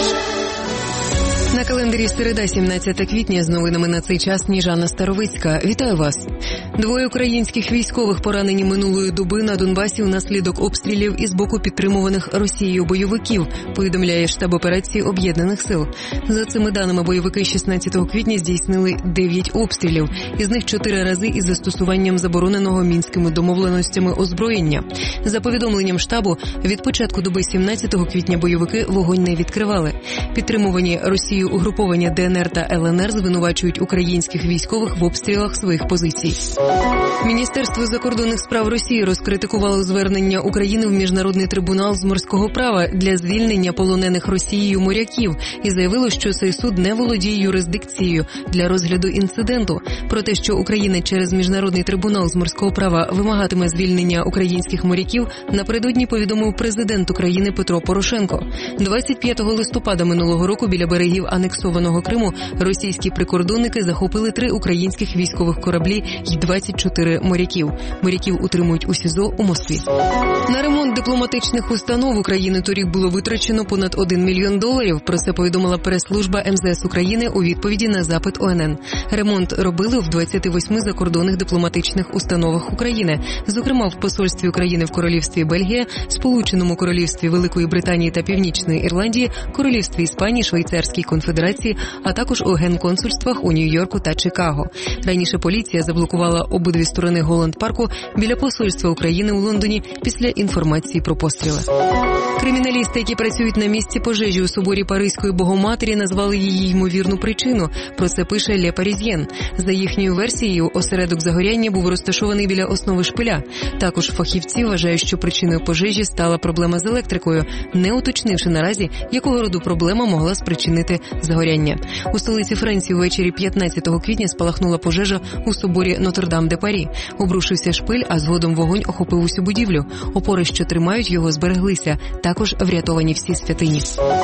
На календарі середа, сімнадцяте квітня, з новинами на цей час Сніжана Старовицька. Вітаю вас. Двоє українських військових поранені минулої доби на Донбасі внаслідок обстрілів із боку підтримуваних Росією бойовиків, повідомляє штаб операції Об'єднаних сил. За цими даними, бойовики шістнадцятого квітня здійснили дев'ять обстрілів, із них чотири рази із застосуванням забороненого мінськими домовленостями озброєння. За повідомленням штабу, від початку доби сімнадцятого квітня бойовики вогонь не відкривали. Підтримувані Росією угруповання ДНР та ЛНР звинувачують українських військових в обстрілах своїх позицій. Міністерство закордонних справ Росії розкритикувало звернення України в Міжнародний трибунал з морського права для звільнення полонених Росією моряків і заявило, що цей суд не володіє юрисдикцією для розгляду інциденту. Про те, що Україна через Міжнародний трибунал з морського права вимагатиме звільнення українських моряків, напередодні повідомив президент України Петро Порошенко. двадцять п'ятого листопада минулого року біля берегів анексованого Криму російські прикордонники захопили три українських військових кораблі і двадцять чотири моряків. Моряків утримують у СІЗО у Москві. На ремонт дипломатичних установ України торік було витрачено понад один мільйон доларів. Про це повідомила прес-служба ем зе ес України у відповіді на запит о ен ен. Ремонт робили в двадцяти восьми закордонних дипломатичних установах України, зокрема в посольстві України в Королівстві Бельгія, Сполученому Королівстві Великої Британії та Північної Ірландії, Королівстві Іспанії, Швейцарській Конфедерації, а також у генконсульствах у Нью-Йорку та Чикаго. Раніше поліція заблокувала обидві сторони Голланд-парку біля посольства України у Лондоні після інформації про постріли. Криміналісти, які працюють на місці пожежі у соборі Паризької Богоматері, назвали її ймовірну причину. Про це пише Ле Паризьєн. За їхньою версією, осередок загоряння був розташований біля основи шпиля. Також фахівці вважають, що причиною пожежі стала проблема з електрикою, не уточнивши наразі, якого роду проблема могла спричинити загоряння. У столиці Франції ввечері п'ятнадцятого квітня спалахнула пожежа у соборі Нотр-Дам-де-Парі. Обрушився шпиль, а згодом вогонь охопив усю будівлю. Опори, що тримають його, збереглися. Також врятовані всі святині.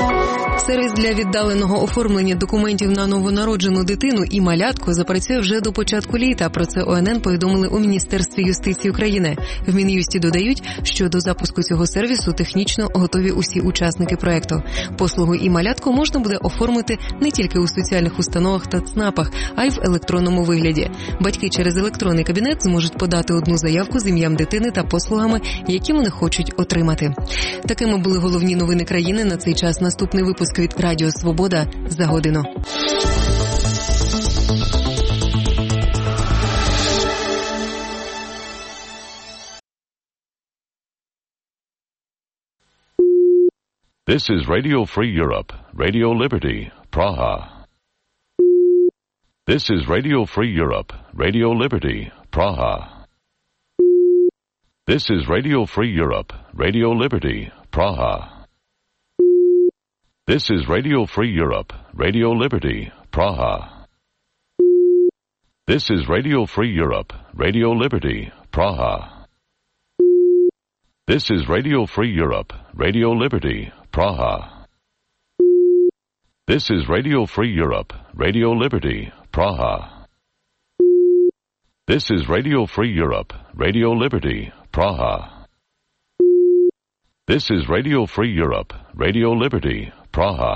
Сервіс для віддаленого оформлення документів на новонароджену дитину і малятко запрацює вже до початку літа. Про це о ен ен повідомили у Міністерстві юстиції України. В Мін'юсті додають, що до запуску цього сервісу технічно готові усі учасники проекту. Послугу і малятко можна буде оформити не тільки у соціальних установах та ЦНАПах, а й в електронному вигляді. Батьки через електронний кабінет зможуть подати одну заявку з ім'ям дитини та послугами, які вони хочуть отримати. Такими були головні новини країни на цей час. Наступний випуск від Радіо Свобода за годину. This is Radio Free Europe, Radio Liberty, Praha. This is Radio Free Europe, Radio Liberty, Praha. This is Radio Free Europe, Radio Liberty, Praha. This is Radio Free Europe, Radio Liberty, Praha. This is Radio Free Europe, Radio Liberty, Praha. This is Radio Free Europe, Radio Liberty, Praha. This is Radio Free Europe, Radio Liberty, Praha. This is Radio Free Europe, Radio Liberty, Praha. This is Radio Free Europe, Radio Liberty, Praha.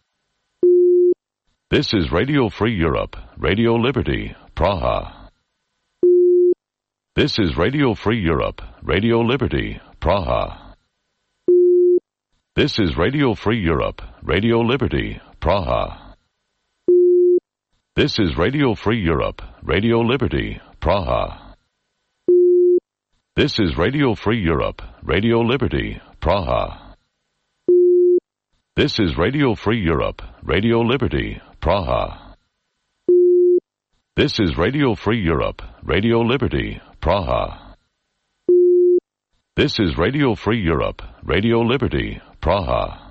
This is Radio Free Europe, Radio Liberty, Praha. This is Radio Free Europe, Radio Liberty, Praha. This is Radio Free Europe, Radio Liberty, Praha. This is Radio Free Europe, Radio Liberty, Praha. This is Radio Free Europe, Radio Liberty, Praha. This is Radio Free Europe, Radio Liberty, Praha. This is Radio Free Europe, Radio Liberty, Praha. This is Radio Free Europe, Radio Liberty, Praha.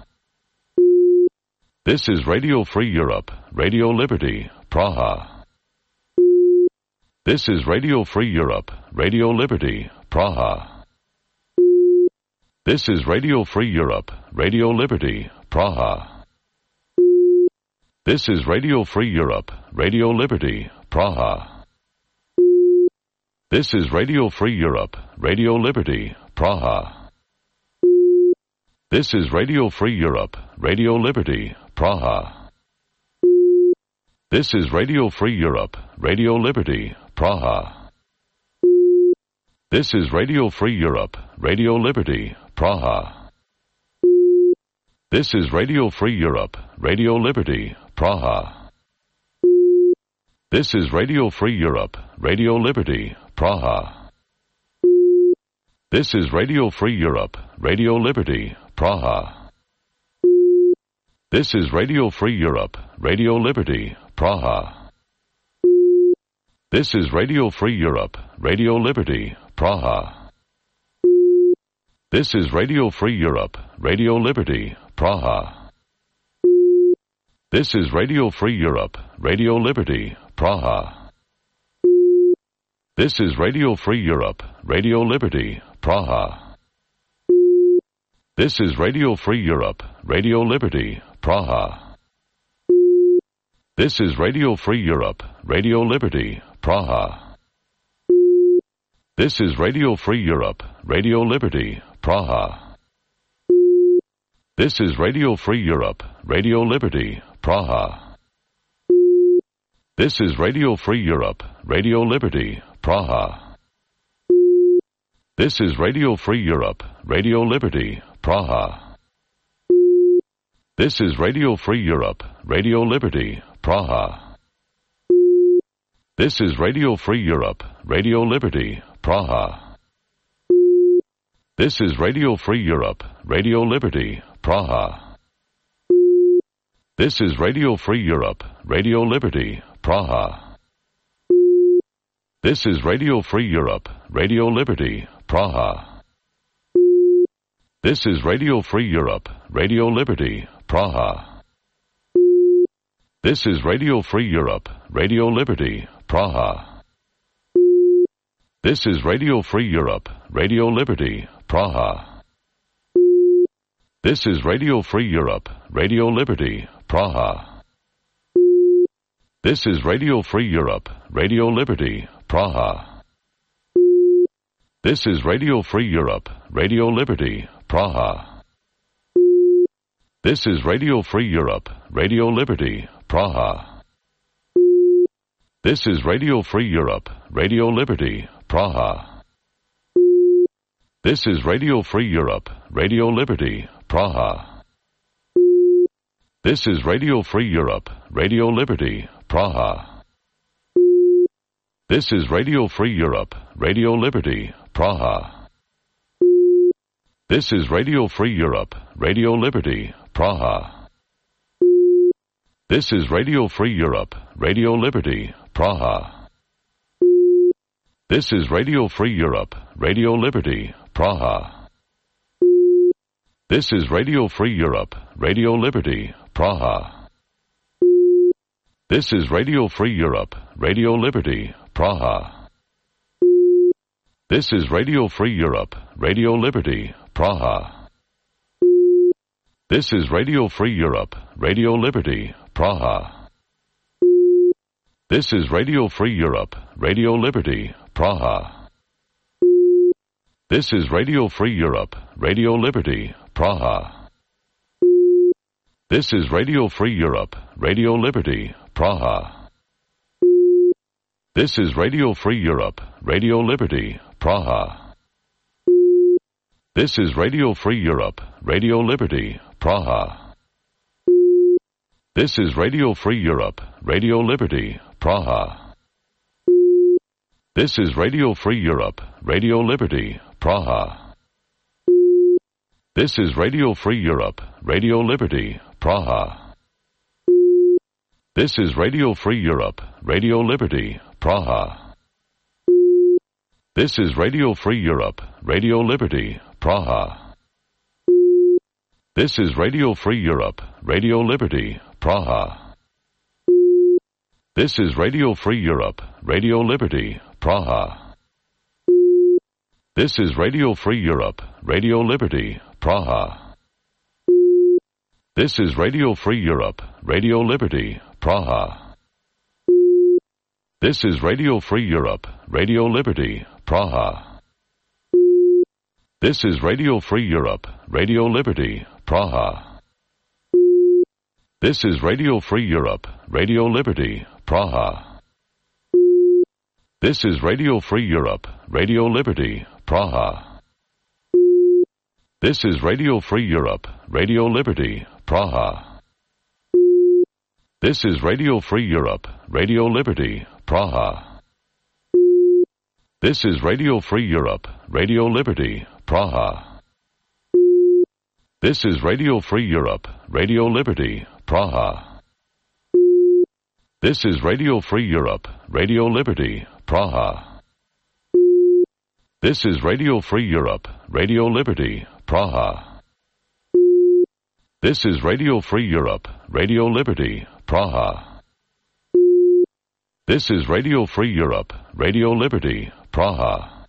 This is Radio Free Europe, Radio Liberty, Praha. This is Radio Free Europe, Radio Liberty, Praha. This is Radio Free Europe, Radio Liberty, Praha. This is Radio Free Europe, Radio Liberty, Praha. This is Radio Free Europe, Radio Liberty, Praha. This is Radio Free Europe, Radio Liberty, Praha. This is Radio Free Europe, Radio Liberty, Praha. This is Radio Free Europe, Radio Liberty, Praha. This is Radio Free Europe, Radio Liberty, Praha. This is Radio Free Europe, Radio Liberty, Praha. This is Radio Free Europe, Radio Liberty, Praha. This is Radio Free Europe, Radio Liberty, Praha. This is Radio Free Europe, Radio Liberty, Praha. This is Radio Free Europe, Radio Liberty, Praha. This is Radio Free Europe, Radio Liberty, Praha. This is Radio Free Europe, Radio Liberty, Praha. This is Radio Free Europe, Radio Liberty, Praha. This is Radio Free Europe, Radio Liberty, Praha. This is Radio Free Europe, Radio Liberty, Praha. This is Radio Free Europe, Radio Liberty, Praha. This is Radio Free Europe, Radio Liberty, Praha. This is Radio Free Europe, Radio Liberty, Praha. This is Radio Free Europe, Radio Liberty, Praha. This is Radio Free Europe, Radio Liberty, Praha. This is Radio Free Europe, Radio Liberty, Praha. This is Radio Free Europe, Radio Liberty, Praha. This is Radio Free Europe, Radio Liberty, Praha. This is Radio Free Europe, Radio Liberty, Praha. This is Radio Free Europe, Radio Liberty, Praha. This is Radio Free Europe, Radio Liberty, Praha. This is Radio Free Europe, Radio Liberty, Praha. This is Radio Free Europe, Radio Liberty, Praha. This is Radio Free Europe, Radio Liberty, Praha. This is Radio Free Europe, Radio Liberty, Praha. This is Radio Free Europe, Radio Liberty, Praha. This is Radio Free Europe, Radio Liberty, Praha. This is Radio Free Europe, Radio Liberty, Praha. This is Radio Free Europe, Radio Liberty, Praha. This is Radio Free Europe, Radio Liberty, Praha. This is Radio Free Europe, Radio Liberty, Praha. This is Radio Free Europe, Radio Liberty, Praha. This is Radio Free Europe, Radio Liberty, Praha. This is Radio Free Europe, Radio Liberty, Praha. This is Radio Free Europe, Radio Liberty, Praha. This is Radio Free Europe, Radio Liberty, Praha. This is Radio Free Europe, Radio Liberty, Praha. This is Radio Free Europe, Radio Liberty, Praha. This is Radio Free Europe, Radio Liberty, Praha. This is Radio Free Europe, Radio Liberty, Praha. This is Radio Free Europe, Radio Liberty, Praha. This is Radio Free Europe, Radio Liberty, Praha. This is Radio Free Europe, Radio Liberty, Praha. This is Radio Free Europe, Radio Liberty, Praha. This is Radio Free Europe, Radio Liberty, Praha. This is Radio Free Europe, Radio Liberty, Praha. This is Radio Free Europe, Radio Liberty, Praha. This is Radio Free Europe, Radio Liberty, Praha. This is Radio Free Europe, Radio Liberty, Praha. This is Radio Free Europe, Radio Liberty, Praha. This is Radio Free Europe, Radio Liberty, Praha. This is Radio Free Europe, Radio Liberty, Praha. This is Radio Free Europe, Radio Liberty, Praha. This is Radio Free Europe, Radio Liberty, Praha. This is Radio Free Europe, Radio Liberty, Praha. This is Radio Free Europe, Radio Liberty, Praha. This is Radio Free Europe, Radio Liberty, Praha. This is Radio Free Europe, Radio Liberty, Praha. This is Radio Free Europe, Radio Liberty, Praha. This is Radio Free Europe, Radio Liberty, Praha. This is Radio Free Europe, Radio Liberty, Praha. This is Radio Free Europe, Radio Liberty, Praha.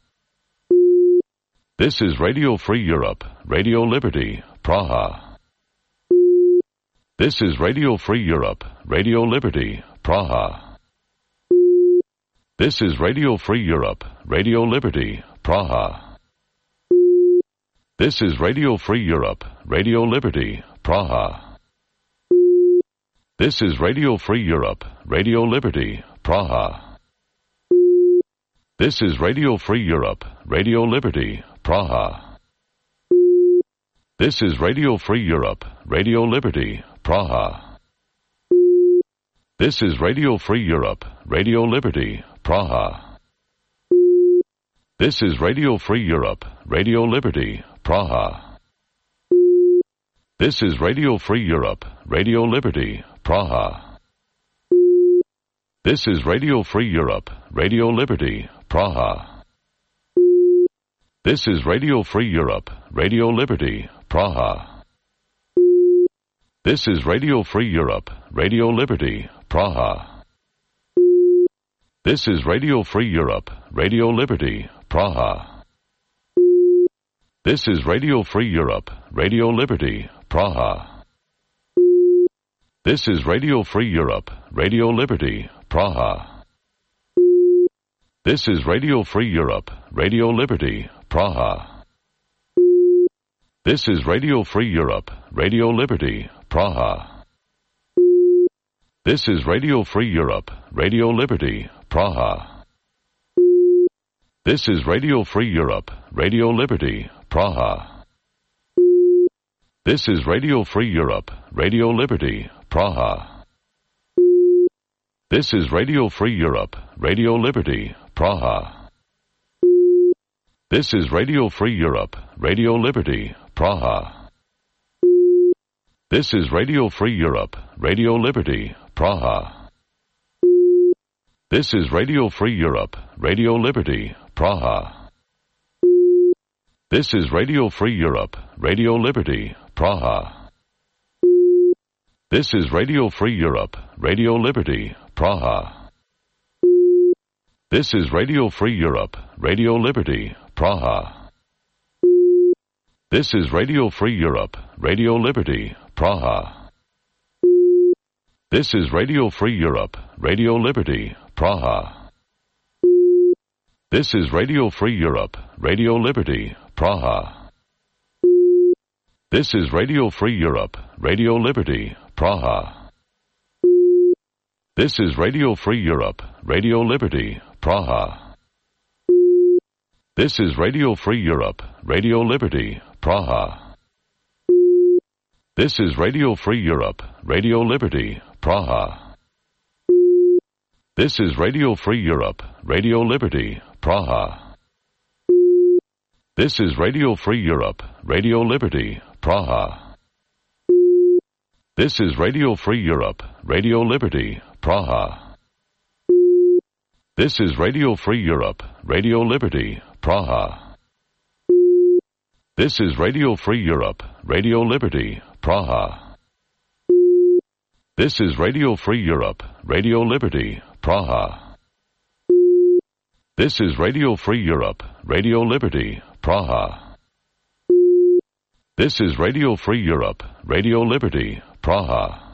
This is Radio Free Europe, Radio Liberty, Praha. This is Radio Free Europe, Radio Liberty, Praha. This is Radio Free Europe, Radio Liberty, Praha. This is Radio Free Europe, Radio Liberty, Praha. This is Radio Free Europe, Radio Liberty, Praha. This is Radio Free Europe, Radio Liberty, Praha. This is Radio Free Europe, Radio Liberty, Praha. This is Radio Free Europe, Radio Liberty, Praha. This is Radio Free Europe, Radio Liberty, Praha. This is Radio Free Europe, Radio Liberty, Praha. This is Radio Free Europe, Radio Liberty, Praha. This is Radio Free Europe, Radio Liberty, Praha. This is Radio Free Europe, Radio Liberty, Praha. This is Radio Free Europe, Radio Liberty, Praha. This is Radio Free Europe, Radio Liberty, Praha. This is Radio Free Europe, Radio Liberty, Praha. This is Radio Free Europe, Radio Liberty, Praha. This is Radio Free Europe, Radio Liberty, Praha. This is Radio Free Europe, Radio Liberty, Praha. This is Radio Free Europe, Radio Liberty, Praha. This is Radio Free Europe, Radio Liberty, Praha. This is Radio Free Europe, Radio Liberty, Praha. This is Radio Free Europe, Radio Liberty, Praha. This is Radio Free Europe, Radio Liberty, Praha. This is Radio Free Europe, Radio Liberty, Praha. This is Radio Free Europe, Radio Liberty, Praha. This is Radio Free Europe, Radio Liberty, Praha. This is Radio Free Europe, Radio Liberty, Praha. This is Radio Free Europe, Radio Liberty, Praha. This is Radio Free Europe, Radio Liberty, Praha. This is Radio Free Europe, Radio Liberty, Praha. This is Radio Free Europe, Radio Liberty, Praha. This is Radio Free Europe, Radio Liberty, Praha. This is Radio Free Europe, Radio Liberty, Praha. This is Radio Free Europe, Radio Liberty, Praha. This is Radio Free Europe, Radio Liberty, Praha. This is Radio Free Europe, Radio Liberty, Praha. This is Radio Free Europe, Radio Liberty, Praha. This is Radio Free Europe, Radio Liberty, Praha. This is Radio Free Europe, Radio Liberty, Praha. This is Radio Free Europe, Radio Liberty, Praha. This is Radio Free Europe, Radio Liberty, Praha. This is Radio Free Europe, Radio Liberty, Praha.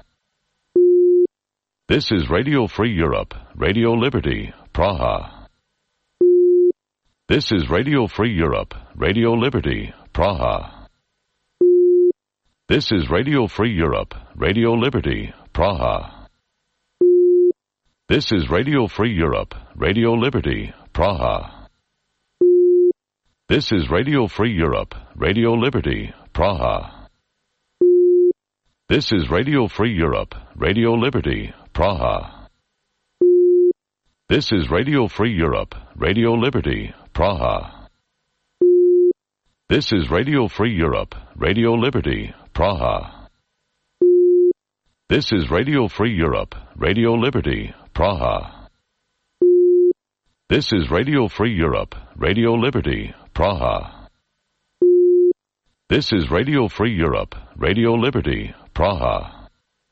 This is Radio Free Europe, Radio Liberty, Praha. This is Radio Free Europe, Radio Liberty, Praha. This is Radio Free Europe, Radio Liberty, Praha. This is Radio Free Europe, Radio Liberty, Praha. This is Radio Free Europe, Radio Liberty, Praha. This is Radio Free Europe, Radio Liberty, Praha. This is Radio Free Europe, Radio Liberty, Praha. This is Radio Free Europe, Radio Liberty, Praha. This is Radio Free Europe, Radio Liberty, Praha. This is Radio Free Europe, Radio Liberty, Praha. This is Radio Free Europe, Radio Liberty, Praha.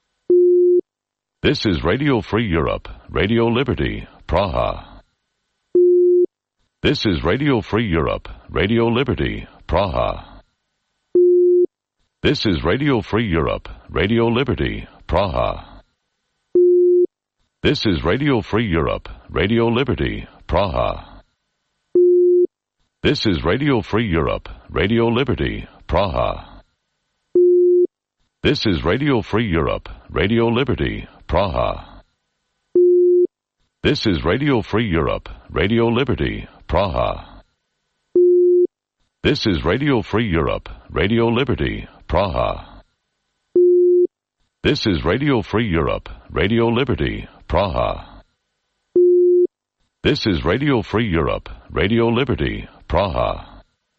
This is Radio Free Europe, Radio Liberty, Praha. This is Radio Free Europe, Radio Liberty, Praha. This is Radio Free Europe, Radio Liberty, Praha. This is Radio Free Europe, Radio Liberty, Praha. This is Radio Free Europe, Radio Liberty, Praha. This is Radio Free Europe, Radio Liberty, Praha. This is Radio Free Europe, Radio Liberty, Praha. This is Radio Free Europe, Radio Liberty, Praha. This is Radio Free Europe, Radio Liberty, Praha. This is Radio Free Europe, Radio Liberty, Praha.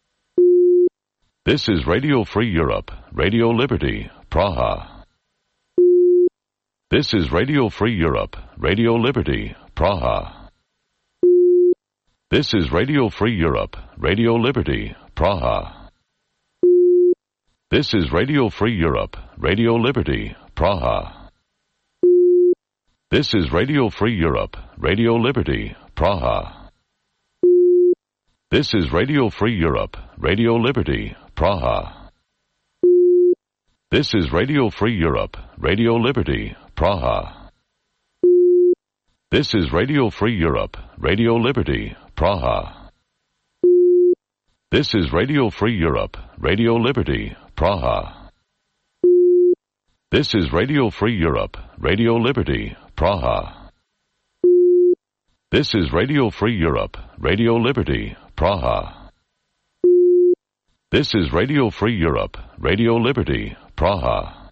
This is Radio Free Europe, Radio Liberty, Praha. This is Radio Free Europe, Radio Liberty, Praha. This is Radio Free Europe, Radio Liberty, Praha. This is Radio Free Europe, Radio Liberty, Praha. This is Radio Free Europe, Radio Liberty, Praha. This is Radio Free Europe, Radio Liberty, Praha. This is Radio Free Europe, Radio Liberty, Praha. This is Radio Free Europe, Radio Liberty, Praha. This is Radio Free Europe, Radio Liberty, Praha. This is Radio Free Europe, Radio Liberty, Praha. This is Radio Free Europe, Radio Liberty, Praha. This is Radio Free Europe, Radio Liberty, Praha.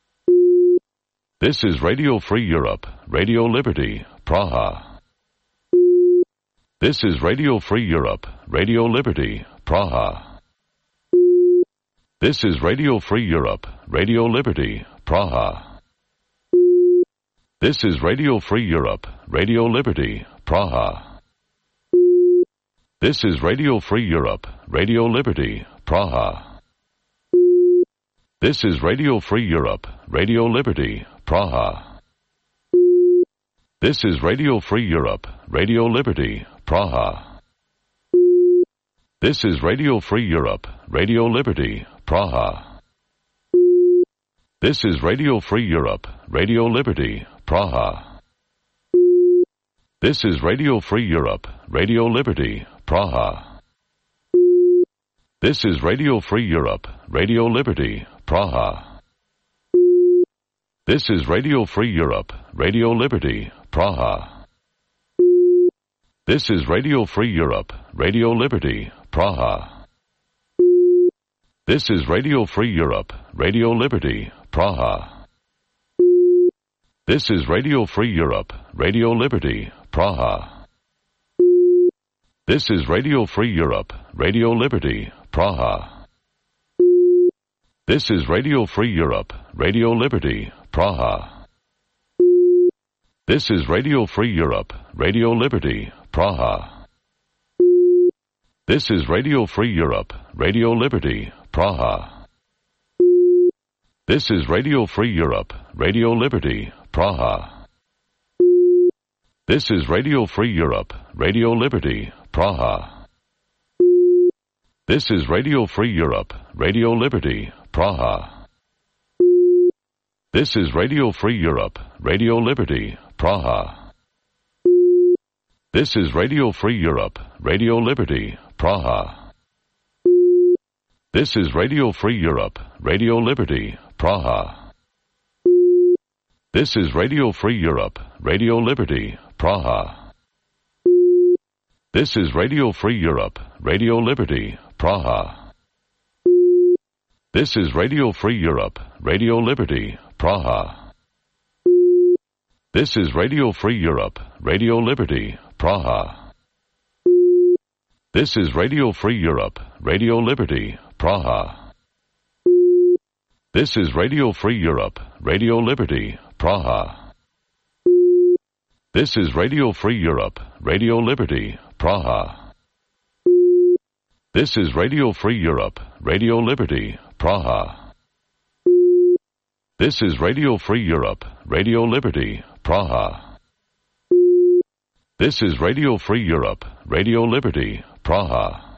This is Radio Free Europe, Radio Liberty, Praha. This is Radio Free Europe, Radio Liberty, Praha. This is Radio Free Europe, Radio Liberty, Praha. This is Radio Free Europe, Radio Liberty, Praha. This is Radio Free Europe, Radio Liberty, Praha. This is Radio Free Europe, Radio Liberty, Praha. This is Radio Free Europe, Radio Liberty, Praha. This is Radio Free Europe, Radio Liberty, Praha. This is Radio Free Europe, Radio Liberty, Praha. This is Radio Free Europe, Radio Liberty, Praha. This is Radio Free Europe, Radio Liberty, Praha. This is Radio Free Europe, Radio Liberty, Praha. This is Radio Free Europe, Radio Liberty, Praha. This is Radio Free Europe, Radio Liberty, Praha. This is Radio Free Europe, Radio Liberty, Praha. This is Radio Free Europe, Radio Liberty, Praha. This is Radio Free Europe, Radio Liberty, Praha. This is Radio Free Europe, Radio Liberty, Praha. This is Radio Free Europe, Radio Liberty, Praha. This is Radio Free Europe, Radio Liberty, Praha. This is Radio Free Europe, Radio Liberty, Praha. This is Radio Free Europe, Radio Liberty, Praha. This is Radio Free Europe, Radio Liberty, Praha. This is Radio Free Europe, Radio Liberty, Praha. This is Radio Free Europe, Radio Liberty, Praha. This is Radio Free Europe, Radio Liberty, Praha. This is Radio Free Europe, Radio Liberty, Praha. This is Radio Free Europe, Radio Liberty, Praha. This is Radio Free Europe, Radio Liberty, Praha. This is Radio Free Europe, Radio Liberty, Praha. This is Radio Free Europe, Radio Liberty, Praha. This is Radio Free Europe, Radio Liberty, Praha. This is Radio Free Europe, Radio Liberty, Praha. This is Radio Free Europe, Radio Liberty, Praha. This is Radio Free Europe, Radio Liberty, Praha.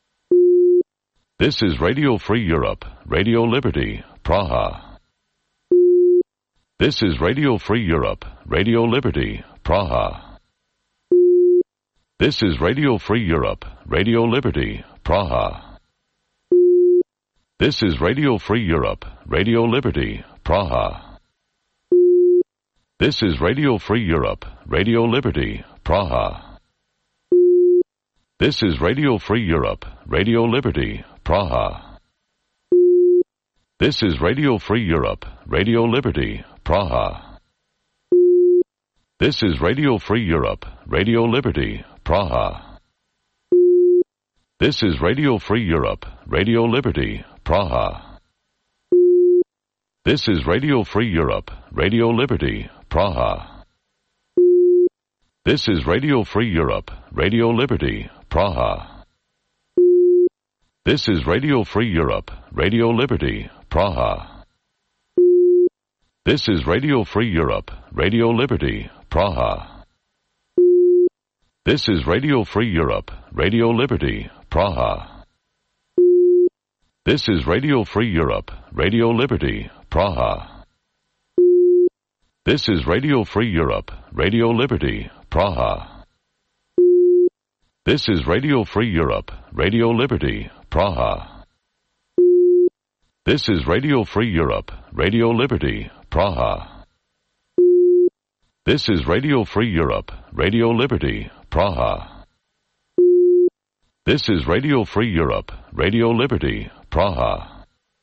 This is Radio Free Europe, Radio Liberty, Praha. This is Radio Free Europe, Radio Liberty, Praha. This is Radio Free Europe, Radio Liberty, Praha. This is Radio Free Europe, Radio Liberty, Praha. This is Radio Free Europe, Radio Liberty, Praha. This is Radio Free Europe, Radio Liberty, Praha. This is Radio Free Europe, Radio Liberty, Praha. This is Radio Free Europe, Radio Liberty, Praha. This is Radio Free Europe, Radio Liberty, Praha. This is Radio Free Europe, Radio Liberty, Praha. This is Radio Free Europe, Radio Liberty, Praha. This is Radio Free Europe, Radio Liberty, Praha. This is Radio Free Europe, Radio Liberty, Praha. This is Radio Free Europe, Radio Liberty, Praha. This is Radio Free Europe, Radio Liberty, Praha. This is Radio Free Europe, Radio Liberty, Praha. This is Radio Free Europe, Radio Liberty, Praha. This is Radio Free Europe, Radio Liberty, Praha. This is Radio Free Europe, Radio Liberty, Praha. This is Radio Free Europe, Radio Liberty, Praha.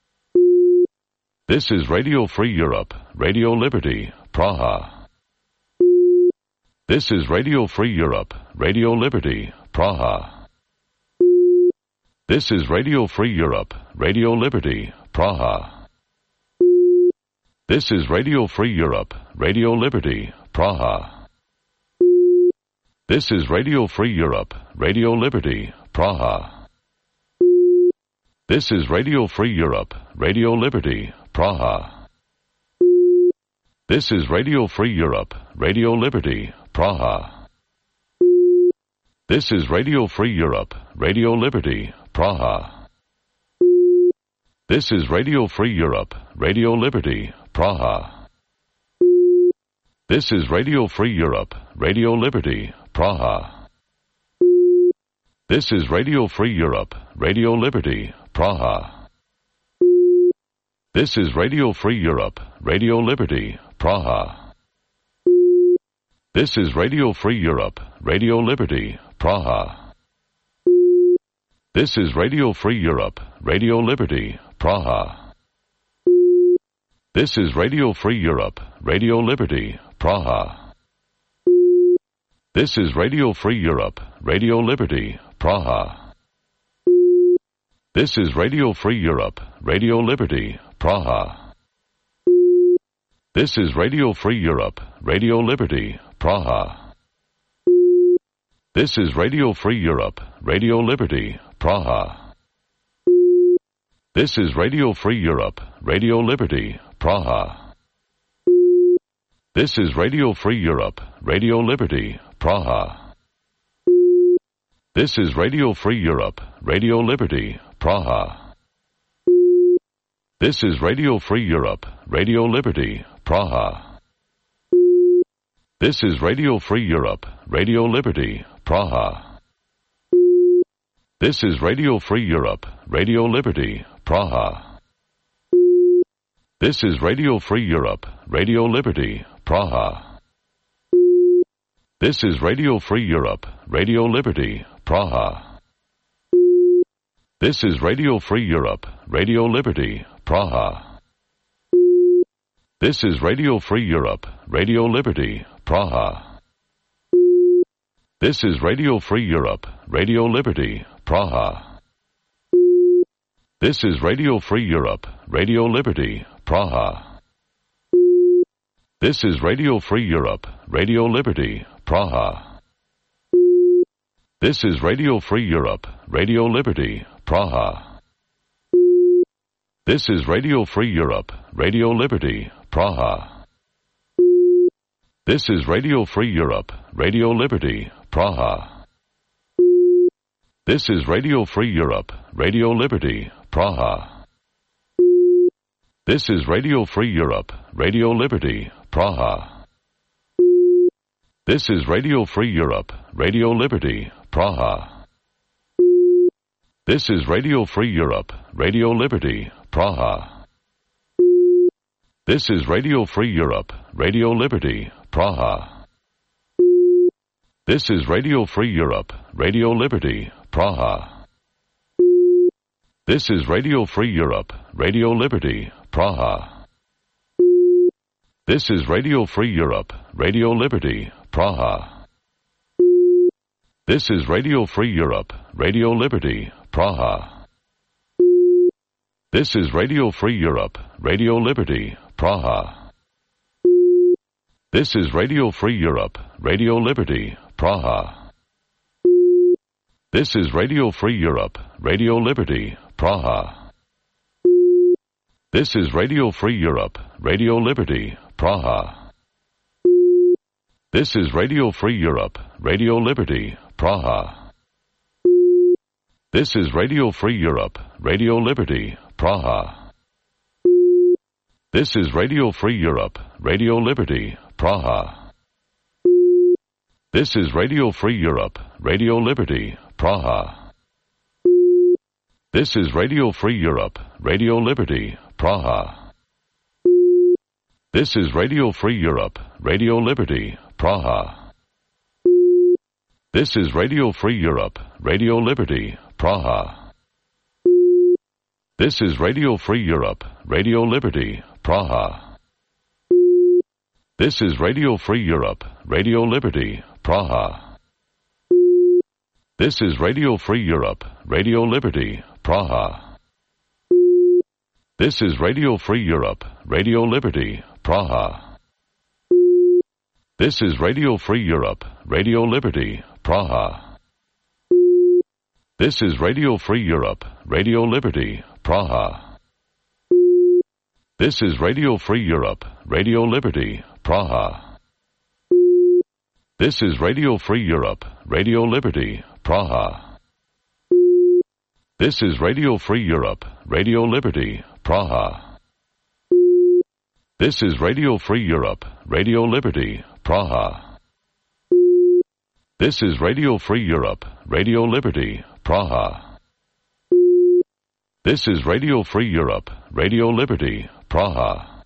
This is Radio Free Europe, Radio Liberty, Praha. This is Radio Free Europe, Radio Liberty, Praha. This is Radio Free Europe, Radio Liberty, Praha. This is Radio Free Europe, Radio Liberty, Praha. This is Radio Free Europe, Radio Liberty, Praha. This is Radio Free Europe, Radio Liberty, Praha. This is Radio Free Europe, Radio Liberty, Praha. This is Radio Free Europe, Radio Liberty, Praha. This is Radio Free Europe, Radio Liberty, Praha. This is Radio Free Europe, Radio Liberty, Praha. This is Radio Free Europe, Radio Liberty, Praha. This is Radio Free Europe, Radio Liberty, Praha. This is Radio Free Europe, Radio Liberty, Praha. This is Radio Free Europe, Radio Liberty, Praha. This is Radio Free Europe, Radio Liberty, Praha. This is Radio Free Europe, Radio Liberty, Praha. This is Radio Free Europe, Radio Liberty, Praha. This is Radio Free Europe, Radio Liberty, Praha. This is Radio Free Europe, Radio Liberty, Praha. This is Radio Free Europe, Radio Liberty, Praha. This is Radio Free Europe, Radio Liberty, Praha. This is Radio Free Europe, Radio Liberty, Praha. This is Radio Free Europe, Radio Liberty, Praha. This is Radio Free Europe, Radio Liberty, Praha. This is Radio Free Europe, Radio Liberty, Praha. This is Radio Free Europe, Radio Liberty, Praha. This is Radio Free Europe, Radio Liberty, Praha. This is Radio Free Europe, Radio Liberty, Praha. This is Radio Free Europe, Radio Liberty, Praha. This is Radio Free Europe, Radio Liberty, Praha. This is Radio Free Europe, Radio Liberty, Praha. This is Radio Free Europe, Radio Liberty, Praha. This is Radio Free Europe, Radio Liberty, Praha. This is Radio Free Europe, Radio Liberty, Praha. This is Radio Free Europe, Radio Liberty, Praha. This is Radio Free Europe, Radio Liberty, Praha. This is Radio Free Europe, Radio Liberty, Praha. This is Radio Free Europe, Radio Liberty, Praha. This is Radio Free Europe, Radio Liberty, Praha. This is Radio Free Europe, Radio Liberty, Praha. This is Radio Free Europe, Radio Liberty, Praha. This is Radio Free Europe, Radio Liberty, Praha. This is Radio Free Europe, Radio Liberty, Praha. This is Radio Free Europe, Radio Liberty, Praha. This is Radio Free Europe, Radio Liberty, Praha. This is Radio Free Europe, Radio Liberty, Praha. This is Radio Free Europe, Radio Liberty, Praha. This is Radio Free Europe, Radio Liberty, Praha. This is Radio Free Europe, Radio Liberty, Praha. This is Radio Free Europe, Radio Liberty, Praha. This is Radio Free Europe, Radio Liberty, Praha. This is Radio Free Europe, Radio Liberty, Praha. This is Radio Free Europe, Radio Liberty, Praha. This is Radio Free Europe, Radio Liberty, Praha. This is Radio Free Europe, Radio Liberty, Praha. This is Radio Free Europe, Radio Liberty, Praha. This is Radio Free Europe, Radio Liberty, Praha. This is Radio Free Europe, Radio Liberty, Praha. This is Radio Free Europe, Radio Liberty, Praha. This is Radio Free Europe, Radio Liberty, Praha. This is Radio Free Europe, Radio Liberty, Praha. This is Radio Free Europe, Radio Liberty, Praha. This is Radio Free Europe, Radio Liberty, Praha. This is Radio Free Europe, Radio Liberty, Praha. This is Radio Free Europe, Radio Liberty, Praha. This is Radio Free Europe, Radio Liberty, Praha. This is Radio Free Europe, Radio Liberty, Praha.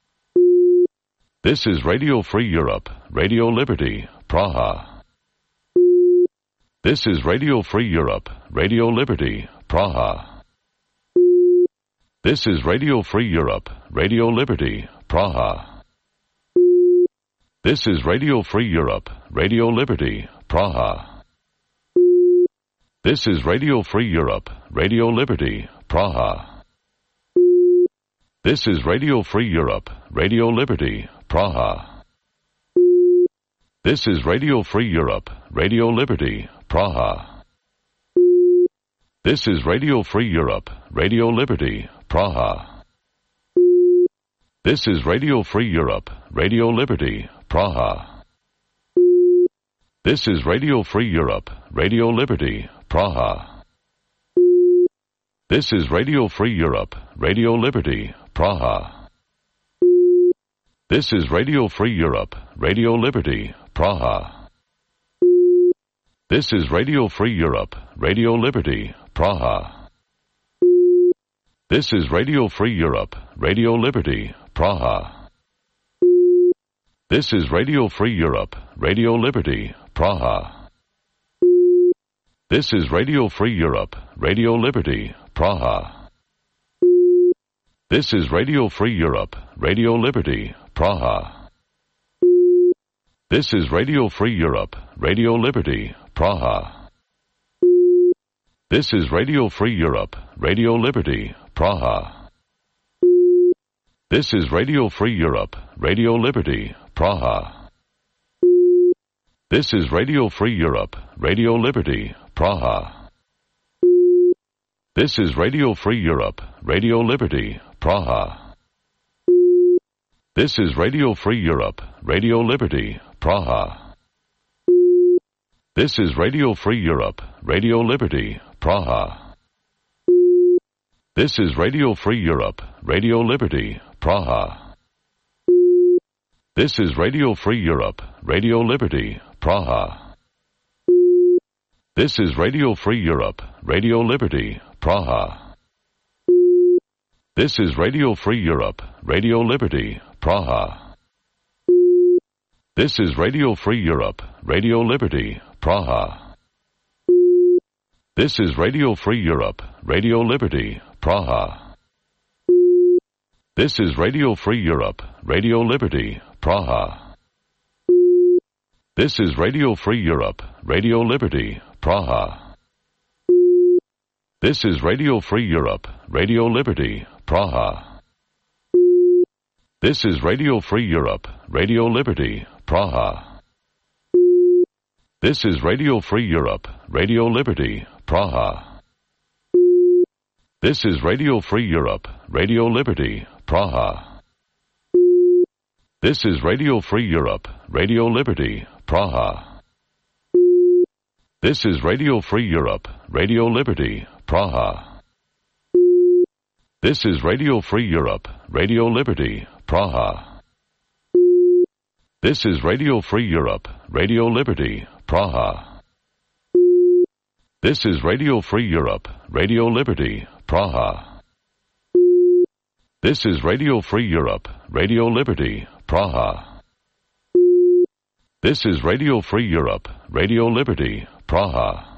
This is Radio Free Europe, Radio Liberty, Praha. This is Radio Free Europe, Radio Liberty, Praha. This is Radio Free Europe, Radio Liberty, Praha. This is Radio Free Europe, Radio Liberty, Praha. This is Radio Free Europe, Radio Liberty, Praha. This is Radio Free Europe, Radio Liberty, Praha. This is Radio Free Europe, Radio Liberty, Praha. This is Radio Free Europe, Radio Liberty, Praha. This is Radio Free Europe, Radio Liberty, Praha. This is Radio Free Europe, Radio Liberty, Praha. This is Radio Free Europe, Radio Liberty, Praha. This is Radio Free Europe, Radio Liberty, Praha. This is Radio Free Europe, Radio Liberty, Praha. This is Radio Free Europe, Radio Liberty, Praha. This is Radio Free Europe, Radio Liberty, Praha. This is Radio Free Europe, Radio Liberty, Praha. This is Radio Free Europe, Radio Liberty, Praha. This is Radio Free Europe, Radio Liberty, Praha. This is Radio Free Europe, Radio Liberty, Praha. This is Radio Free Europe, Radio Liberty, Praha. This is Radio Free Europe, Radio Liberty, Praha. This is Radio Free Europe, Radio Liberty, Praha. This is Radio Free Europe, Radio Liberty, Praha. This is Radio Free Europe, Radio Liberty, Praha. This is Radio Free Europe, Radio Liberty, Praha. This is Radio Free Europe, Radio Liberty, Praha. This is Radio Free Europe, Radio Liberty, Praha. This is Radio Free Europe, Radio Liberty, Praha. This is Radio Free Europe, Radio Liberty, Praha. This is Radio Free Europe, Radio Liberty, Praha. This is Radio Free Europe, Radio Liberty, Praha. This is Radio Free Europe, Radio Liberty, Praha. This is Radio Free Europe, Radio Liberty, Praha. This is Radio Free Europe, Radio Liberty, Praha. This is Radio Free Europe, Radio Liberty, Praha. This is Radio Free Europe, Radio Liberty, Praha. This is Radio Free Europe, Radio Liberty, Praha. This is Radio Free Europe, Radio Liberty, Praha. This is Radio Free Europe, Radio Liberty, Praha. This is Radio Free Europe, Radio Liberty, Praha. This is Radio Free Europe, Radio Liberty, Praha. This is Radio Free Europe, Radio Liberty, Praha. This is Radio Free Europe, Radio Liberty, Praha.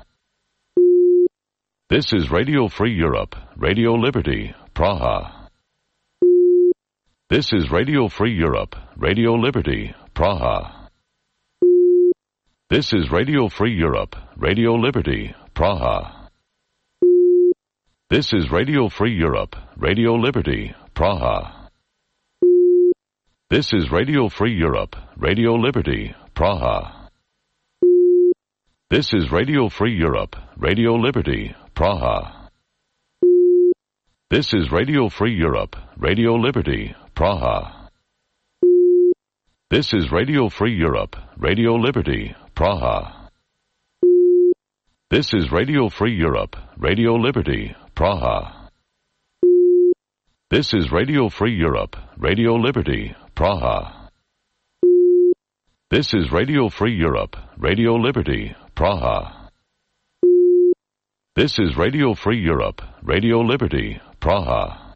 This is Radio Free Europe, Radio Liberty, Praha. This is Radio Free Europe, Radio Liberty, Praha. This is Radio Free Europe, Radio Liberty, Praha. This is Radio Free Europe, Radio Liberty, Praha. This is Radio Free Europe, Radio Liberty, Praha. This is Radio Free Europe, Radio Liberty, Praha. This is Radio Free Europe, Radio Liberty, Praha. This is Radio Free Europe, Radio Liberty, Praha. This is Radio Free Europe, Radio Liberty, Praha. This is Radio Free Europe, Radio Liberty, Praha. This is Radio Free Europe, Radio Liberty, Praha. This is Radio Free Europe, Radio Liberty, Praha.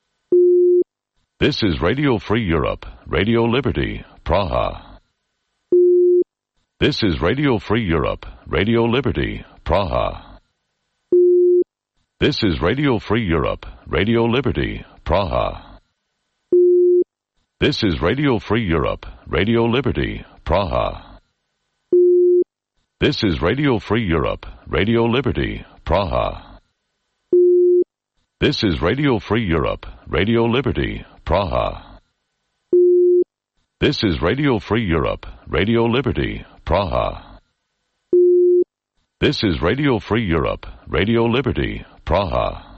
This is Radio Free Europe, Radio Liberty, Praha. This is Radio Free Europe, Radio Liberty, Praha. This is Radio Free Europe, Radio Liberty, Praha. This is Radio Free Europe, Radio Liberty, Praha. This is Radio Free Europe, Radio Liberty, Praha. This is Radio Free Europe, Radio Liberty, Praha. This is Radio Free Europe, Radio Liberty, Praha. This is Radio Free Europe, Radio Liberty, Praha.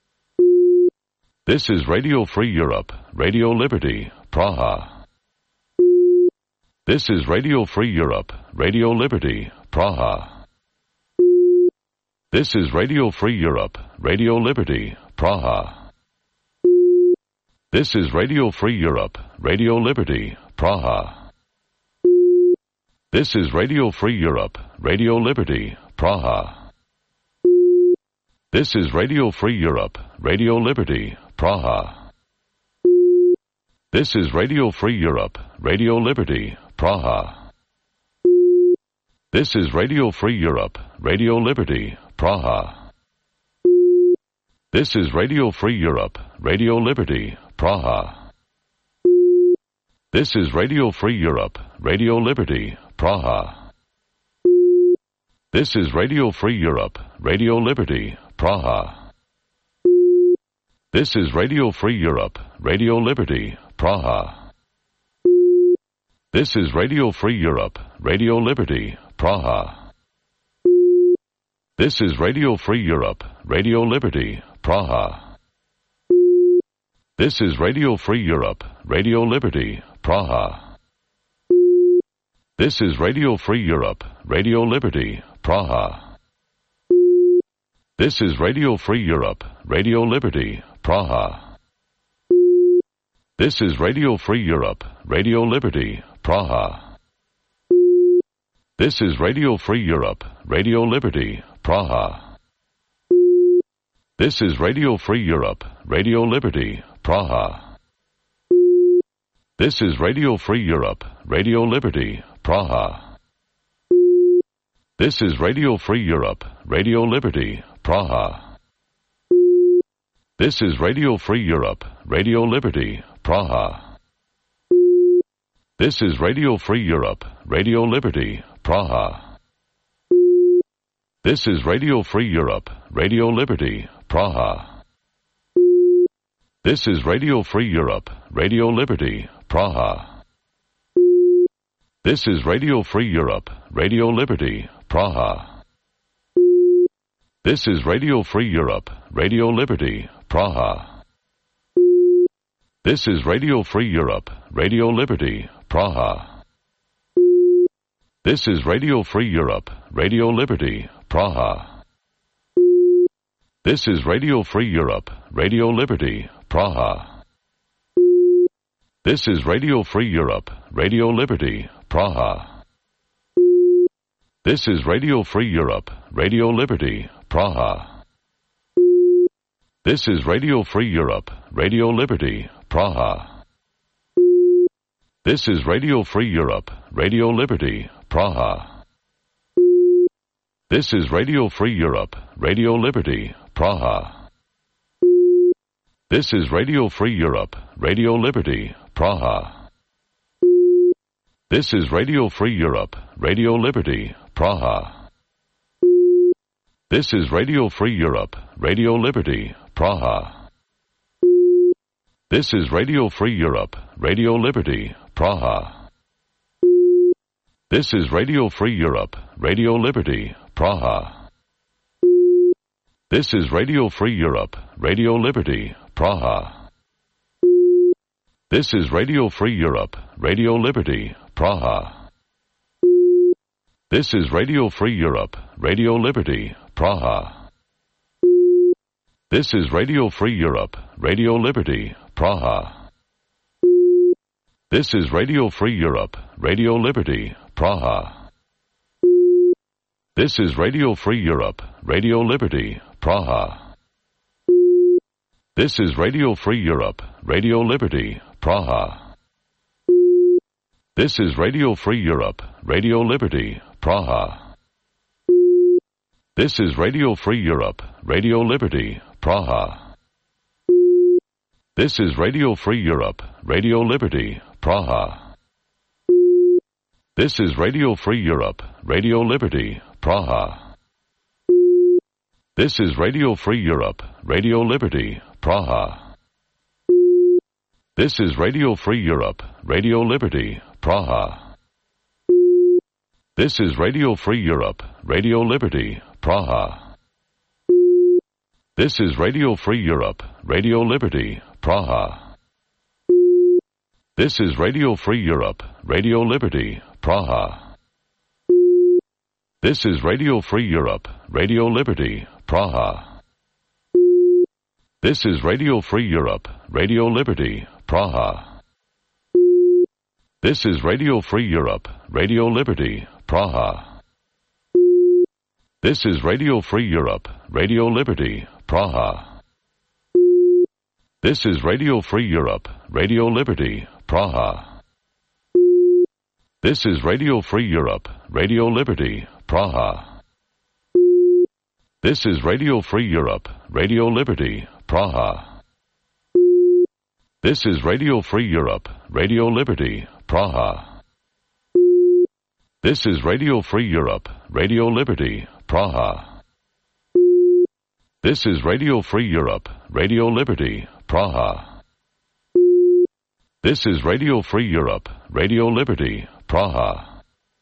This is Radio Free Europe, Radio Liberty, Praha. This is Radio Free Europe, Radio Liberty, Praha. This is Radio Free Europe, Radio Liberty, Praha. This is Radio Free Europe, Radio Liberty, Praha. This is Radio Free Europe, Radio Liberty, Praha. This is Radio Free Europe, Radio Liberty, Praha. This is Radio Free Europe, Radio Liberty, Praha. This is Radio Free Europe, Radio Liberty, Praha. This is Radio Free Europe, Radio Liberty, Praha. This is Radio Free Europe, Radio Liberty, Praha. This is Radio Free Europe, Radio Liberty, Praha. This is Radio Free Europe, Radio Liberty, Praha. This is Radio Free Europe, Radio Liberty, Praha. This is Radio Free Europe, Radio Liberty, Praha. This is Radio Free Europe, Radio Liberty, Praha. This is Radio Free Europe, Radio Liberty, Praha. This is Radio Free Europe, Radio Liberty, Praha. This is Radio Free Europe, Radio Liberty, Praha. This is Radio Free Europe, Radio Liberty, Praha. This is Radio Free Europe, Radio Liberty, Praha. This is Radio Free Europe, Radio Liberty, Praha. This is Radio Free Europe, Radio Liberty, Praha. This is Radio Free Europe, Radio Liberty, Praha. This is Radio Free Europe, Radio Liberty, Praha. This is Radio Free Europe, Radio Liberty, Praha. This is Radio Free Europe, Radio Liberty, Praha. This is Radio Free Europe, Radio Liberty, Praha. This is Radio Free Europe, Radio Liberty, Praha. This is Radio Free Europe, Radio Liberty, Praha. This is Radio Free Europe, Radio Liberty, Praha. This is Radio Free Europe, Radio Liberty, Praha. This is Radio Free Europe, Radio Liberty, Praha. This is Radio Free Europe, Radio Liberty, Praha. This is Radio Free Europe, Radio Liberty, Praha. This is Radio Free Europe, Radio Liberty, Praha. This is Radio Free Europe, Radio Liberty, Praha. This is Radio Free Europe, Radio Liberty, Praha. This is Radio Free Europe, Radio Liberty, Praha. This is Radio Free Europe, Radio Liberty, Praha. This is Radio Free Europe, Radio Liberty, Praha. This is Radio Free Europe, Radio Liberty, Praha. This is Radio Free Europe, Radio Liberty, Praha. This is Radio Free Europe, Radio Liberty, Praha. This is Radio Free Europe, Radio Liberty, Praha. This is Radio Free Europe, Radio Liberty, Praha. This is Radio Free Europe, Radio Liberty, Praha. This is Radio Free Europe, Radio Liberty, Praha. This is Radio Free Europe, Radio Liberty, Praha. This is Radio Free Europe, Radio Liberty, Praha. This is Radio Free Europe, Radio Liberty, Praha. This is Radio Free Europe, Radio Liberty, Praha. This is Radio Free Europe, Radio Liberty, Praha. This is Radio Free Europe, Radio Liberty, Praha. This is Radio Free Europe, Radio Liberty, Praha. This is Radio Free Europe, Radio Liberty, Praha. This is Radio Free Europe, Radio Liberty, Praha. This is Radio Free Europe, Radio Liberty, Praha. This is Radio Free Europe, Radio Liberty, Praha. This is Radio Free Europe, Radio Liberty, Praha. This is Radio Free Europe, Radio Liberty, Praha. This is Radio Free Europe, Radio Liberty, Praha. This is Radio Free Europe, Radio Liberty, Praha. This is Radio Free Europe, Radio Liberty, Praha. This is Radio Free Europe, Radio Liberty, Praha. This is Radio Free Europe, Radio Liberty, Praha. This is Radio Free Europe, Radio Liberty, Praha. This is Radio Free Europe, Radio Liberty, Praha. This is Radio Free Europe, Radio Liberty, Praha.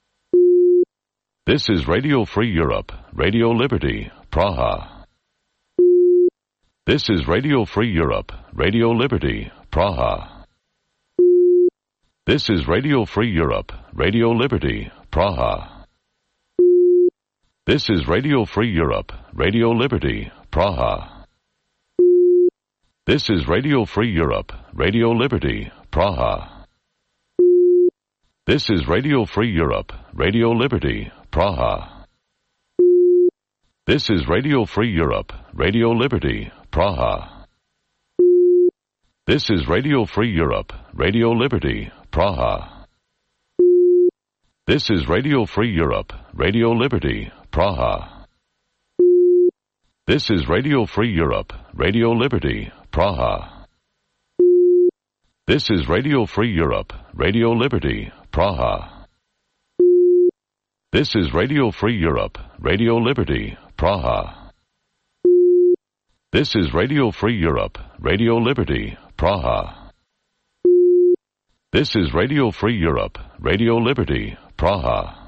This is Radio Free Europe, Radio Liberty, Praha. This is Radio Free Europe, Radio Liberty, Praha. This is Radio Free Europe, Radio Liberty, Praha. This is Radio Free Europe, Radio Liberty, Praha. This is Radio Free Europe, Radio Liberty, Praha. This is Radio Free Europe, Radio Liberty, Praha. This is Radio Free Europe, Radio Liberty, Praha. This is Radio Free Europe, Radio Liberty, Praha. This is Radio Free Europe, Radio Liberty, Praha. This is Radio Free Europe, Radio Liberty, Praha. This is Radio Free Europe, Radio Liberty, Praha. This is Radio Free Europe, Radio Liberty, Praha. This is Radio Free Europe, Radio Liberty, Praha. This is Radio Free Europe, Radio Liberty, Praha.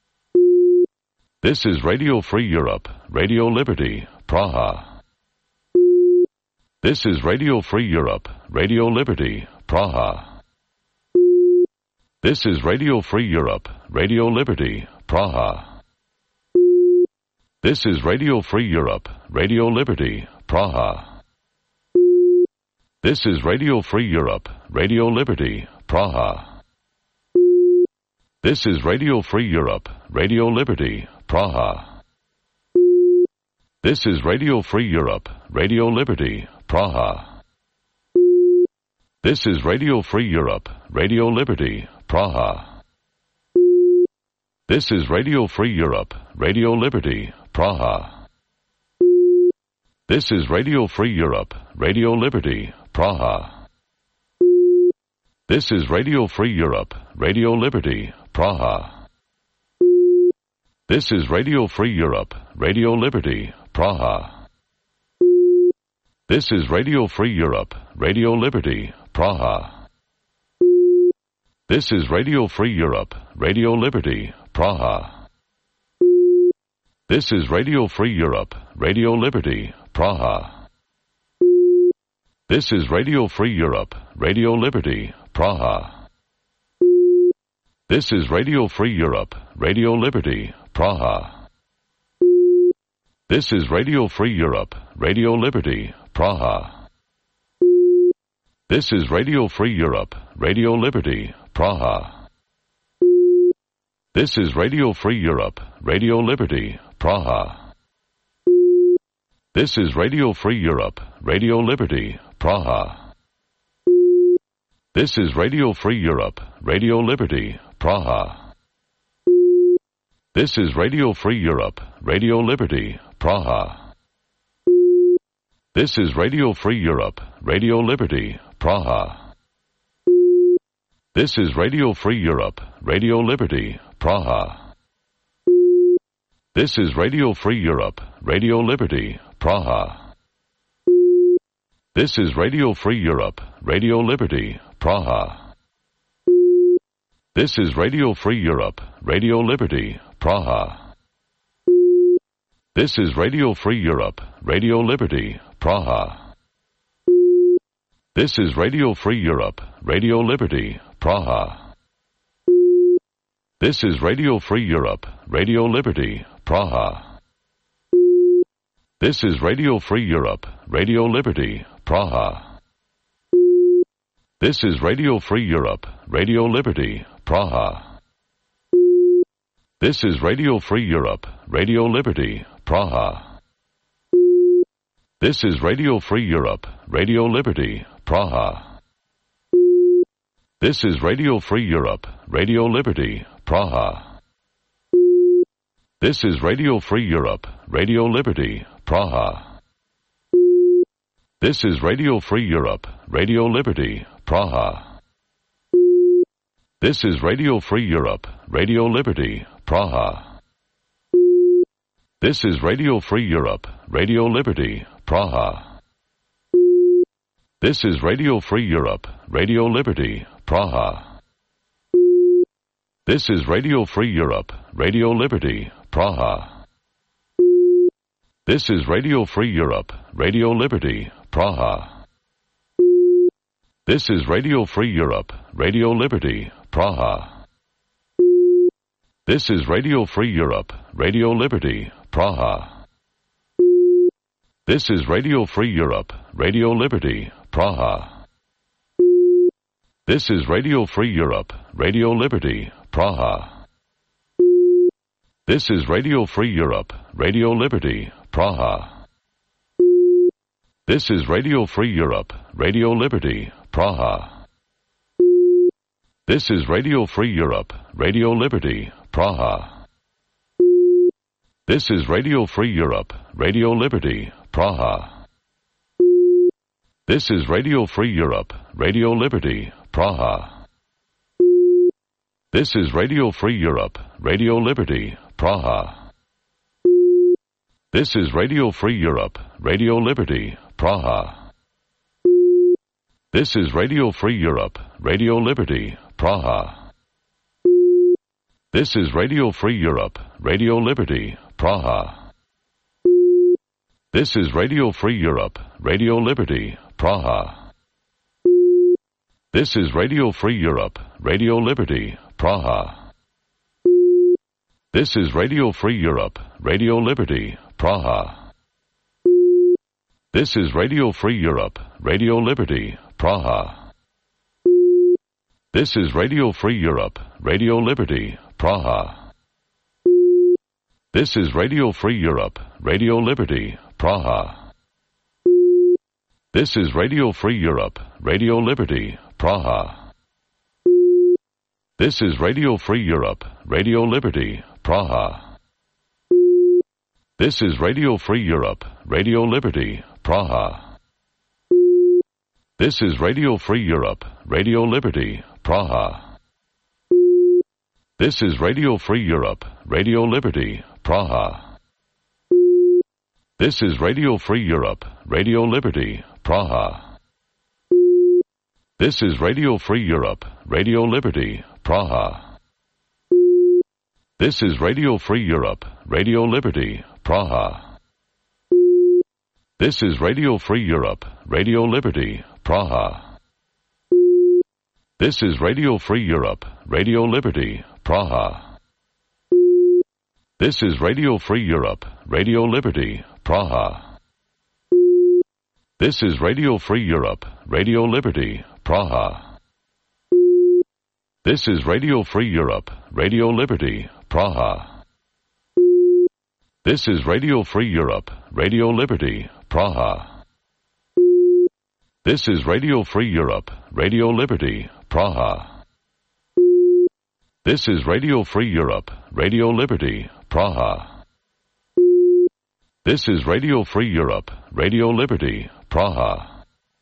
This is Radio Free Europe, Radio Liberty, Praha. This is Radio Free Europe, Radio Liberty, Praha. This is Radio Free Europe, Radio Liberty, Praha. This is Radio Free Europe, Radio Liberty, Praha. This is Radio Free Europe, Radio Liberty, Praha. This is Radio Free Europe, Radio Liberty, Praha. This is Radio Free Europe, Radio Liberty, Praha. This is Radio Free Europe, Radio Liberty, Praha. This is Radio Free Europe, Radio Liberty, Praha. This is Radio Free Europe, Radio Liberty, Praha. This is Radio Free Europe, Radio Liberty, Praha. This is Radio Free Europe, Radio Liberty, Praha. This is Radio Free Europe, Radio Liberty, Praha. This is Radio Free Europe, Radio Liberty, Praha. This is Radio Free Europe, Radio Liberty, Praha. This is Radio Free Europe, Radio Liberty, Praha. This is Radio Free Europe, Radio Liberty, Praha. This is Radio Free Europe, Radio Liberty, Praha. This is Radio Free Europe, Radio Liberty, Praha. This is Radio Free Europe, Radio Liberty, Praha. This is Radio Free Europe, Radio Liberty, Praha. This is Radio Free Europe, Radio Liberty, Praha. This is Radio Free Europe, Radio Liberty, Praha. This is Radio Free Europe, Radio Liberty, Praha. This is Radio Free Europe, Radio Liberty, Praha. This is Radio Free Europe, Radio Liberty, Praha. This is Radio Free Europe, Radio Liberty, Praha. This is Radio Free Europe, Radio Liberty, Praha. This is Radio Free Europe, Radio Liberty, Praha. This is Radio Free Europe, Radio Liberty, Praha. This is Radio Free Europe, Radio Liberty, Praha. This is Radio Free Europe, Radio Liberty, Praha. This is Radio Free Europe, Radio Liberty, Praha. This is Radio Free Europe, Radio Liberty, Praha. This is Radio Free Europe, Radio Liberty, Praha. This is Radio Free Europe, Radio Liberty, Praha. This is Radio Free Europe, Radio Liberty, Praha. This is Radio Free Europe, Radio Liberty, Praha. This is Radio Free Europe, Radio Liberty, Praha. This is Radio Free Europe, Radio Liberty, Praha. This is Radio Free Europe, Radio Liberty, Praha. This is Radio Free Europe, Radio Liberty, Praha. This is Radio Free Europe, Radio Liberty, Praha. This is Radio Free Europe, Radio Liberty, Praha. This is Radio Free Europe, Radio Liberty, Praha. This is Radio Free Europe, Radio Liberty, Praha. This is Radio Free Europe, Radio Liberty, Praha. This is Radio Free Europe, Radio Liberty, Praha. This is Radio Free Europe, Radio Liberty, Praha. This is Radio Free Europe, Radio Liberty, Praha. This is Radio Free Europe, Radio Liberty, Praha. This is Radio Free Europe, Radio Liberty, Praha. This is Radio Free Europe, Radio Liberty, Praha. This is Radio Free Europe, Radio Liberty, Praha. This is Radio Free Europe, Radio Liberty, Praha. This is Radio Free Europe, Radio Liberty, Praha. This is Radio Free Europe, Radio Liberty, Praha. This is Radio Free Europe, Radio Liberty, Praha. This is Radio Free Europe, Radio Liberty, Praha. This is Radio Free Europe, Radio Liberty, Praha. This is Radio Free Europe, Radio Liberty, Praha. This is Radio Free Europe, Radio Liberty, Praha. This is Radio Free Europe, Radio Liberty, Praha. This is Radio Free Europe, Radio Liberty, Praha. This is Radio Free Europe, Radio Liberty, Praha. This is Radio Free Europe, Radio Liberty, Praha. This is Radio Free Europe, Radio Liberty, Praha. This is Radio Free Europe, Radio Liberty, Praha. This is Radio Free Europe, Radio Liberty, Praha. This is Radio Free Europe, Radio Liberty, Praha. This is Radio Free Europe, Radio Liberty, Praha. This is Radio Free Europe, Radio Liberty, Praha. This is Radio Free Europe, Radio Liberty, Praha. This is Radio Free Europe, Radio Liberty, Praha. This is Radio Free Europe, Radio Liberty, Praha. This is Radio Free Europe, Radio Liberty, Praha. This is Radio Free Europe, Radio Liberty, Praha. This is Radio Free Europe, Radio Liberty, Praha. This is Radio Free Europe, Radio Liberty, Praha.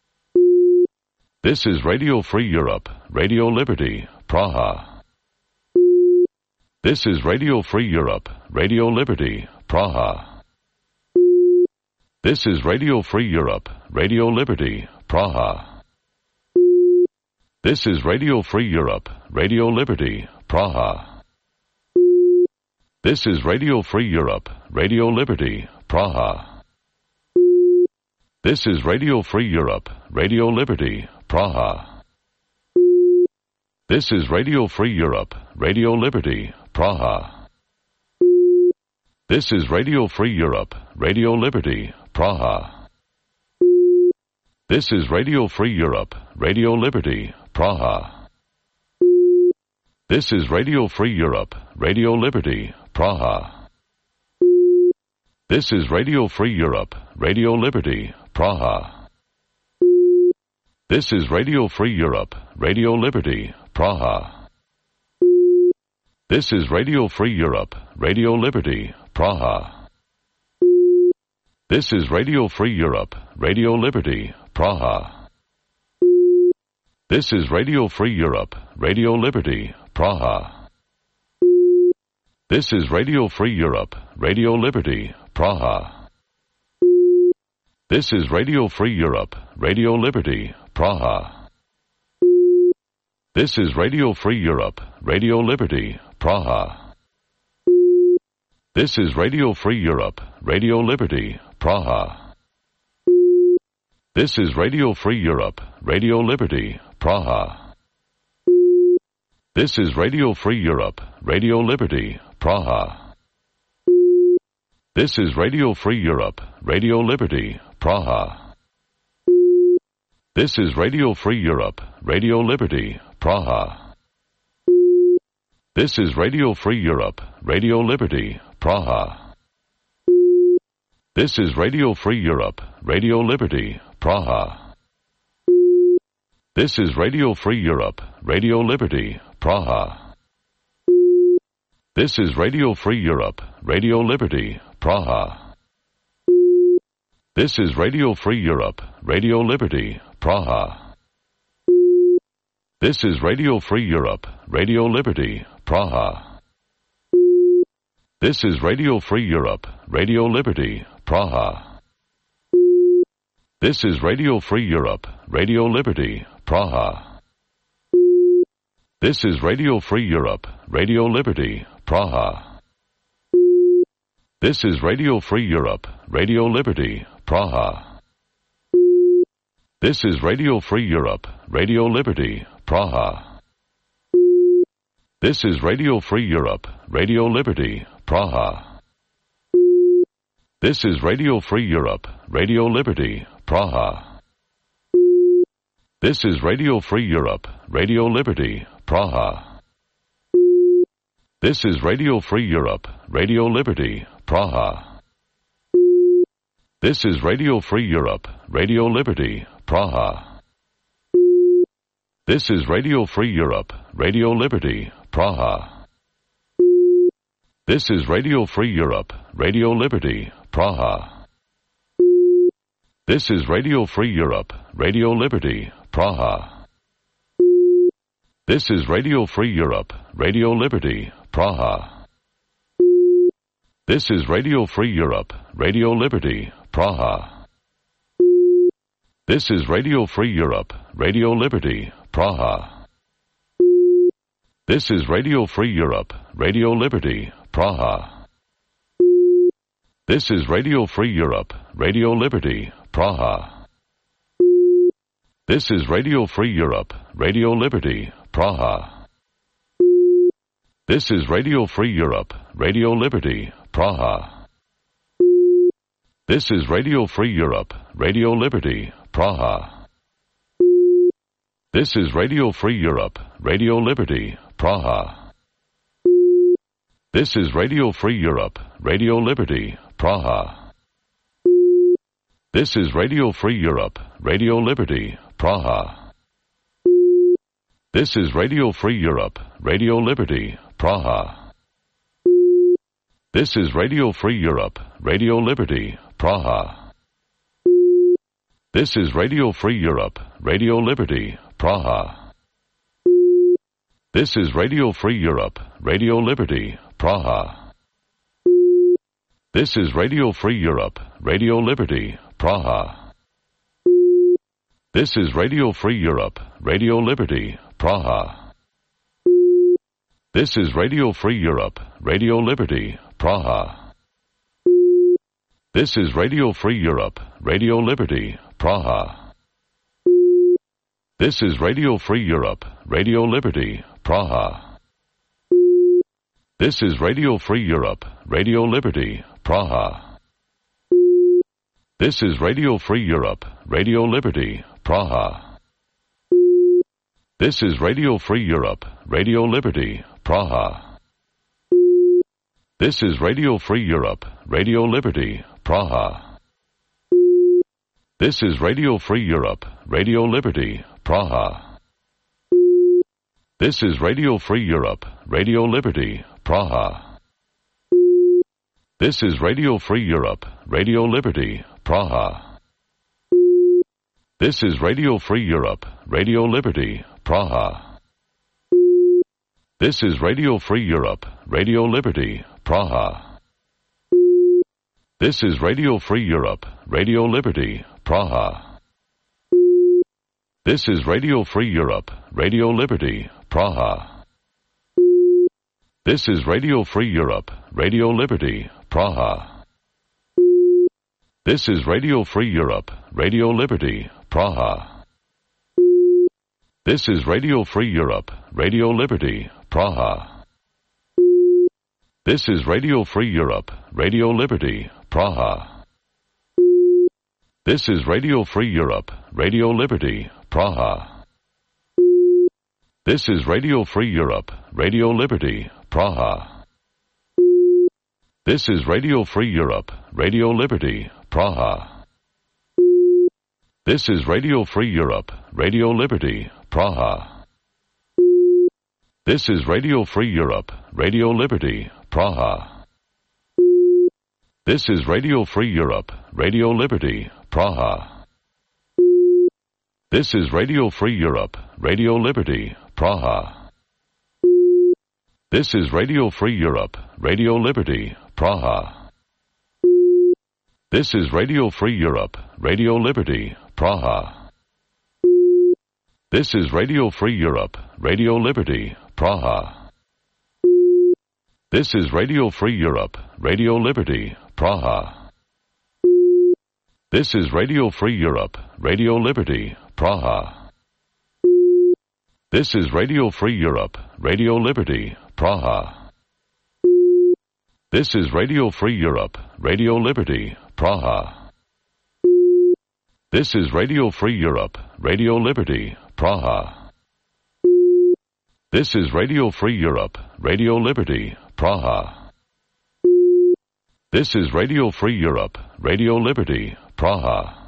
This is Radio Free Europe, Radio Liberty, Praha. This is Radio Free Europe, Radio Liberty, Praha. This is Radio Free Europe, Radio Liberty, Praha. This is Radio Free Europe, Radio Liberty, Praha. This is Radio Free Europe, Radio Liberty, Praha. This is Radio Free Europe, Radio Liberty, Praha. This is Radio Free Europe, Radio Liberty, Praha. This is Radio Free Europe, Radio Liberty, Praha. This is Radio Free Europe, Radio Liberty, Praha. This is Radio Free Europe, Radio Liberty, Praha. This is Radio Free Europe, Radio Liberty, Praha. This is Radio Free Europe, Radio Liberty, Praha. This is Radio Free Europe, Radio Liberty, Praha. This is Radio Free Europe, Radio Liberty, Praha. This is Radio Free Europe, Radio Liberty, Praha. This is Radio Free Europe, Radio Liberty, Praha. This is Radio Free Europe, Radio Liberty, Praha. This is Radio Free Europe, Radio Liberty, Praha. This is Radio Free Europe, Radio Liberty, Praha. This is Radio Free Europe, Radio Liberty, Praha. This is Radio Free Europe, Radio Liberty, Praha. This is Radio Free Europe, Radio Liberty, Praha. This is Radio Free Europe, Radio Liberty, Praha. This is Radio Free Europe, Radio Liberty, Praha. This is Radio Free Europe, Radio Liberty, Praha. This is Radio Free Europe, Radio Liberty, Praha. This is Radio Free Europe, Radio Liberty, Praha. This is Radio Free Europe, Radio Liberty, Praha. This is Radio Free Europe, Radio Liberty, Praha. This is Radio Free Europe, Radio Liberty, Praha. This is Radio Free Europe, Radio Liberty, Praha. This is Radio Free Europe, Radio Liberty, Praha. This is Radio Free Europe, Radio Liberty, Praha. This is Radio Free Europe, Radio Liberty, Praha. This is Radio Free Europe, Radio Liberty, Praha. This is Radio Free Europe, Radio Liberty, Praha. This is Radio Free Europe, Radio Liberty, Praha. This is Radio Free Europe, Radio Liberty, Praha. This is Radio Free Europe, Radio Liberty, Praha. This is Radio Free Europe, Radio Liberty, Praha. This is Radio Free Europe, Radio Liberty, Praha. This is Radio Free Europe, Radio Liberty, Praha. This is Radio Free Europe, Radio Liberty, Praha. This is Radio Free Europe, Radio Liberty, Praha. This is Radio Free Europe, Radio Liberty, Praha. This is Radio Free Europe, Radio Liberty, Praha. This is Radio Free Europe, Radio Liberty, Praha. This is Radio Free Europe, Radio Liberty, Praha. This is Radio Free Europe, Radio Liberty, Praha. This is Radio Free Europe, Radio Liberty, Praha. This is Radio Free Europe, Radio Liberty, Praha. This is Radio Free Europe, Radio Liberty, Praha. This is Radio Free Europe, Radio Liberty, Praha. This is Radio Free Europe, Radio Liberty, Praha. This is Radio Free Europe, Radio Liberty, Praha. This is Radio Free Europe, Radio Liberty, Praha. This is Radio Free Europe, Radio Liberty, Praha. This is Radio Free Europe, Radio Liberty, Praha. This is Radio Free Europe, Radio Liberty, Praha. This is Radio Free Europe, Radio Liberty, Praha. This is Radio Free Europe, Radio Liberty, Praha. This is Radio Free Europe, Radio Liberty, Praha. This is Radio Free Europe, Radio Liberty, Praha. This is Radio Free Europe, Radio Liberty, Praha. This is Radio Free Europe, Radio Liberty, Praha. This is Radio Free Europe, Radio Liberty, Praha. This is Radio Free Europe, Radio Liberty, Praha. This is Radio Free Europe, Radio Liberty, Praha. This is Radio Free Europe, Radio Liberty, Praha. This is Radio Free Europe, Radio Liberty, Praha. This is Radio Free Europe, Radio Liberty, Praha. This is Radio Free Europe, Radio Liberty, Praha. This is Radio Free Europe, Radio Liberty, Praha. This is Radio Free Europe, Radio Liberty, Praha. This is Radio Free Europe, Radio Liberty, Praha. This is Radio Free Europe, Radio Liberty, Praha. This is Radio Free Europe, Radio Liberty, Praha. This is Radio Free Europe, Radio Liberty, Praha. This is Radio Free Europe, Radio Liberty, Praha. This is Radio Free Europe, Radio Liberty, Praha. This is Radio Free Europe, Radio Liberty, Praha. This is Radio Free Europe, Radio Liberty, Praha. This is Radio Free Europe, Radio Liberty, Praha. This is Radio Free Europe, Radio Liberty, Praha. This is Radio Free Europe, Radio Liberty, Praha. This is Radio Free Europe, Radio Liberty, Praha. This is Radio Free Europe, Radio Liberty, Praha. This is Radio Free Europe, Radio Liberty, Praha. This is Radio Free Europe, Radio Liberty, Praha. This is Radio Free Europe, Radio Liberty, Praha. This is Radio Free Europe, Radio Liberty, Praha. This is Radio Free Europe, Radio Liberty, Praha. This is Radio Free Europe, Radio Liberty, Praha. This is Radio Free Europe, Radio Liberty, Praha.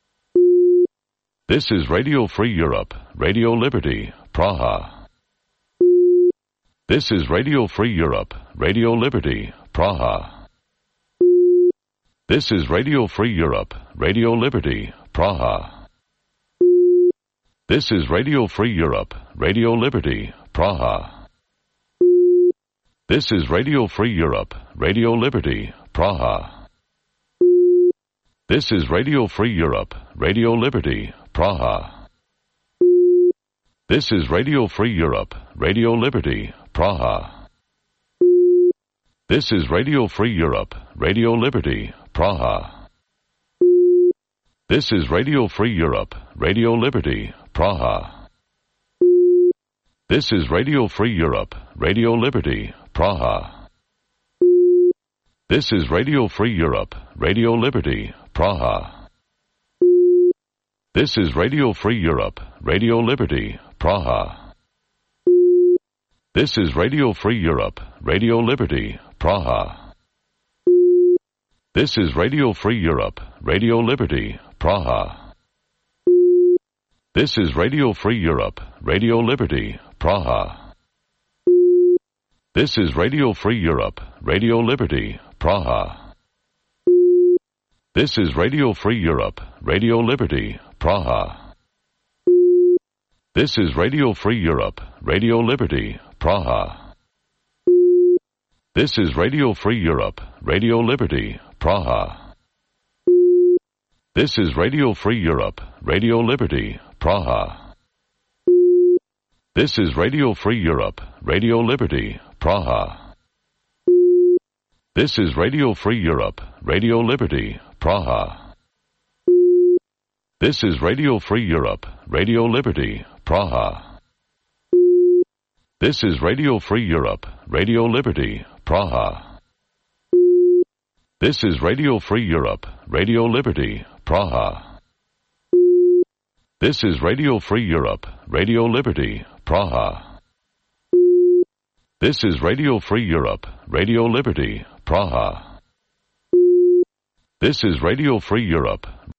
This is Radio Free Europe, Radio Liberty, Praha. This is Radio Free Europe, Radio Liberty, Praha. This is Radio Free Europe, Radio Liberty, Praha. This is Radio Free Europe, Radio Liberty, Praha. This is Radio Free Europe, Radio Liberty, Praha. This is Radio Free Europe, Radio Liberty, Praha. This is Radio Free Europe, Radio Liberty, Praha. This is Radio Free Europe, Radio Liberty, Praha. This is Radio Free Europe, Radio Liberty, Praha. This is Radio Free Europe, Radio Liberty, Praha. This is Radio Free Europe, Radio Liberty, Praha. This is Radio Free Europe, Radio Liberty, Praha. This is Radio Free Europe, Radio Liberty, Praha. This is Radio Free Europe, Radio Liberty, Praha. This is Radio Free Europe, Radio Liberty, Praha. This is Radio Free Europe, Radio Liberty, Praha. This is Radio Free Europe, Radio Liberty, Praha. This is Radio Free Europe, Radio Liberty, Praha. This is Radio Free Europe, Radio Liberty, Praha. This is Radio Free Europe, Radio Liberty, Praha. This is Radio Free Europe, Radio Liberty, Praha. This is Radio Free Europe, Radio Liberty, Praha. This is Radio Free Europe, Radio Liberty, Praha. This is Radio Free Europe, Radio Liberty, Praha. This is Radio Free Europe, Radio Liberty, Praha. This is Radio Free Europe, Radio Liberty, Praha. This is Radio Free Europe, Radio Liberty, Praha. This is Radio Free Europe,